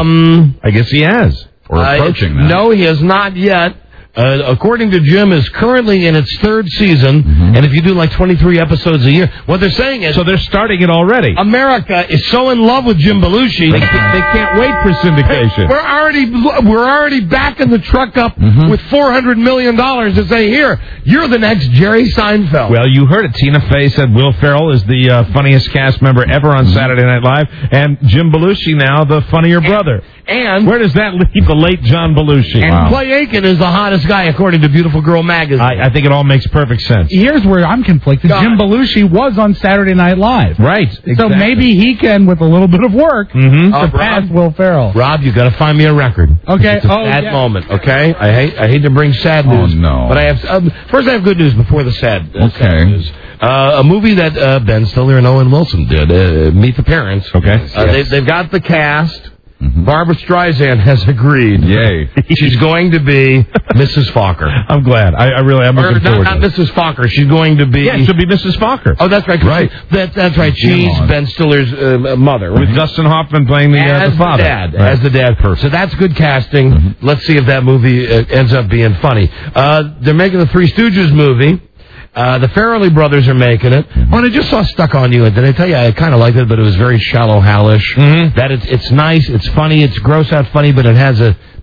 I guess he has. Or approaching that. No, he has not yet. According to Jim, is currently in its third season, and if you do like 23 episodes a year, what they're saying is... So they're starting it already. America is so in love with Jim Belushi... They can't wait for syndication. We're already backing the truck up with $400 million to say, here, you're the next Jerry Seinfeld. Well, you heard it. Tina Fey said Will Ferrell is the funniest cast member ever on Saturday Night Live, and Jim Belushi now the funnier brother. And where does that leave the late John Belushi? And Clay Aiken is the hottest guy, according to Beautiful Girl Magazine. I think it all makes perfect sense. Here's where I'm conflicted. Jim Belushi was on Saturday Night Live. Right. Exactly. So maybe he can, with a little bit of work, surpass Will Ferrell. Rob, you got to find me a record. Okay. It's a sad moment, okay? I hate to bring sad news. Oh, no. But I have... first, I have good news before the sad news. A movie that Ben Stiller and Owen Wilson did, Meet the Parents. Okay. They've got the cast... Barbara Streisand has agreed. Yay. She's going to be Mrs. Fokker. I'm glad. I'm looking forward to it. Not Mrs. Fokker. She's going to be... Yeah, she'll be Mrs. Fokker. Oh, that's right. Right. That's right. She's Ben Stiller's mother. Right? With Dustin Hoffman playing the father. As the dad. So that's good casting. Let's see if that movie ends up being funny. They're making the Three Stooges movie. The Farrelly brothers are making it. Oh, and I just saw Stuck on You. Did I tell you I kind of liked it, but it was very shallow Hallish. That it's nice, it's funny, it's gross out funny, but it has a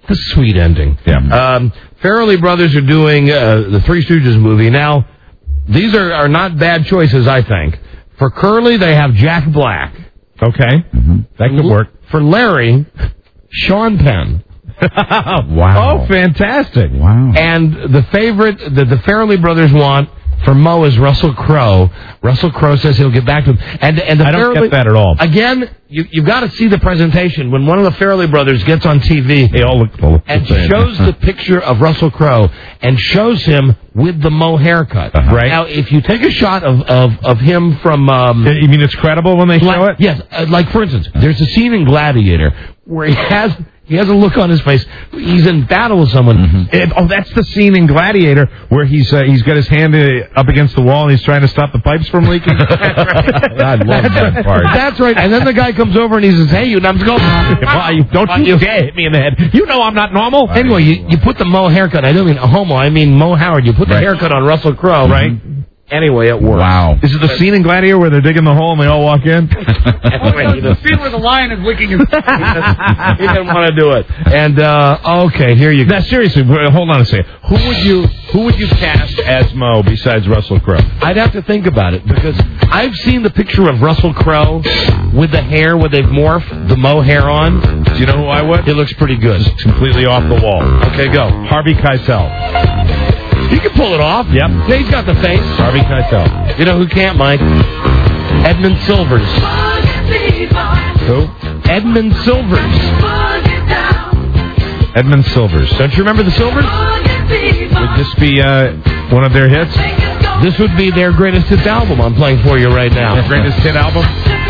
the sweet ending. Yeah. Farrelly Brothers are doing the Three Stooges movie. Now, these are not bad choices, I think. For Curly, they have Jack Black. Okay. That could work. For Larry, Sean Penn. Wow. Oh, fantastic. Wow. And the favorite that the Farrelly Brothers want for Mo is Russell Crowe. Russell Crowe says he'll get back to him. And the I don't get that at all. Again, you've got to see the presentation. When one of the Farrelly Brothers gets on TV they all look and shows the picture of Russell Crowe and shows him with the Mo haircut. Right. Now, if you take a shot of him from... you mean it's credible when they show it? Yes. Like, for instance, there's a scene in Gladiator where he has a look on his face. He's in battle with someone. That's the scene in Gladiator where he's got his hand up against the wall and he's trying to stop the pipes from leaking. I love that part. That's right. And then the guy comes over and he says, "Hey, you numbskull, don't you dare hit me in the head. You know I'm not normal." Anyway, you put the Mo haircut. I don't mean a homo. I mean Mo Howard. You put the haircut on Russell Crowe. Right. Anyway, it works. Wow. Is it the scene in Gladiator where they're digging the hole and they all walk in? The scene where the lion is licking his... He didn't want to do it. And, okay, here you go. Now, seriously, hold on a second. Who would you cast as Mo besides Russell Crowe? I'd have to think about it, because I've seen the picture of Russell Crowe with the hair where they've morphed the Mo hair on. Do you know who I would? It looks pretty good. It's completely off the wall. Okay, go. Harvey Keitel. He can pull it off. Yep. Yeah, he's got the face. Harvey Keitel. You know who can't, Mike? Edmund Silvers. Who? Edmund Silvers. Edmund Silvers. Don't you remember the Silvers? Would this be one of their hits? This would be their greatest hits album I'm playing for you right now. Their greatest hit album?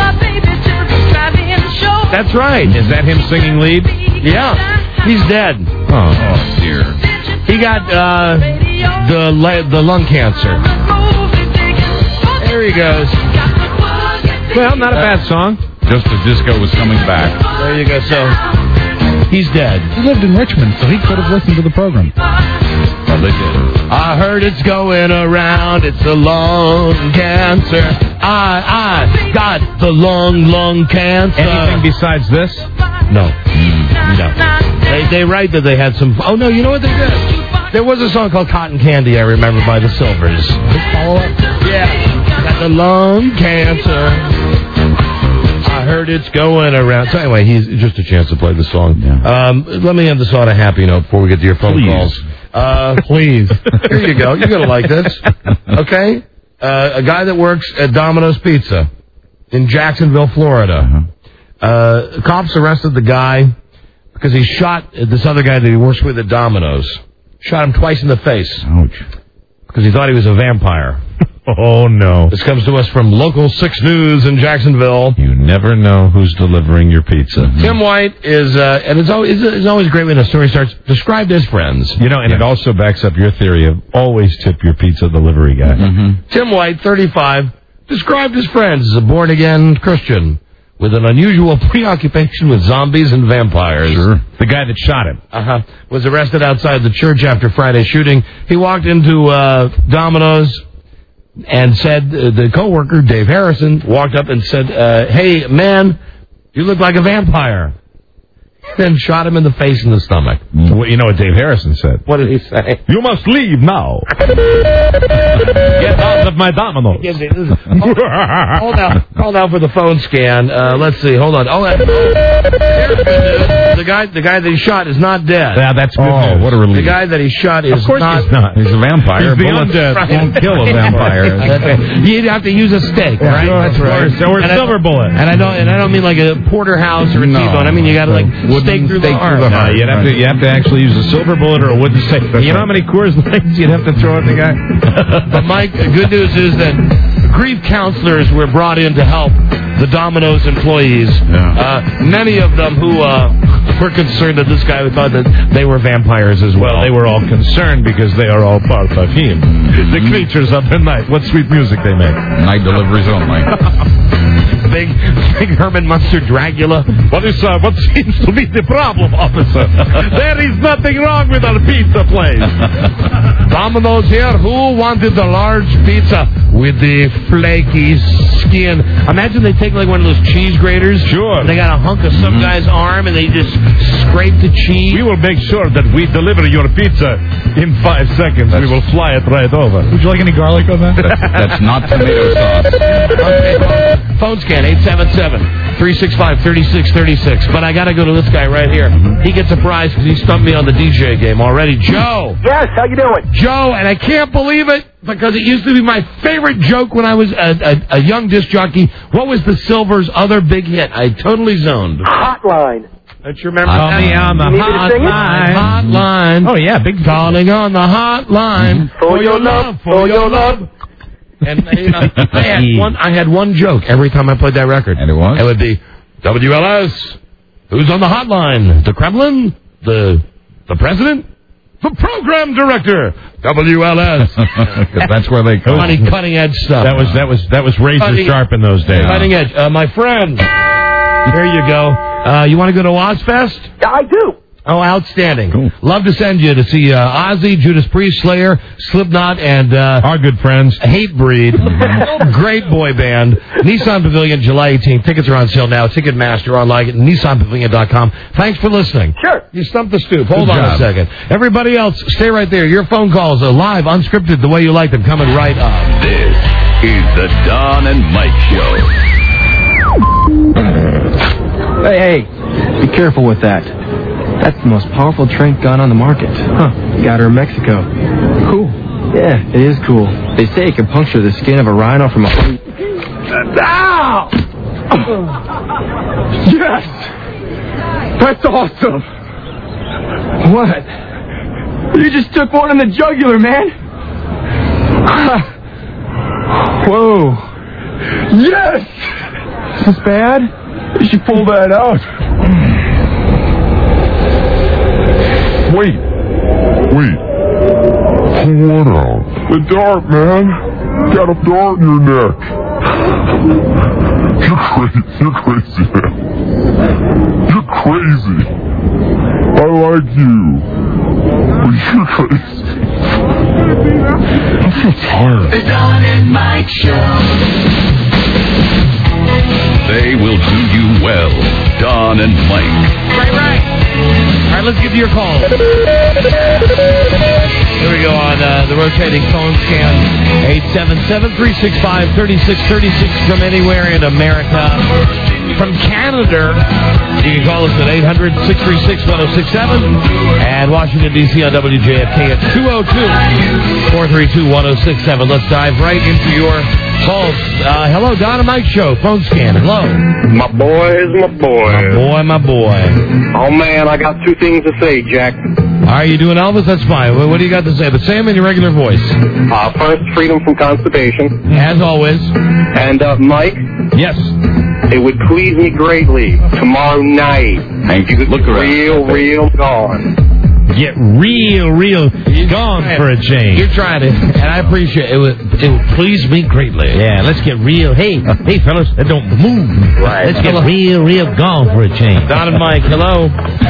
That's right. Is that him singing lead? Yeah. He's dead. Oh dear. He got the lung cancer. There he goes. Well, not a bad song. Just as disco was coming back. There you go. So, he's dead. He lived in Richmond, so he could have listened to the program. Well, they did. I heard it's going around. It's a lung cancer. I got the lung cancer. Anything besides this? No. No. They write that they had some... Oh, no, you know what they did? There was a song called Cotton Candy, I remember, by the Silvers. Yeah. Got the lung cancer. I heard it's going around. So anyway, he's just a chance to play the song. Yeah. Let me end this on a happy note before we get to your phone calls. Please. Here you go. You're going to like this. Okay? A guy that works at Domino's Pizza in Jacksonville, Florida. Cops arrested the guy because he shot this other guy that he works with at Domino's. Shot him twice in the face. Ouch. Because he thought he was a vampire. Oh, no. This comes to us from Local 6 News in Jacksonville. You never know who's delivering your pizza. Tim White is, and it's always great when a story starts, described his friends. You know, and it also backs up your theory of always tip your pizza delivery guy. Mm-hmm. Tim White, 35, described his friends as a born-again Christian with an unusual preoccupation with zombies and vampires. Sure. The guy that shot him. Was arrested outside the church after Friday's shooting. He walked into Domino's and said, the co-worker, Dave Harrison, walked up and said, hey, man, you look like a vampire. Then shot him in the face and the stomach. Well, you know what Dave Harrison said? What did he say? You must leave now. Get out of my Domino's. Call now for the phone scan. Let's see. Hold on. The guy that he shot is not dead. Yeah, that's good news. What a relief. The guy that he shot is of course not. He's not. He's a vampire. He's the undead. Won't kill a vampire. You'd have to use a stake, right? That's right. So we're silver bullet. And I don't mean like a porterhouse or a T-bone. I mean you got to stake through the arm. You have to actually use a silver bullet or a wooden stake. You know how many Coors Lights you'd have to throw at the guy? But Mike, the good news is that grief counselors were brought in to help the Domino's employees. Yeah. Many of them who were concerned that this guy thought that they were vampires as well. Well, they were all concerned because they are all part of him. The creatures of the night. What sweet music they make. Night deliveries only. Big Herman Munster Dracula. What seems to be the problem, officer? There is nothing wrong with our pizza place. Domino's here. Who wanted the large pizza? with the flaky skin. Imagine they take like one of those cheese graters. Sure. And they got a hunk of some guy's arm, and they just scrape the cheese. We will make sure that we deliver your pizza in 5 seconds. We will fly it right over. Would you like any garlic on that? That's not tomato sauce. Okay, phone scan 877-365-3636. But I got to go to this guy right here. He gets a prize because he stumped me on the DJ game already. Joe. Yes, how you doing? Joe, and I can't believe it because it used to be my favorite joke when I was a young disc jockey. What was the Silver's other big hit? I totally zoned. Hotline. Don't you remember Call that? me on the hotline. Oh, yeah, big Calling on the hotline for your love, for your love. And you know, I had one joke every time I played that record. And it was? It would be, WLS, who's on the hotline? The Kremlin? The president? The program director? WLS. That's where they come. Funny cutting edge stuff. That was razor sharp in those days. Cutting edge. My friend. Here you go. You want to go to Ozfest? Yeah, I do. Oh, outstanding. Cool. Love to send you to see Ozzy, Judas Priest, Slayer, Slipknot, and our good friends, Hatebreed. Great boy band. Nissan Pavilion, July 18th. Tickets are on sale now. Ticketmaster online at NissanPavilion.com. Thanks for listening. Sure. You stumped the stoop. Hold Good on job. a second. Everybody else, stay right there. Your phone calls are live, unscripted, the way you like them, coming right up. This is the Don and Mike Show. Hey, be careful with that. That's the most powerful trank gun on the market. Huh. Got her in Mexico. Cool. Yeah, it is cool. They say it can puncture the skin of a rhino from a... Ow! Yes! That's awesome! What? You just took one in the jugular, man! Whoa! Yes! Is this bad? You should pull that out. Wait. Pull what out? The dart, man. Got a dart in your neck. You're crazy, man. You're crazy. I like you. But you're crazy. I feel tired. The Don and Mike Show. They will do you well. Don and Mike. Right. All right, let's get to your calls. Here we go on the rotating phone scan. 877-365-3636 from anywhere in America. From Canada, you can call us at 800-636-1067. And Washington, D.C. on WJFK at 202-432-1067. Let's dive right into your calls. Hello, Don and Mike Show. Phone scan. Hello. My boy. My boy. Oh, man, I got two things to say, Jack. Are you doing Elvis? That's fine. What do you got to say? The same in your regular voice. First, freedom from constipation. As always. And, Mike? Yes. It would please me greatly tomorrow night. Hank, you could look around. real gone. Get real gone for a change. You're trying it, and I appreciate it. It would please me greatly. Yeah, let's get real. Hey, fellas, don't move. Right. Let's get real gone for a change. Don and Mike, hello.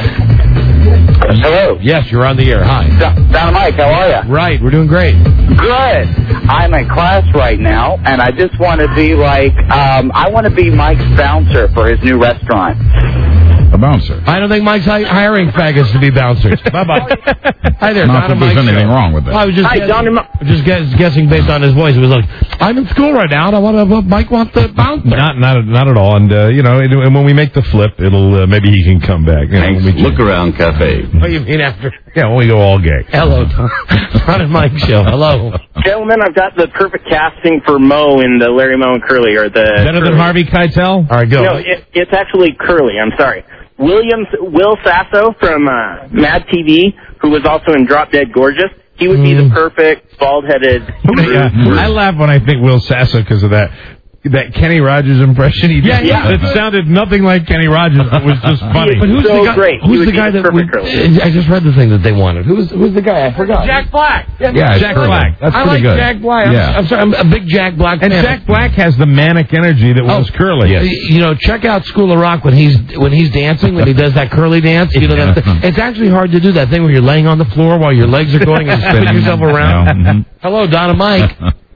Hello. Yes, you're on the air. Hi. Don and Mike, how are you? Right, we're doing great. Good. I'm in class right now, and I just want to be like, I want to be Mike's bouncer for his new restaurant. A bouncer. I don't think Mike's hiring faggots to be bouncers. Bye-bye. Hi there, Not Don that and there's Mike. anything wrong with that. I was just guessing based on his voice. It was like, I'm in school right now, and I want to, Mike wants the bouncer. Not at all. And, and when we make the flip, it'll, maybe he can come back. Thanks. Look Around Cafe. What do you mean after? Yeah, when we go all gay. Hello, Don and Mike Show. Hello. Gentlemen, I've got the perfect casting for Mo in the Larry, Moe, and Curly. Or the Better than Harvey Keitel? All right, go. No, it's actually Curly. I'm sorry. Will Sasso from Mad TV, who was also in Drop Dead Gorgeous. He would be the perfect bald-headed. I laugh when I think Will Sasso because of that Kenny Rogers impression he did. Yeah. It sounded nothing like Kenny Rogers. It was just funny. But who's so the guy? great. Who's the guy that? I just read the thing that they wanted. Who's the guy? I forgot. Jack Black. Yeah, Jack Black. That's I pretty like good. Jack Black. Yeah. I'm sorry. I'm a big Jack Black fan. And Jack Black has the manic energy that was Curly. You know, check out School of Rock when he's dancing, when he does that curly dance. You know, it's actually hard to do that thing where you're laying on the floor while your legs are going and spinning yourself around. Hello, Don and Mike.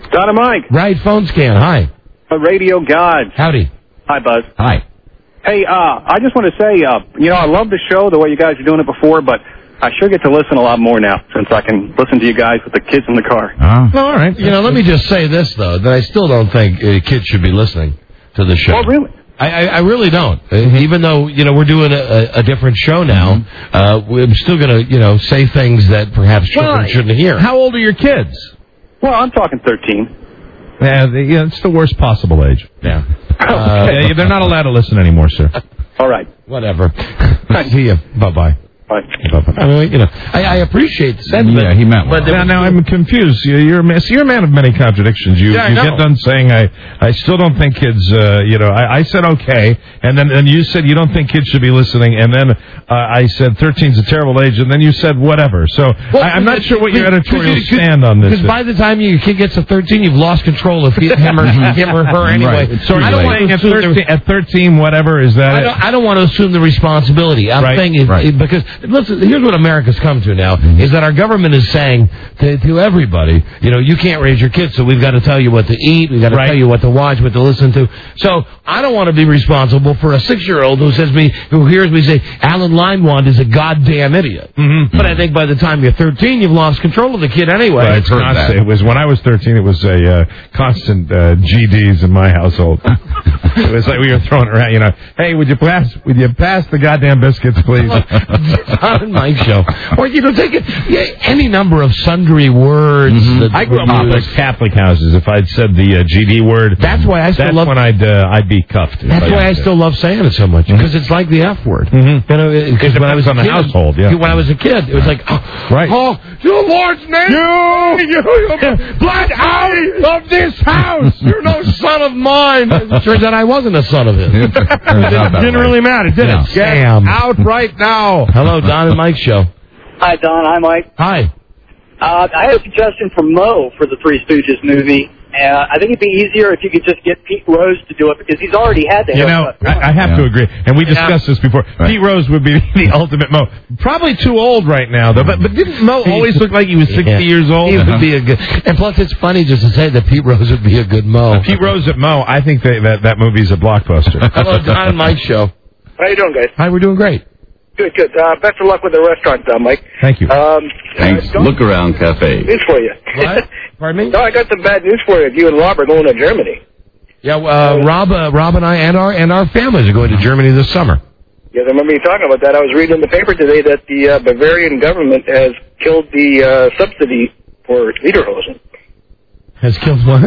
Don and Mike. Right, phone scan. Hi. Radio gods. Howdy. Hi, Buzz. Hi. Hey, I just want to say, I love the show the way you guys were doing it before, but I sure get to listen a lot more now since I can listen to you guys with the kids in the car. All right. Let me just say this, though, that I still don't think kids should be listening to the show. Oh, really? I really don't. Even though, we're doing a different show now, we're still going to, say things that perhaps children shouldn't hear. How old are your kids? Well, I'm talking 13. Yeah, it's the worst possible age. Yeah. They're not allowed to listen anymore, sir. All right. Whatever. See you. Bye-bye. Bye. I mean, I appreciate the sentiment. Yeah, he meant well. But now I'm confused. You're a man of many contradictions. You get done saying I still don't think kids. I said okay, and then you said you don't think kids should be listening, and then I said 13's a terrible age, and then you said whatever. So I'm not sure what your editorial stand on this. Because by the time your kid gets to 13, you've lost control of him or her anyway. Right. So I don't want at 13, whatever is that. I don't want to assume the responsibility. I'm saying because. Listen, here's what America's come to now, is that our government is saying to everybody, you can't raise your kids, so we've got to tell you what to eat, we've got to tell you what to watch, what to listen to. So I don't want to be responsible for a 6-year-old who hears me say, Alan Limewand is a goddamn idiot. Mm-hmm. But I think by the time you're 13, you've lost control of the kid anyway. Right, it's constant. It was when I was 13, it was a constant GDs in my household. It was like we were throwing around, hey, would you pass the goddamn biscuits, please? Don and Mike show. Or, take it, any number of sundry words. Mm-hmm. I grew up in Catholic houses. If I'd said the GD word, that's why I still love. When I'd be cuffed. That's why I still love saying it so much, because it's like the F word. Mm-hmm. Because when I was on the household, when I was a kid, it was like, you Lord's name, you blot out of this house. You're no son of mine. It turns out I wasn't a son of his. It didn't really matter, did it? Get out right now. Hello, Don and Mike show. Hi, Don. Hi, Mike. Hi. I had a suggestion for Mo for the Three Stooges movie. I think it'd be easier if you could just get Pete Rose to do it, because he's already had the haircut. I have to agree. And we discussed this before. Right. Pete Rose would be the ultimate Mo. Probably too old right now, though. But didn't Mo always look like he was 60 years old? He would be a good... And plus, it's funny just to say that Pete Rose would be a good Mo. Pete Rose at Mo, I think that movie's a blockbuster. Hello, Don and Mike show. How you doing, guys? Hi, we're doing great. Good. Best of luck with the restaurant, Mike. Thank you. Thanks. Look Around Cafe. News for you. What? Pardon me? No, I got some bad news for you. You and Rob are going to Germany. Yeah, Rob and I and our families are going to Germany this summer. Yes, I remember you talking about that. I was reading in the paper today that the Bavarian government has killed the subsidy for Lederhosen. Has killed what?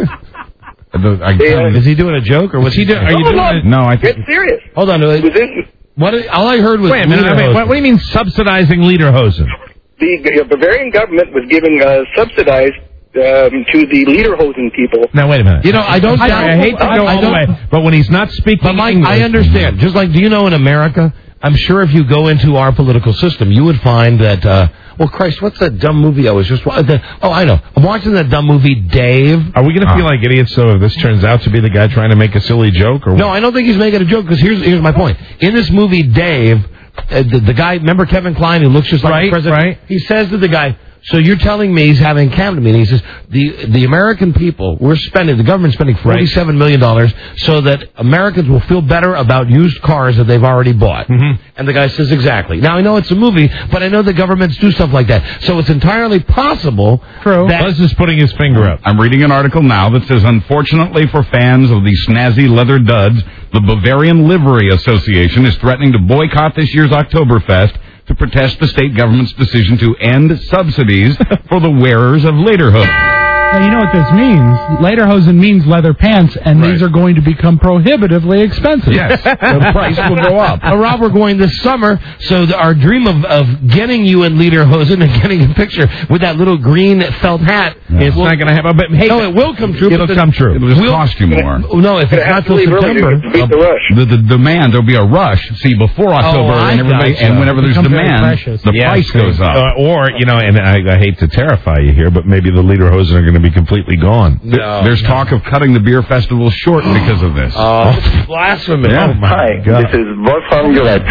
Is he doing a joke, or was he doing? Are you doing it? No, I think it's serious. Hold on. All I heard was. Wait a minute. What do you mean subsidizing Lederhosen? The Bavarian government was giving subsidized to the Lederhosen people. Now wait a minute. I don't. I hate to go all the way, but when he's not speaking English, I understand. Just like, do you know in America? I'm sure if you go into our political system, you would find that. Well, Christ, what's that dumb movie I was just watching? I know. I'm watching that dumb movie, Dave. Are we going to feel like idiots, though, if this turns out to be the guy trying to make a silly joke? Or no, I don't think he's making a joke, because here's my point. In this movie, Dave, the guy, remember Kevin Kline, who looks just like the president? Right. He says to the guy, so you're telling me, he's having a cabinet meeting, he says, the American people, the government's spending $47 million so that Americans will feel better about used cars that they've already bought. Mm-hmm. And the guy says, exactly. Now, I know it's a movie, but I know the governments do stuff like that. So it's entirely possible that... Buzz is putting his finger up. I'm reading an article now that says, unfortunately for fans of the snazzy leather duds, the Bavarian Livery Association is threatening to boycott this year's Oktoberfest to protest the state government's decision to end subsidies for the wearers of lederhosen. Now, you know what this means. Lederhosen means leather pants, and these are going to become prohibitively expensive. Yes, the price will go up. Rob, we're going this summer, so our dream of getting you in lederhosen and getting a picture with that little green felt hat. It's not going to happen. But hey, no, it will come true. It'll come true. It'll just cost you more. No, if it's not till September. The demand, there'll be a rush. See, before October, and whenever there's demand, the price goes up. Or, and I hate to terrify you here, but maybe the lederhosen are going to be completely gone. There's talk of cutting the beer festival short because of this. Oh, blasphemy. Yeah. Oh, my God. This is Wolfgang Jurecek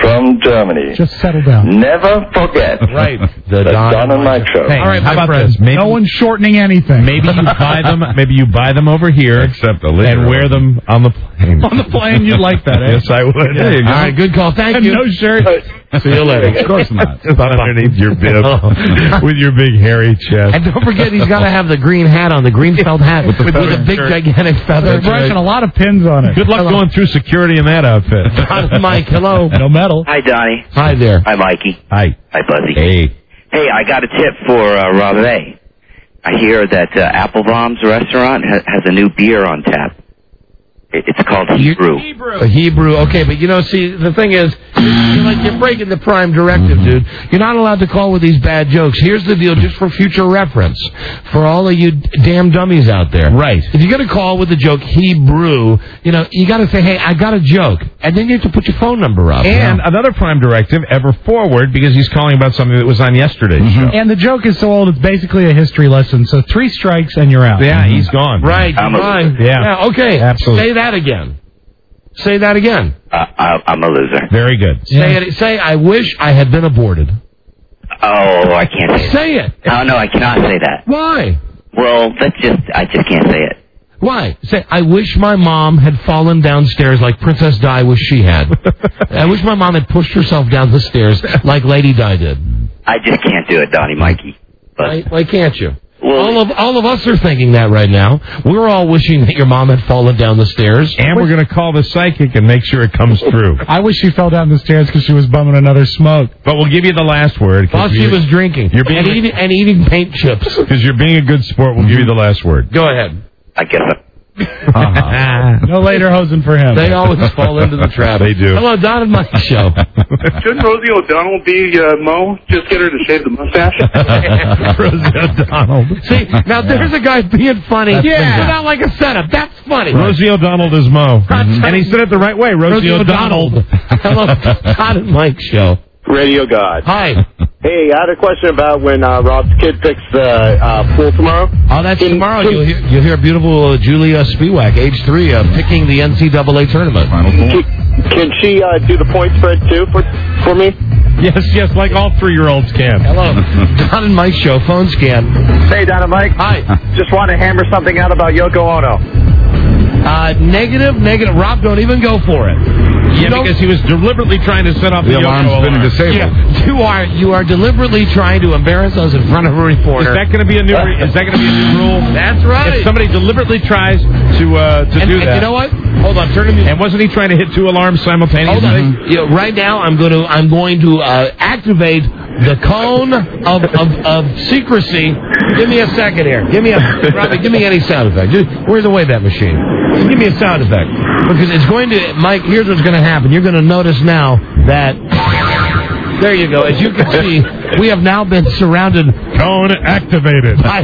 from Germany. Just settle down. Never forget. Right. The Don and Mike Show. Hey, all right, how my about friends. this? No one's shortening anything. Maybe you buy them. Maybe you buy them over here, and wear them on the plane. On the plane, you'd like that, eh? Yes, I would. Yeah. There you go. All right, good call. Thank you. No shirt. See you later. Of course not. Just underneath your bib with your big hairy chest. And don't forget, he's got to have the green hat on, the green felt hat with a big, gigantic feather. They're brushing a lot of pins on it. Good luck going through security in that outfit. Mike, hello. No metal. Hi, Donnie. Hi there. Hi, Mikey. Hi. Hi, Buzzy. Hey. Hey, I got a tip for Robin A. I hear that Applebaum's restaurant has a new beer on tap. It's called Hebrew. Hebrew. Okay, but see, the thing is, you're breaking the prime directive, dude. You're not allowed to call with these bad jokes. Here's the deal, just for future reference, for all of you damn dummies out there. Right. If you're going to call with the joke Hebrew, you got to say, hey, I got a joke. And then you have to put your phone number up. And another prime directive, ever forward, because he's calling about something that was on yesterday's show. And the joke is so old, it's basically a history lesson. So 3 strikes and you're out. Yeah, he's gone. Right. Fine. Yeah. Okay. Absolutely. Say that again. Say that again. I'm a loser. Very good. Say, I wish I had been aborted. Oh, I can't say Say it. Oh, no, I cannot say that. Why? Well, I just can't say it. Why? Say, I wish my mom had fallen downstairs like Princess Di wished she had. I wish my mom had pushed herself down the stairs like Lady Di did. I just can't do it, Donnie Mikey. Why can't you? Well, all of us are thinking that right now. We're all wishing that your mom had fallen down the stairs. And we're going to call the psychic and make sure it comes true. I wish she fell down the stairs because she was bumming another smoke. But we'll give you the last word. While she was drinking and eating paint chips. Because you're being a good sport, we'll give you the last word. Go ahead. I guess No later hosing for him. They always fall into the trap. They do. Hello, Don and Mike Show. Shouldn't Rosie O'Donnell be Mo? Just get her to shave the mustache. Rosie O'Donnell. See, now there's a guy being funny. Yeah. Not like a setup. That's funny. Rosie O'Donnell is Mo. And he said it the right way. Rosie O'Donnell. Hello, Don and Mike Show. Radio God. Hi. Hey, I had a question about when Rob's kid picks the pool tomorrow. Oh, that's tomorrow. You'll hear beautiful Julia Spiewak, age 3, picking the NCAA tournament. Can she do the point spread too for me? Yes, like all 3-year-olds can. Hello. Don and Mike Show, phone scan. Hey, Don and Mike. Hi. Just want to hammer something out about Yoko Ono. Negative. Rob, don't even go for it. Yeah, because he was deliberately trying to set off the alarm's been disabled. Yeah, you are deliberately trying to embarrass us in front of a reporter. Is that going to be a new? Rule? That's right. If somebody deliberately tries to do that, you know what? Hold on, turn to me. And wasn't he trying to hit 2 alarms simultaneously? Hold on. Right now, I'm going to activate the cone of secrecy. Give me a second here. Robbie, give me any sound effect. Where's the Wayback Machine? Just give me a sound effect. Because it's going to, Mike, here's what's going to happen. You're going to notice now that, there you go. As you can see, we have now been surrounded. Cone activated. By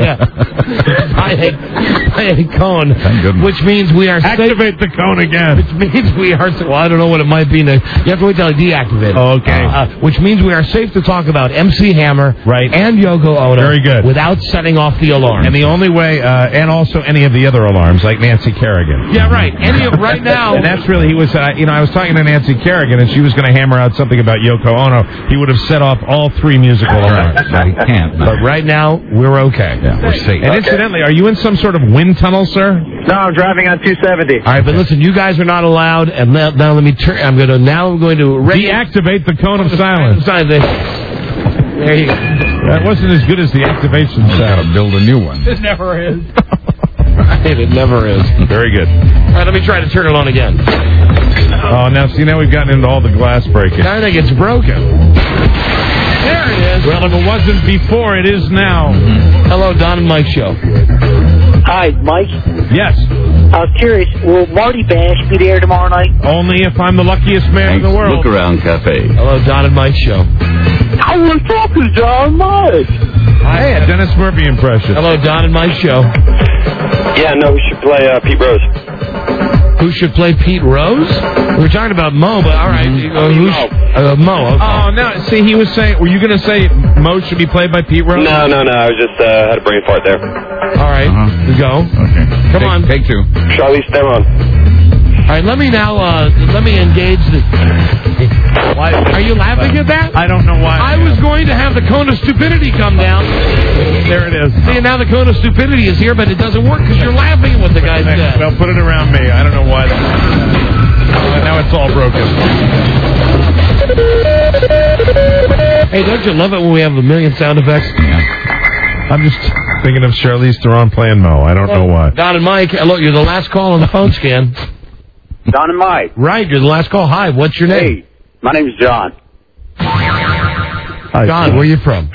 a cone, which means we are activate the cone again. Which means we are. Well, I don't know what it might be. You have to wait till I deactivate it. Oh, okay. Which means we are safe to talk about MC Hammer, right, and Yoko Ono. Very good. Without setting off the alarm. And the only way, and also any of the other alarms, like Nancy Kerrigan. Yeah, right. Right now. And that's really, he was. I was talking to Nancy Kerrigan, and she was going to hammer out something about Yoko Ono. He would have set off all 3 musical alarms. He can't. But right now, we're okay. Yeah, we're safe. And incidentally, are you in some sort of wind tunnel, sir? No, I'm driving on 270. All right, but listen, you guys are not allowed. And now let me turn. I'm going to deactivate the cone of silence. There you go. That wasn't as good as the activation sound. Build a new one. It never is. Right, it never is. Very good. All right, let me try to turn it on again. Oh, now we've gotten into all the glass breaking. I think it's broken. There it is. Well, if it wasn't before, it is now. Hello, Don and Mike Show. Hi, Mike. Yes. I was curious, will Marty Bash be there tomorrow night? Only if I'm the luckiest man in the world. Look Around Cafe. Hello, Don and Mike Show. I want to talk to Don Mike. Hey, a Dennis Murphy impression. Hello, Don and Mike Show. Yeah, no, we should play Pete Rose. Who should play Pete Rose? We were talking about Mo, but all right. Mo. Okay. Oh, no. See, he was saying, were you going to say Mo should be played by Pete Rose? No. I was just had a brain fart there. All right. Go. Okay. Come on. Take 2. Charlize Theron. right, let me engage the... Why? Are you laughing at that? I don't know why. I was going to have the cone of stupidity come down. There it is. See, now the cone of stupidity is here, but it doesn't work because you're laughing at what the guy said. Well, put it around me. I don't know why. Now it's all broken. Hey, don't you love it when we have a million sound effects? I'm just thinking of Charlize Theron playing Mo. I don't know why. Don and Mike, look, you're the last call on the phone scan. Don and Mike. Right, you're the last call. Hi, what's your name? Hey, my name's John. Hi, John, where are you from?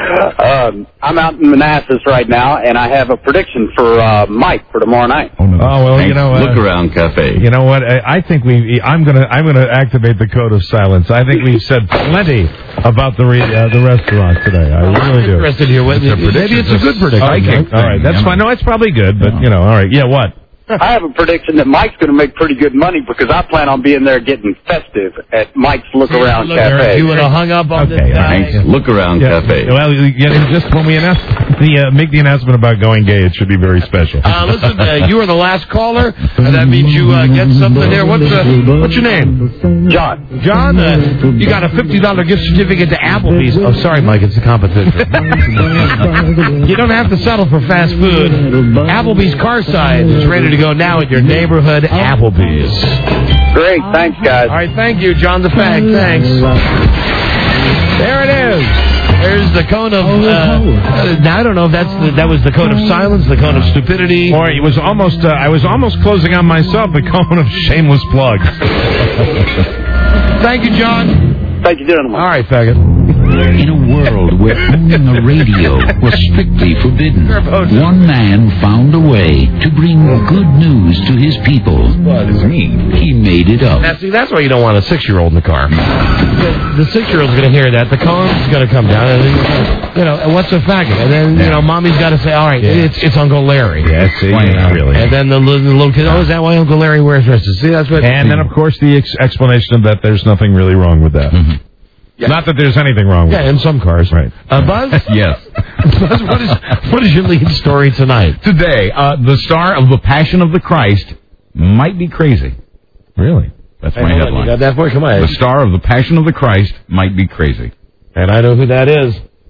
I'm out in Manassas right now, and I have a prediction for Mike for tomorrow night. Oh well, you know what? Look Around Cafe. You know what? I think I'm gonna activate the code of silence. I think we've said plenty about the restaurant today. I really do. Interested here. Maybe it's a good prediction. All right, that's fine. No, it's probably good, but you know, all right. Yeah, what? I have a prediction that Mike's going to make pretty good money because I plan on being there getting festive at Mike's Look Around Cafe. You would have hung up on this guy. Thanks. Look Around Cafe. Well, just when we make the announcement about going gay, it should be very special. Listen, you are the last caller, and that means you get something there. What's your name? John. John, you got a $50 gift certificate to Applebee's. Oh, sorry, Mike, it's a competition. You don't have to settle for fast food. Applebee's Carside is ready to go now at your neighborhood Applebee's. Great, thanks, guys. All right, thank you, John the Fag. Thanks. There it is. There's the cone of. Now I don't know if that was the cone of silence, the cone of stupidity, or it was almost. I was almost closing on myself the cone of shameless plugs. Thank you, John. Thank you, gentlemen. All right, faggot. In a world where owning a radio was strictly forbidden, one man found a way to bring good news to his people. He made it up. Now, see, that's why you don't want a 6-year-old in the car. The 6-year-old's going to hear that. The cone's going to come down. And, what's a faggot? And then, mommy's got to say, all right, it's Uncle Larry. Yes, really. And then the little kid, is that why Uncle Larry wears dresses? See, that's what. And then, of course, the explanation of that there's nothing really wrong with that. Mm-hmm. Yeah. Not that there's anything wrong with it. Yeah, in some cars. Right. Buzz? Yes. Buzz, what is your lead story tonight? Today, the star of The Passion of the Christ might be crazy. Really? That's my headline. You got that for? Come on. The star of The Passion of the Christ might be crazy. And I know who that is.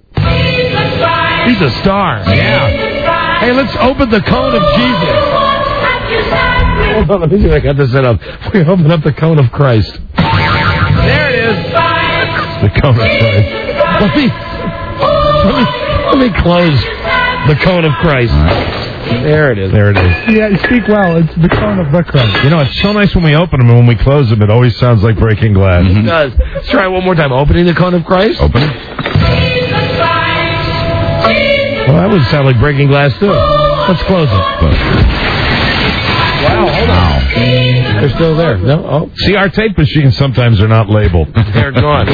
He's a star. Yeah. Hey, let's open the cone of Jesus. Hold on, let me see if I got this set up. We open up the cone of Christ. There it is. The cone of Christ. Let me close the cone of Christ. There it is. There it is. Yeah, you speak well. It's the cone of the Christ. You know, it's so nice when we open them, and when we close them, it always sounds like breaking glass. Mm-hmm. It does. Let's try it one more time. Opening the cone of Christ. Open it. Well, that would sound like breaking glass, too. Let's close it. Wow, hold on. They're still there. No? Oh. See, our tape machines sometimes are not labeled. They're gone.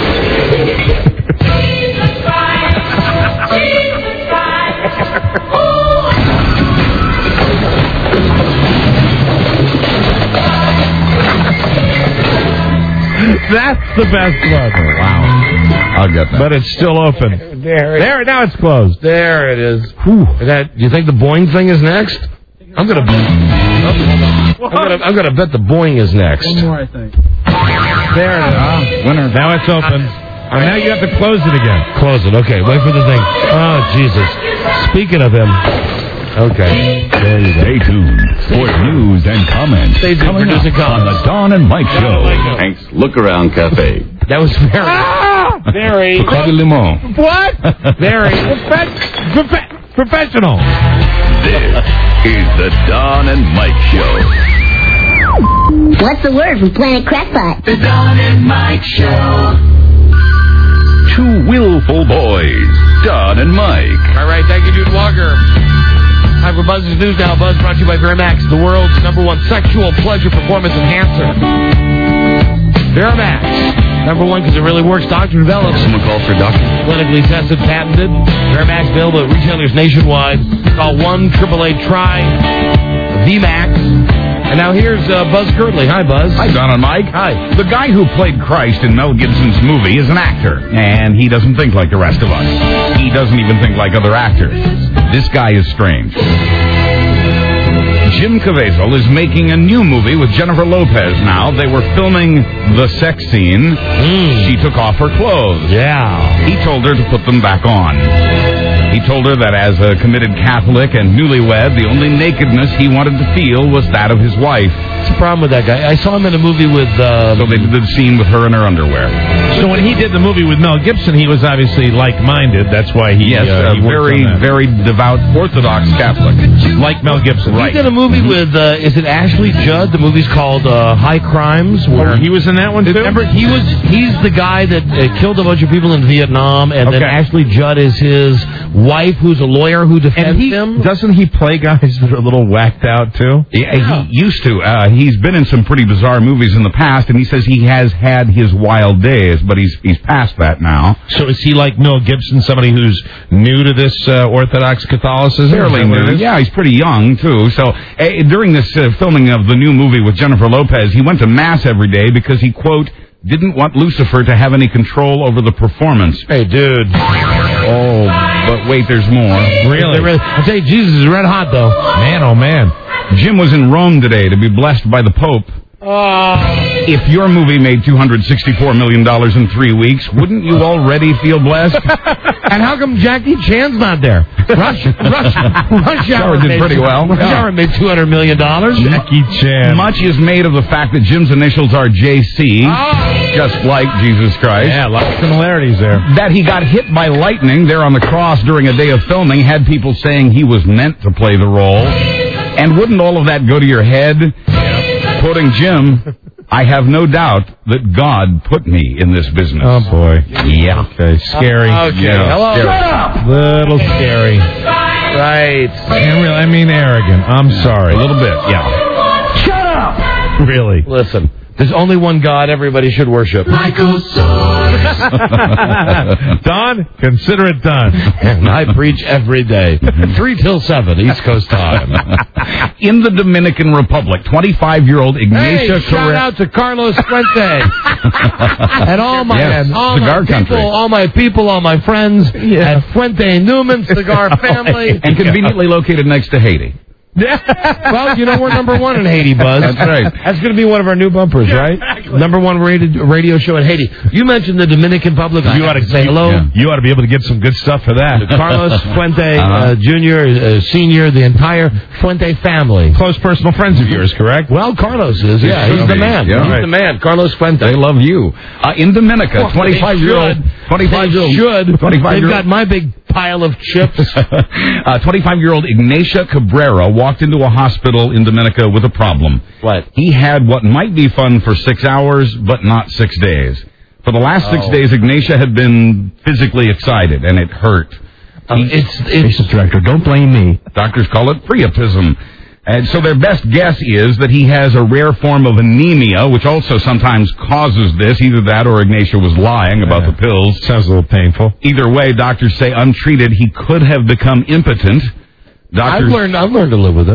That's the best one. Wow. I'll get that. But it's still open. There, now it's closed. There it is. Whew. Do you think the Boeing thing is next? I'm gonna bet the Boeing is next. One more, I think. There it is. Winner. Now it's open. And now you have to close it again. Close it. Okay. Wait for the thing. Oh, Jesus. Speaking of him. Okay. There you go. Stay tuned for news and comments coming up on the Don and Mike Show. Thanks. Look Around Cafe. That was very... Coffee limon. What? Very professional. This is the Don and Mike Show. What's the word from Planet Crackpot? The Don and Mike Show. Two willful boys, Don and Mike. All right, thank you, Dude Walker. Time for Buzz's News Now. Buzz brought to you by Verimax, the world's #1 sexual pleasure performance enhancer. Verimax, #1 because it really works. Doctor developed. Someone call for a doctor. Clinically tested, patented. Verimax available at retailers nationwide. Call 1-888-TRY-VMAX. And now here's Buzz Kirtley. Hi, Buzz. Hi, Don and Mike. Hi. The guy who played Christ in Mel Gibson's movie is an actor, and he doesn't think like the rest of us. He doesn't even think like other actors. This guy is strange. Jim Caviezel is making a new movie with Jennifer Lopez now. They were filming the sex scene. She took off her clothes. Yeah. He told her to put them back on. He told her that as a committed Catholic and newlywed, the only nakedness he wanted to feel was that of his wife. What's the problem with that guy? I saw him in a movie with... So they did the scene with her in her underwear. So when he did the movie with Mel Gibson, he was obviously like-minded. That's why he... Yes, a very devout Orthodox Catholic. Like Mel Gibson. He did a movie with, is it Ashley Judd? The movie's called High Crimes. Where he was in that one, too? Remember, he's the guy that killed a bunch of people in Vietnam, and then Ashley Judd is his wife, who's a lawyer who defends him. Doesn't he play guys that are a little whacked out, too? Yeah, he used to. He's been in some pretty bizarre movies in the past, and he says he has had his wild days, but he's past that now. So is he like Mel Gibson, somebody who's new to this Orthodox Catholicism? Fairly new. Yeah, he's pretty young, too. So during this filming of the new movie with Jennifer Lopez, he went to Mass every day because he, quote, didn't want Lucifer to have any control over the performance. Hey, dude. Oh, but wait, there's more. Really? I tell you, Jesus is red hot, though. Man, oh, man. Jim was in Rome today to be blessed by the Pope. If your movie made $264 million in 3 weeks, wouldn't you already feel blessed? And how come Jackie Chan's not there? Rush Hour did pretty well. Rush Hour made $200 million. Jackie Chan. Much is made of the fact that Jim's initials are JC, just like Jesus Christ. Yeah, a lot of similarities there. That he got hit by lightning there on the cross during a day of filming had people saying he was meant to play the role. And wouldn't all of that go to your head? Quoting Jim, I have no doubt that God put me in this business. Oh, boy. Yeah. Okay, scary. Okay, Yeah. hello. Scary. Shut up. Little scary. Right. I mean arrogant. I'm sorry. A little bit, yeah. Shut up. Really? Listen, there's only one God everybody should worship. Done? Consider it done. And I preach every day. 3 till 7 East Coast time. In the Dominican Republic, 25-year-old Ignacia Hey, shout out to Carlos Fuente. And all my, cigar country. all my people, all my friends at Fuente Newman Cigar Family. And conveniently located next to Haiti. Well, you know, we're number one in Haiti, Buzz. That's right. That's going to be one of our new bumpers, right? Exactly. Number one rated radio show in Haiti. You mentioned the Dominican Republic. You ought to say hello. Yeah. You ought to be able to get some good stuff for that. Carlos Fuente, Jr., Senior, the entire Fuente family. Close personal friends of yours, correct? Well, Carlos is. Yeah, he's the man. Yeah. He's the man. Carlos Fuente. They love you. In Dominica, 25-year-old. 25-year-old. They've got my big pile of chips. 25-year-old Ignacia Cabrera walked into a hospital in Dominica with a problem. What? He had what might be fun for 6 hours, but not 6 days. For the last 6 days, Ignacia had been physically excited, and it hurt. It's director. Don't blame me. Doctors call it priapism. And so their best guess is that he has a rare form of anemia, which also sometimes causes this. Either that or Ignacia was lying about the pills. Sounds a little painful. Either way, doctors say untreated, he could have become impotent. I've learned to live with it.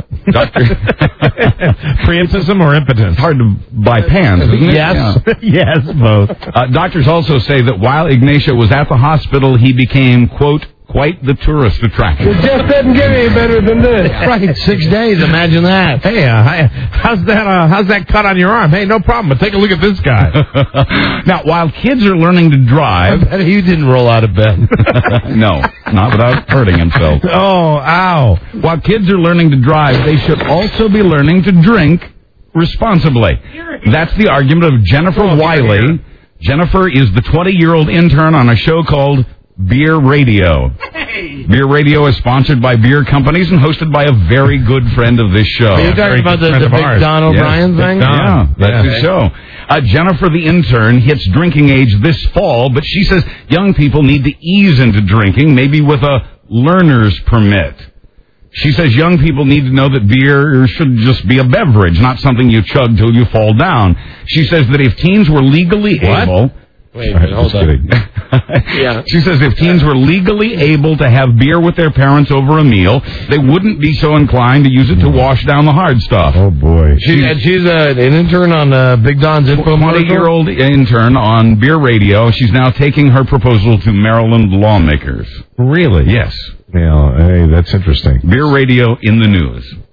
Priapism or impotence? It's hard to buy pants, isn't it? Yes. Yeah. Yes, both. Doctors also say that while Ignacia was at the hospital, he became, quote, quite the tourist attraction. It just doesn't get any better than this. Right, 6 days. Imagine that. Hey, how's that cut on your arm? Hey, no problem, but take a look at this guy. Now, while kids are learning to drive... I bet you didn't roll out of bed. No, not without hurting himself. Oh, ow. While kids are learning to drive, they should also be learning to drink responsibly. That's the argument of Jennifer Wiley. Jennifer is the 20-year-old intern on a show called Beer Radio. Hey. Beer Radio is sponsored by beer companies and hosted by a very good friend of this show. Are you talking about the big Don O'Brien thing? Yeah, that's his show. Jennifer, the intern, hits drinking age this fall, but she says young people need to ease into drinking, maybe with a learner's permit. She says young people need to know that beer should just be a beverage, not something you chug till you fall down. She says that if teens were legally able... Wait a minute, hold on. Yeah. She says if teens were legally able to have beer with their parents over a meal, they wouldn't be so inclined to use it to wash down the hard stuff. Oh, boy. She's an intern on Big Don's Info. 20-year-old intern on Beer Radio. She's now taking her proposal to Maryland lawmakers. Really? Yes. Yeah, hey, that's interesting. Beer Radio in the news.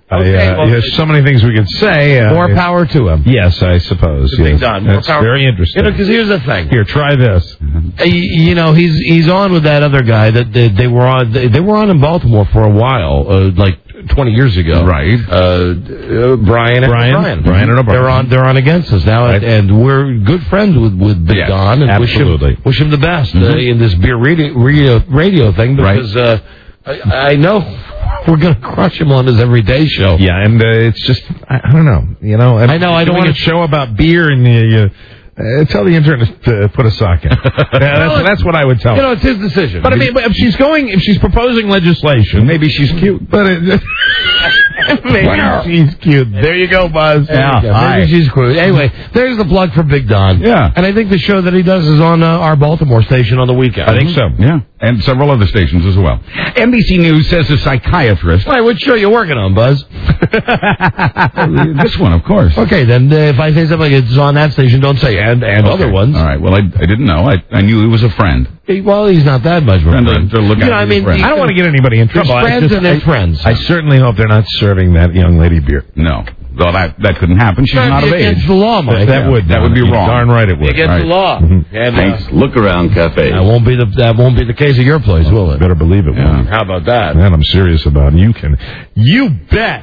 Okay, there's so many things we could say. More power to him. Yes, I suppose. Big Yes. Don. More That's power. very interesting. Because here's the thing. Here, try this. He's on with that other guy that they were on. They were on in Baltimore for a while, like 20 years ago. Right. Brian and O'Brien. They're on against us now, and we're good friends with Big Don, and absolutely. wish him the best in this beer radio thing, because I know we're going to crush him on his everyday show. Yeah, and it's just, I don't know. I don't want to show about beer and you tell the intern to put a sock in. That's what I would tell her. It's his decision. But I mean, if she's proposing legislation, maybe she's cute. But maybe she's cute. There you go, Buzz. Maybe she's cute. Anyway, there's the plug for Big Don. Yeah. And I think the show that he does is on our Baltimore station on the weekend. I think so. Yeah. And several other stations as well. NBC News says a psychiatrist. Wait, which show are you working on, Buzz? This one, of course. Okay, then if I say something that's on that station, don't say and other ones. All right. Well, I didn't know. I knew he was a friend. Well, he's not that much of a friend. To look at I mean, friend. I don't want to get anybody in trouble. Friends and they're friends. I certainly hope they're not serving that young lady beer. No. Well, that couldn't happen. She's not of age. Against the law, Mike. That would be wrong. Darn right it would. Against the law. And, Thanks. Look Around Cafe. That won't be the case at your place, will it? Better believe it. Yeah. How about that? Man, I'm serious about it. You bet.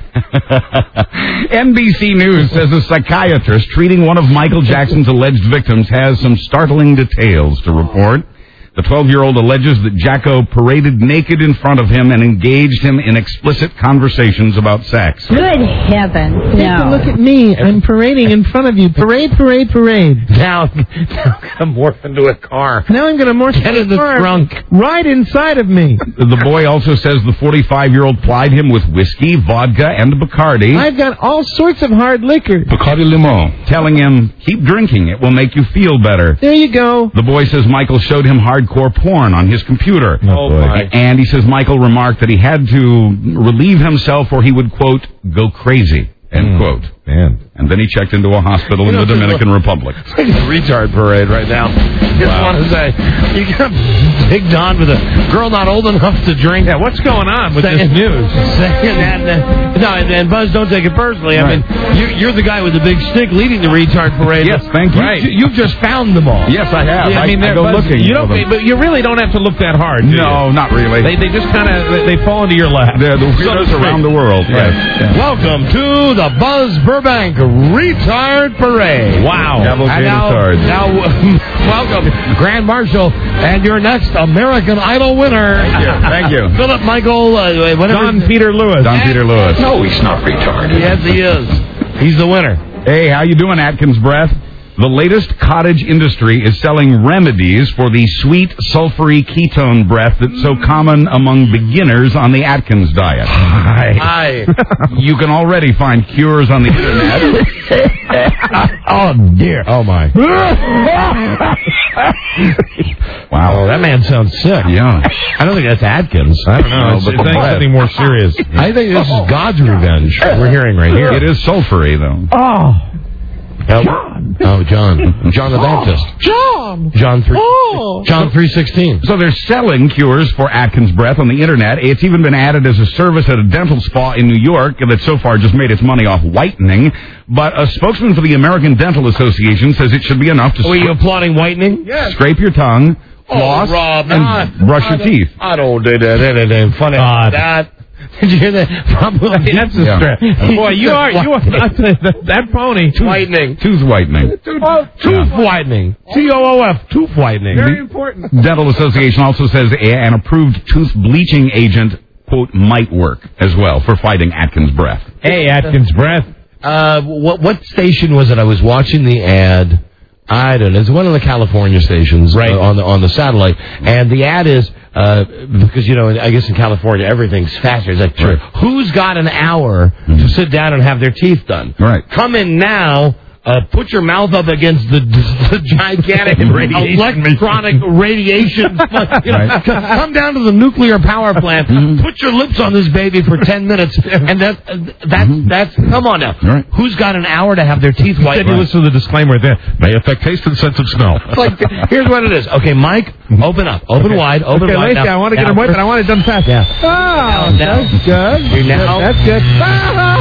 NBC News says a psychiatrist treating one of Michael Jackson's alleged victims has some startling details to report. The 12-year-old alleges that Jacko paraded naked in front of him and engaged him in explicit conversations about sex. Good heavens, no. Look at me. I'm parading in front of you. Parade, parade, parade. Now I'm going to morph into a car. Now I'm going to morph into the trunk. Right inside of me. The boy also says the 45-year-old plied him with whiskey, vodka, and Bacardi. I've got all sorts of hard liquor. Bacardi Limon. Telling him, keep drinking. It will make you feel better. There you go. The boy says Michael showed him hardcore porn on his computer. Oh, boy. And he says Michael remarked that he had to relieve himself or he would, quote, go crazy, end quote. Man. And then he checked into a hospital in the Dominican Republic. It's like a retard parade right now. Just want to say, you got Big Don with a girl not old enough to drink. Yeah, what's going on with this news? And Buzz, don't take it personally. I mean, you're the guy with the big stick leading the retard parade. Yes, thank you. Right. You've just found them all. Yes, I have. Yeah, I mean, I go Buzz, looking. But you really don't have to look that hard. No, not really. They just kind of they fall into your lap. They're the weirdos around the world. Right. Yeah. Welcome to the Buzz Burbank Retard Parade. Wow. Cavalcade of cards. Now, welcome, Grand Marshal, and your next American Idol winner. Thank you. Philip Michael, Don Peter Lewis. Don Peter Lewis. No, he's not retarded. Yes, he is. He's the winner. Hey, how you doing, Atkins Breath? The latest cottage industry is selling remedies for the sweet, sulfury ketone breath that's so common among beginners on the Atkins diet. Hi. You can already find cures on the internet. Oh, dear. Oh, my. Wow. Oh, that man sounds sick. Yeah. I don't think that's Atkins. I don't know. but It's something more serious. I think this is God's revenge. We're hearing right here. It is sulfury, though. Oh. John the Baptist. John 3:16. So they're selling cures for Atkins breath on the internet. It's even been added as a service at a dental spa in New York that so far just made its money off whitening. But a spokesman for the American Dental Association says it should be enough to Were you applauding whitening? scrape your tongue, floss, Rob, and brush your teeth. I don't do that. Anything funny about that. Did you hear that? Probably. That's a strap. Boy, you are that pony. Whitening. Tooth whitening. Tooth whitening. TOOF. Tooth whitening. Very important. Dental Association also says an approved tooth bleaching agent, quote, might work as well for fighting Atkins breath. Hey, Atkins breath. What station was it? I was watching the ad. I don't know. It's one of the California stations, right, on the satellite, and the ad is because I guess in California everything's faster. It's like, who's got an hour to sit down and have their teeth done? Right. Come in now. Put your mouth up against the gigantic electronic radiation. Come down to the nuclear power plant. Put your lips on this baby for 10 minutes, and that's come on now. Right. Who's got an hour to have their teeth whitened? You listen to the disclaimer there. May affect taste and sense of smell. Here's what it is. Okay, Mike, open up, open wide, open wide. I want to get them wet, but I want it done fast. Yeah. Oh, that's good. Now, That's good.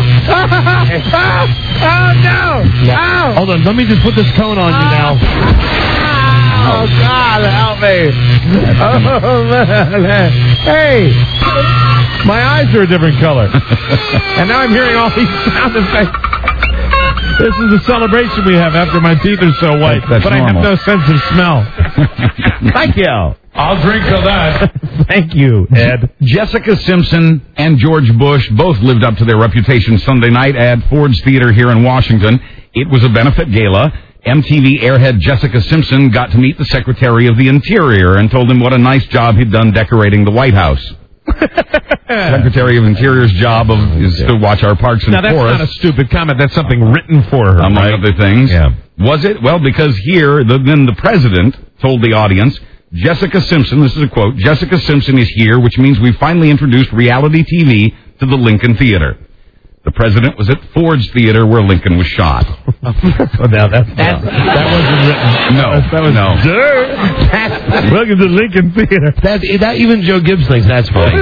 no! Ow! Hold on, let me just put this cone on you now. Oh, God, help me. Oh, man. Hey! My eyes are a different color. And now I'm hearing all these sound effects. This is the celebration we have after my teeth are so white. That's but normal. I have no sense of smell. Thank you. I'll drink to that. Thank you, Ed. Jessica Simpson and George Bush both lived up to their reputation Sunday night at Ford's Theater here in Washington. It was a benefit gala. MTV airhead Jessica Simpson got to meet the Secretary of the Interior and told him what a nice job he'd done decorating the White House. Secretary of Interior's job is to watch our parks and now, that's forests. not a stupid comment. That's something written for her. Among right? other things. Yeah. Was it? Well, because here, then the president told the audience, Jessica Simpson, this is a quote, Jessica Simpson is here, which means we finally introduced reality TV to the Lincoln Theater. The president was at Ford's Theater where Lincoln was shot. Oh, now that wasn't written. No, no. Welcome to Lincoln Theater. That even Joe Gibbs thinks that's funny.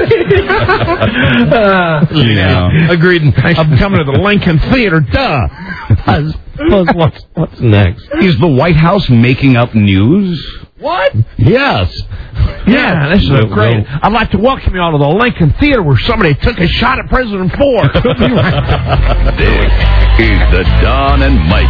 Yeah. Agreed. I'm coming to the Lincoln Theater. Duh. What's next? Is the White House making up news? What? Yes. Yeah, this is great. I'd like to welcome you all to the Lincoln Theater where somebody took a shot at President Ford. This is the Don and Mike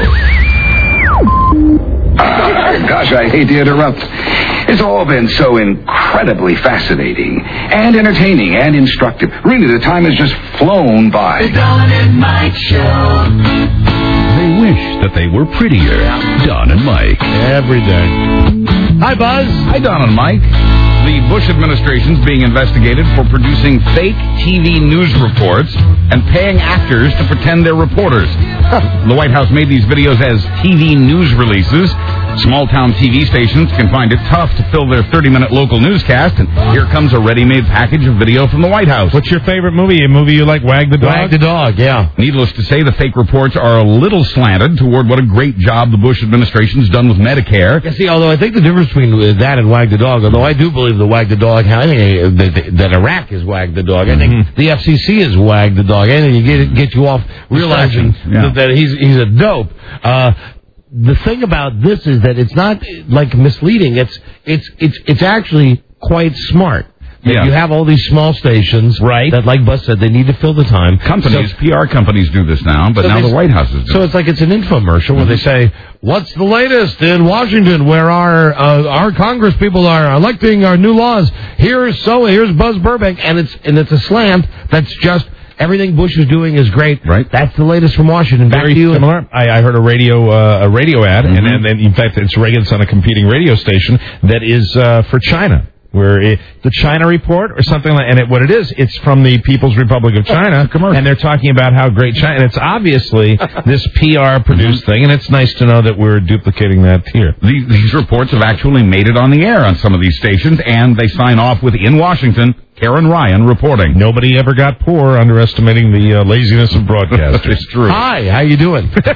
Show. Gosh, I hate to interrupt. It's all been so incredibly fascinating and entertaining and instructive. Really, the time has just flown by. The Don and Mike Show. They wish that they were prettier. Don and Mike. Every day. Hi, Buzz. Hi, Don and Mike. The Bush administration's being investigated for producing fake TV news reports and paying actors to pretend they're reporters. The White House made these videos as TV news releases. Small-town TV stations can find it tough to fill their 30-minute local newscast, and here comes a ready-made package of video from the White House. What's your favorite movie? A movie you like, Wag the Dog? Wag the Dog, yeah. Needless to say, the fake reports are a little slanted toward what a great job the Bush administration's done with Medicare. Yeah, see, although I think the difference between that and Wag the Dog, although I do believe the Wag the Dog, I think that Iraq is Wag the Dog. I think the FCC is Wag the Dog. I think you get you off realizing that he's a dope. The thing about this is that it's not like misleading. It's actually quite smart. Yeah. You have all these small stations, right? That, like Buzz said, they need to fill the time. Companies, PR companies do this now, but now the White House is doing it. So it's like it's an infomercial where they say, "What's the latest in Washington, where our Congress people are electing our new laws? Here's Buzz Burbank," and it's a slant that's just. Everything Bush is doing is great. Right. That's the latest from Washington. Back Very to you. similar. I heard a radio ad, and then in fact it's Reagan's on a competing radio station that is for China, where the China Report or something like. And what it is, it's from the People's Republic of China, and they're talking about how great China. And it's obviously this PR produced thing, and it's nice to know that we're duplicating that here. These reports have actually made it on the air on some of these stations, and they sign off with in Washington. Karen Ryan reporting. Nobody ever got poor underestimating the laziness of broadcasters. It's true. Hi, how you doing? So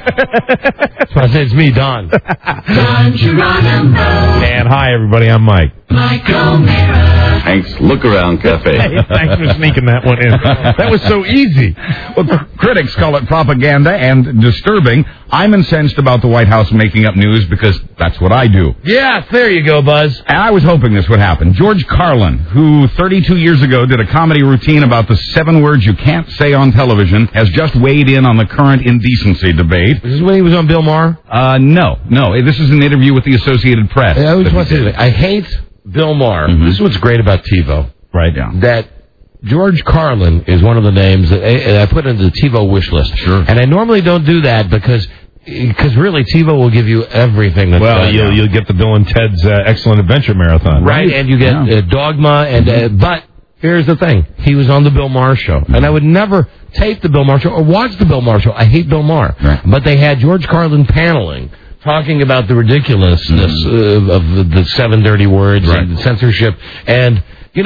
I say it's me, Don. Don Geronimo. And hi, everybody. I'm Mike. Mike O'Meara. Thanks. Look Around Cafe. Hey, thanks for sneaking that one in. That was so easy. Well, critics call it propaganda and disturbing. I'm incensed about the White House making up news because that's what I do. Yes, there you go, Buzz. And I was hoping this would happen. George Carlin, who 32 years ago did a comedy routine about the 7 words you can't say on television, has just weighed in on the current indecency debate. Is this when he was on Bill Maher? No. This is an interview with the Associated Press. I always want to say, I hate Bill Maher. This is what's great about TiVo. Right, yeah. That George Carlin is one of the names that I put into the TiVo wish list. Sure. And I normally don't do that because really TiVo will give you everything. That's you'll get the Bill and Ted's Excellent Adventure Marathon. Right, and you get Dogma, and but here's the thing. He was on the Bill Maher show. And I would never tape the Bill Maher show or watch the Bill Maher show. I hate Bill Maher. Right. But they had George Carlin paneling, talking about the ridiculousness of the 7 dirty words and censorship. And,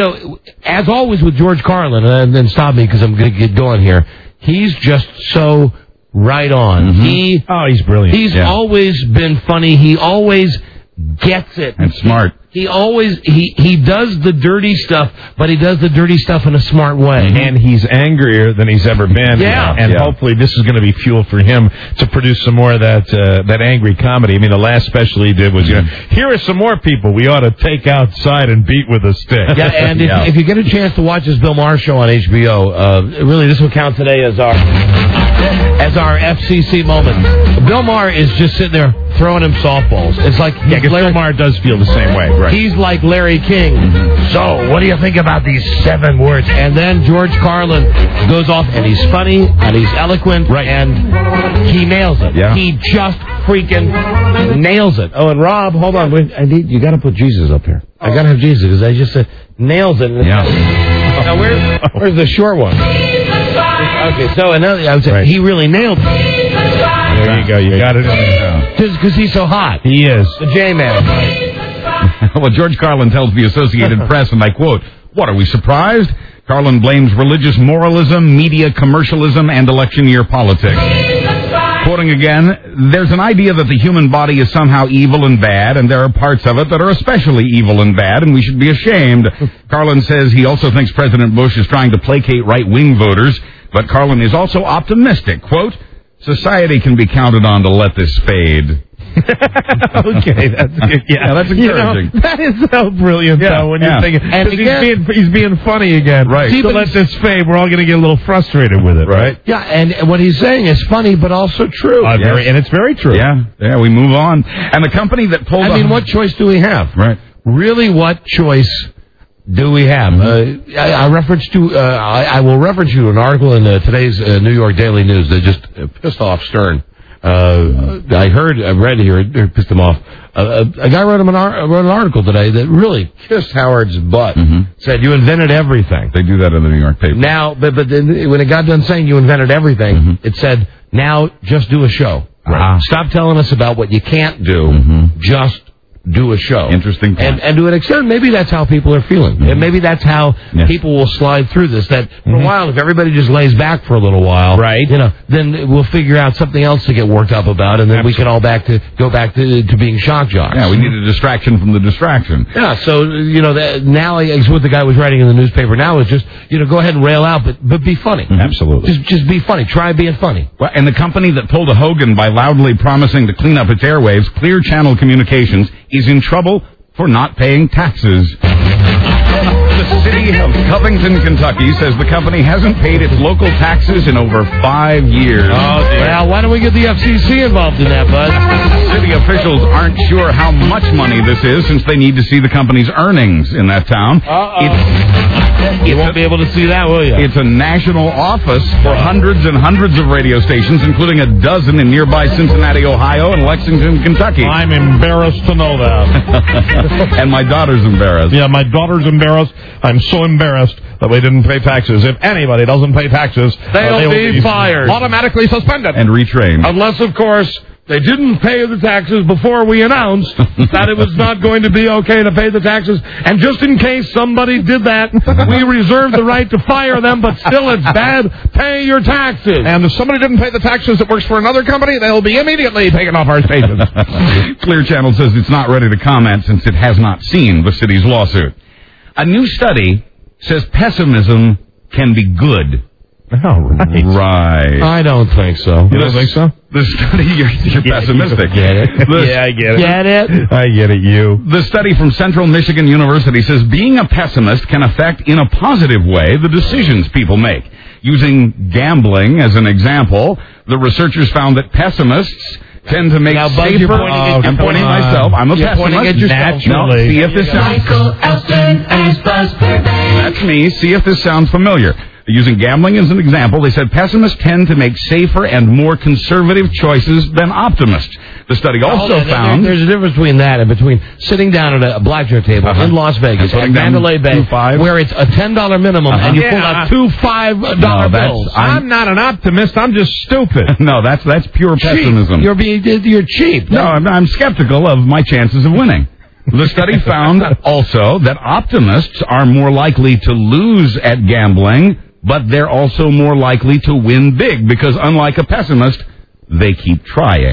as always with George Carlin, and then stop me because I'm going to get going here, he's just so right on. He's brilliant. He's always been funny. He always gets it. And smart. He always he does the dirty stuff, but he does the dirty stuff in a smart way. And he's angrier than he's ever been. Yeah. And hopefully this is going to be fuel for him to produce some more of that angry comedy. I mean, the last special he did was, here are some more people we ought to take outside and beat with a stick. Yeah, and if you get a chance to watch this Bill Maher show on HBO, really this will count today as our FCC moment. Bill Maher is just sitting there throwing him softballs. It's like Bill Maher does feel the same way. Right. He's like Larry King. So, what do you think about these 7 words? And then George Carlin goes off, and he's funny, and he's eloquent, and he nails it. Yeah. He just freaking nails it. Oh, and Rob, hold on. You got to put Jesus up here. I got to have Jesus, because I just said nails it. Yeah. Now, where's the short one? Okay, so I would say he really nailed it. There you go. You got it. Just because he's so hot. He is. The J-Man. Well, George Carlin tells the Associated Press, and I quote, "What, are we surprised?" Carlin blames religious moralism, media commercialism, and election year politics. Quoting again, "There's an idea that the human body is somehow evil and bad, and there are parts of it that are especially evil and bad, and we should be ashamed." Carlin says he also thinks President Bush is trying to placate right-wing voters, but Carlin is also optimistic. Quote, "Society can be counted on to let this fade." Okay, that's good. Yeah, that's encouraging. That is so brilliant, though, when you're thinking. And he's being funny again. Right. So let this fade. We're all going to get a little frustrated with it, right? Yeah, and what he's saying is funny, but also true. And it's very true. Yeah, we move on. And the company that pulled what choice do we have? Right. Really, what choice do we have? I will reference you to an article in today's New York Daily News that just pissed off Stern. I read here, it pissed him off. A guy wrote an article today that really kissed Howard's butt. Said, you invented everything. They do that in the New York paper. Now, but then when it got done saying you invented everything, it said, now just do a show. Right. Stop telling us about what you can't do. Just do a show. Interesting point. And to an extent, maybe that's how people are feeling. And maybe that's how people will slide through this. That for a while, if everybody just lays back for a little while, then we'll figure out something else to get worked up about, and then we can all go back to being shock jocks. Yeah, we need a distraction from the distraction. Yeah, so, now it's what the guy was writing in the newspaper now is just, go ahead and rail out, but be funny. Absolutely. Just be funny. Try being funny. Well, and the company that pulled a Hogan by loudly promising to clean up its airwaves, Clear Channel Communications, is in trouble for not paying taxes. The city of Covington, Kentucky says the company hasn't paid its local taxes in over 5 years. Oh, dear. Well, why don't we get the FCC involved in that, bud? City officials aren't sure how much money this is since they need to see the company's earnings in that town. You won't be able to see that, will you? It's a national office for hundreds and hundreds of radio stations, including a dozen in nearby Cincinnati, Ohio, and Lexington, Kentucky. I'm embarrassed to know that. And my daughter's embarrassed. Yeah, my daughter's embarrassed. I'm so embarrassed that we didn't pay taxes. If anybody doesn't pay taxes, they'll be fired. Automatically suspended. And retrained. Unless, of course, they didn't pay the taxes before we announced that it was not going to be okay to pay the taxes. And just in case somebody did that, we reserve the right to fire them, but still it's bad. Pay your taxes. And if somebody didn't pay the taxes that works for another company, they'll be immediately taken off our stations. Clear Channel says it's not ready to comment since it has not seen the city's lawsuit. A new study says pessimism can be good. Oh, right. Right. I don't think so. You don't think so? The study, you're pessimistic. Get it? Yeah, I get it. Get it? I get it, you. The study from Central Michigan University says being a pessimist can affect in a positive way the decisions people make. Using gambling as an example, the researchers found that pessimists tend to make safer. I'm pointing at myself. I'm a pessimist. Pointing at yourself. Naturally. No, see if this sounds. Michael Elstern and his Buzz Burbank. That's me. See if this sounds familiar. Using gambling as an example, they said pessimists tend to make safer and more conservative choices than optimists. The study also found... There's a difference between that and between sitting down at a blackjack table in Las Vegas, at Mandalay Bay, where it's a $10 minimum and you pull out two $5 bills. I'm not an optimist. I'm just stupid. No, that's pure pessimism. You're cheap. No, I'm skeptical of my chances of winning. The study found also that optimists are more likely to lose at gambling, but they're also more likely to win big because unlike a pessimist, they keep trying.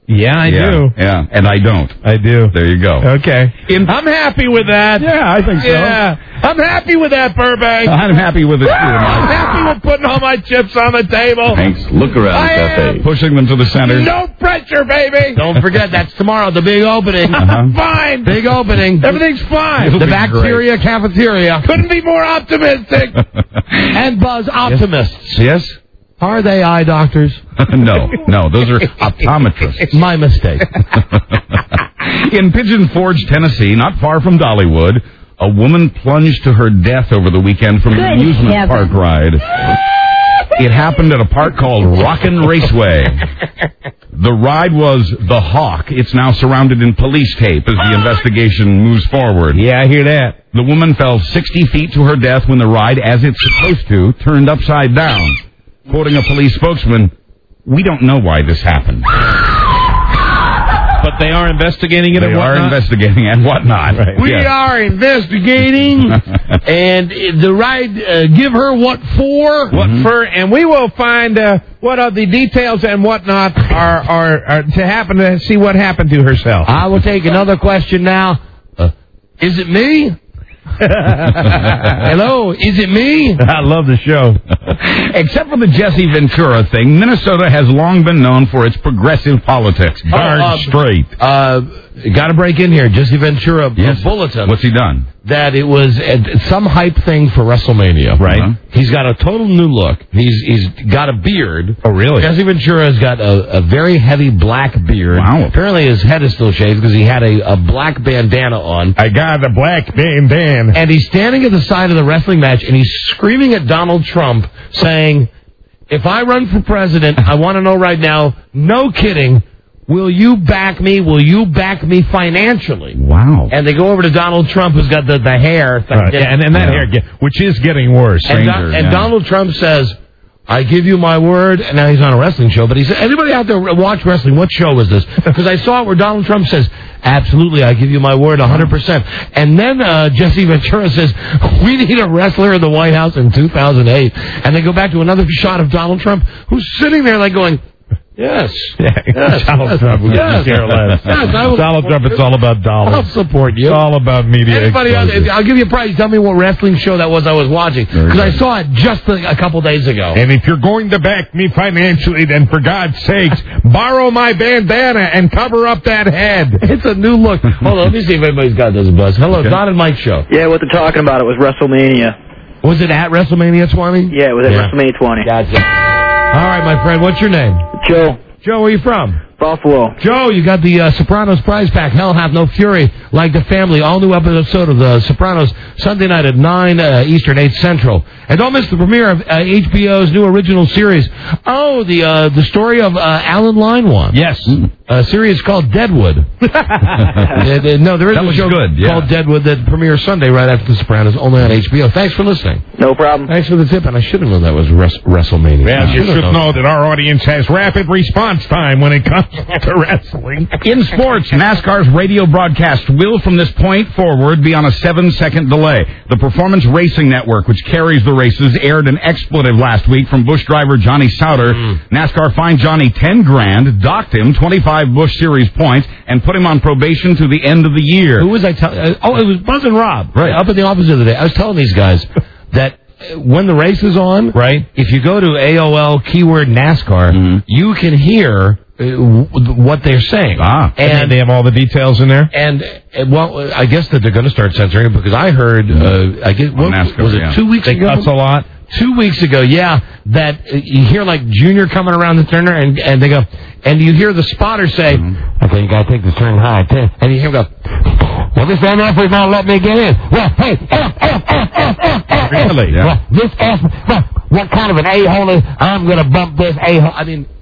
Yeah, I do. Yeah, and I don't. I do. There you go. Okay. I'm happy with that. Yeah, I think so. Yeah. I'm happy with that, Burbank. I'm happy with it, too. I'm happy with putting all my chips on the table. Thanks. Look around, Cafe. Pushing them to the center. No pressure, baby. Don't forget, that's tomorrow, the big opening. Fine. Big opening. Everything's fine. The bacteria cafeteria. Couldn't be more optimistic. And Buzz, optimists. Yes? Are they eye doctors? No, those are optometrists. My mistake. In Pigeon Forge, Tennessee, not far from Dollywood, a woman plunged to her death over the weekend from an amusement park ride. It happened at a park called Rockin' Raceway. The ride was the Hawk. It's now surrounded in police tape as the investigation moves forward. Yeah, I hear that. The woman fell 60 feet to her death when the ride, as it's supposed to, turned upside down. Quoting a police spokesman, "We don't know why this happened." But they are investigating it and whatnot? They are investigating and whatnot. Right. We are investigating, and the ride, give her what for? What for? And we will find what are the details and whatnot are to happen to see what happened to herself. I will take another question now. Is it me? Hello, is it me? I love the show. Except for the Jesse Ventura thing, Minnesota has long been known for its progressive politics. Darn straight. Got to break in here. Jesse Ventura, bulletin. What's he done? That it was some hype thing for WrestleMania. Right. He's got a total new look. He's got a beard. Oh, really? Jesse Ventura's got a very heavy black beard. Wow. Apparently his head is still shaved because he had a black bandana on. I got a black bandana. And he's standing at the side of the wrestling match, and he's screaming at Donald Trump, saying, "If I run for president, I want to know right now, no kidding, will you back me? Will you back me financially?" Wow. And they go over to Donald Trump, who's got the hair thing. Right. And that hair, which is getting worse. And Donald Trump says, "I give you my word," and now he's on a wrestling show, but he said, anybody out there watch wrestling, what show was this? Because I saw it where Donald Trump says, "Absolutely, I give you my word, 100%. And then Jesse Ventura says, "We need a wrestler in the White House in 2008. And they go back to another shot of Donald Trump, who's sitting there like going, yes. Yes. Donald Trump. Yes. Care less. Yes, Donald Trump, it's all about dollars. I'll support you. It's all about media. Anybody else, I'll give you a prize. Tell me what wrestling show that was I was watching. Because I saw it just a couple days ago. And if you're going to back me financially, then for God's sakes, borrow my bandana and cover up that head. It's a new look. Hold on, let me see if anybody's got this buzz. Hello, Don and Mike show. Yeah, what they're talking about, it was WrestleMania. Was it at WrestleMania 20? Yeah, it was at WrestleMania 20. Gotcha. All right, my friend, what's your name? Joe. Joe, where are you from? Buffalo. Joe, you got the Sopranos prize pack. Hell Hath No Fury, Like the Family. All new episode of the Sopranos Sunday night at 9 Eastern, 8 Central. And don't miss the premiere of HBO's new original series. Oh, the story of Alan Leinwand. Yes. A series called Deadwood. No, there is a show called Deadwood that premieres Sunday right after The Sopranos, only on HBO. Thanks for listening. No problem. Thanks for the tip, and I should have known that was WrestleMania. Well, you should know that our audience has rapid response time when it comes to wrestling. In sports, NASCAR's radio broadcast will from this point forward be on a 7-second delay. The Performance Racing Network, which carries the races, aired an expletive last week from Busch driver Johnny Sauter. NASCAR fined Johnny $10,000, docked him 25 Busch Series points, and put him on probation to the end of the year. Who was I telling? It was Buzz and Rob. Right. Up at the office the other day. I was telling these guys that when the race is on, right, if you go to AOL keyword NASCAR, you can hear what they're saying. And they have all the details in there? And, well, I guess that they're going to start censoring it because I heard, I guess, was it 2 weeks ago? They cuss a lot? 2 weeks ago, that you hear like Junior coming around the turner and they go, and you hear the spotter say, "Okay, you got to take the turn high." And you hear him go, "Well, this MF is not let me get in." Well, hey, really? Yeah. Well, this F, what kind of an a-hole is, I'm going to bump this a-hole. I mean,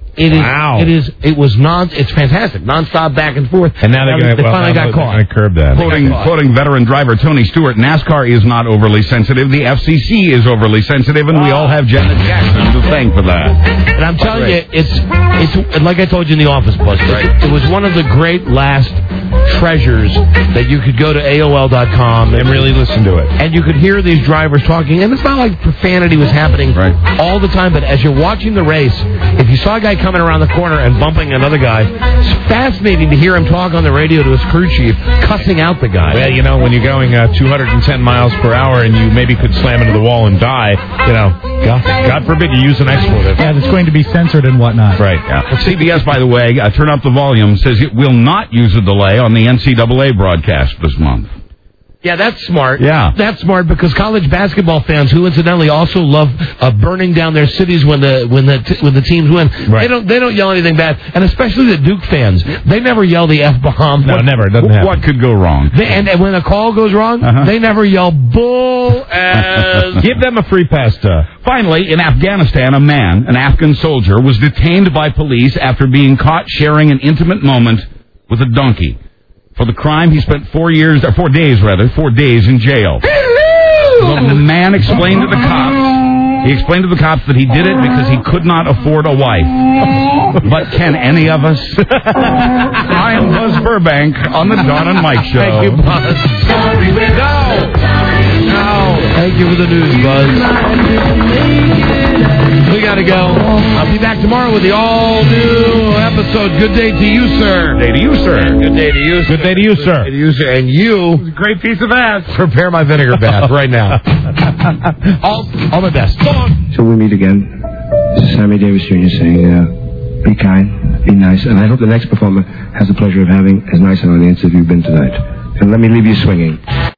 it's fantastic. Non-stop back and forth. And now they finally got caught. They're going to curb that. Quoting veteran driver Tony Stewart, NASCAR is not overly sensitive. The FCC is overly sensitive, and we all have Janet Jackson to thank for that. And I'm telling you, it's like I told you in the office, Buzz. Right. It was one of the great last treasures that you could go to AOL.com and really listen to it. And you could hear these drivers talking. And it's not like profanity was happening all the time, but as you're watching the race, if you saw a guy come coming around the corner and bumping another guy. It's fascinating to hear him talk on the radio to his crew chief, cussing out the guy. Well, you know, when you're going 210 miles per hour and you maybe could slam into the wall and die, you know, God forbid you use an expletive. Yeah, it's going to be censored and whatnot. Right, yeah. CBS, by the way, turn up the volume, says it will not use a delay on the NCAA broadcast this month. Yeah, that's smart. Yeah. That's smart because college basketball fans, who incidentally also love burning down their cities when the teams win, right. they don't yell anything bad, and especially the Duke fans, they never yell the F-bomb. No, never. It doesn't happen. What could go wrong? And when a call goes wrong, they never yell bull as. Give them a free pass. Finally, in Afghanistan, a man, an Afghan soldier, was detained by police after being caught sharing an intimate moment with a donkey. For the crime, he spent 4 days in jail. The man explained to the cops that he did it because he could not afford a wife. But can any of us? I am Buzz Burbank on the Don and Mike Show. Thank you, Buzz. No. Thank you for the news, Buzz. We gotta go. I'll be back tomorrow with the all-new episode. Good day to you, sir. Good day to you, sir. Good day to you, sir. Good day to you, sir. Good day to you, sir. And you... It's a great piece of ass. Prepare my vinegar bath right now. all my best. So long. Till we meet again, this is Sammy Davis Jr. saying, be kind, be nice, and I hope the next performer has the pleasure of having as nice an audience as you've been tonight. And let me leave you swinging.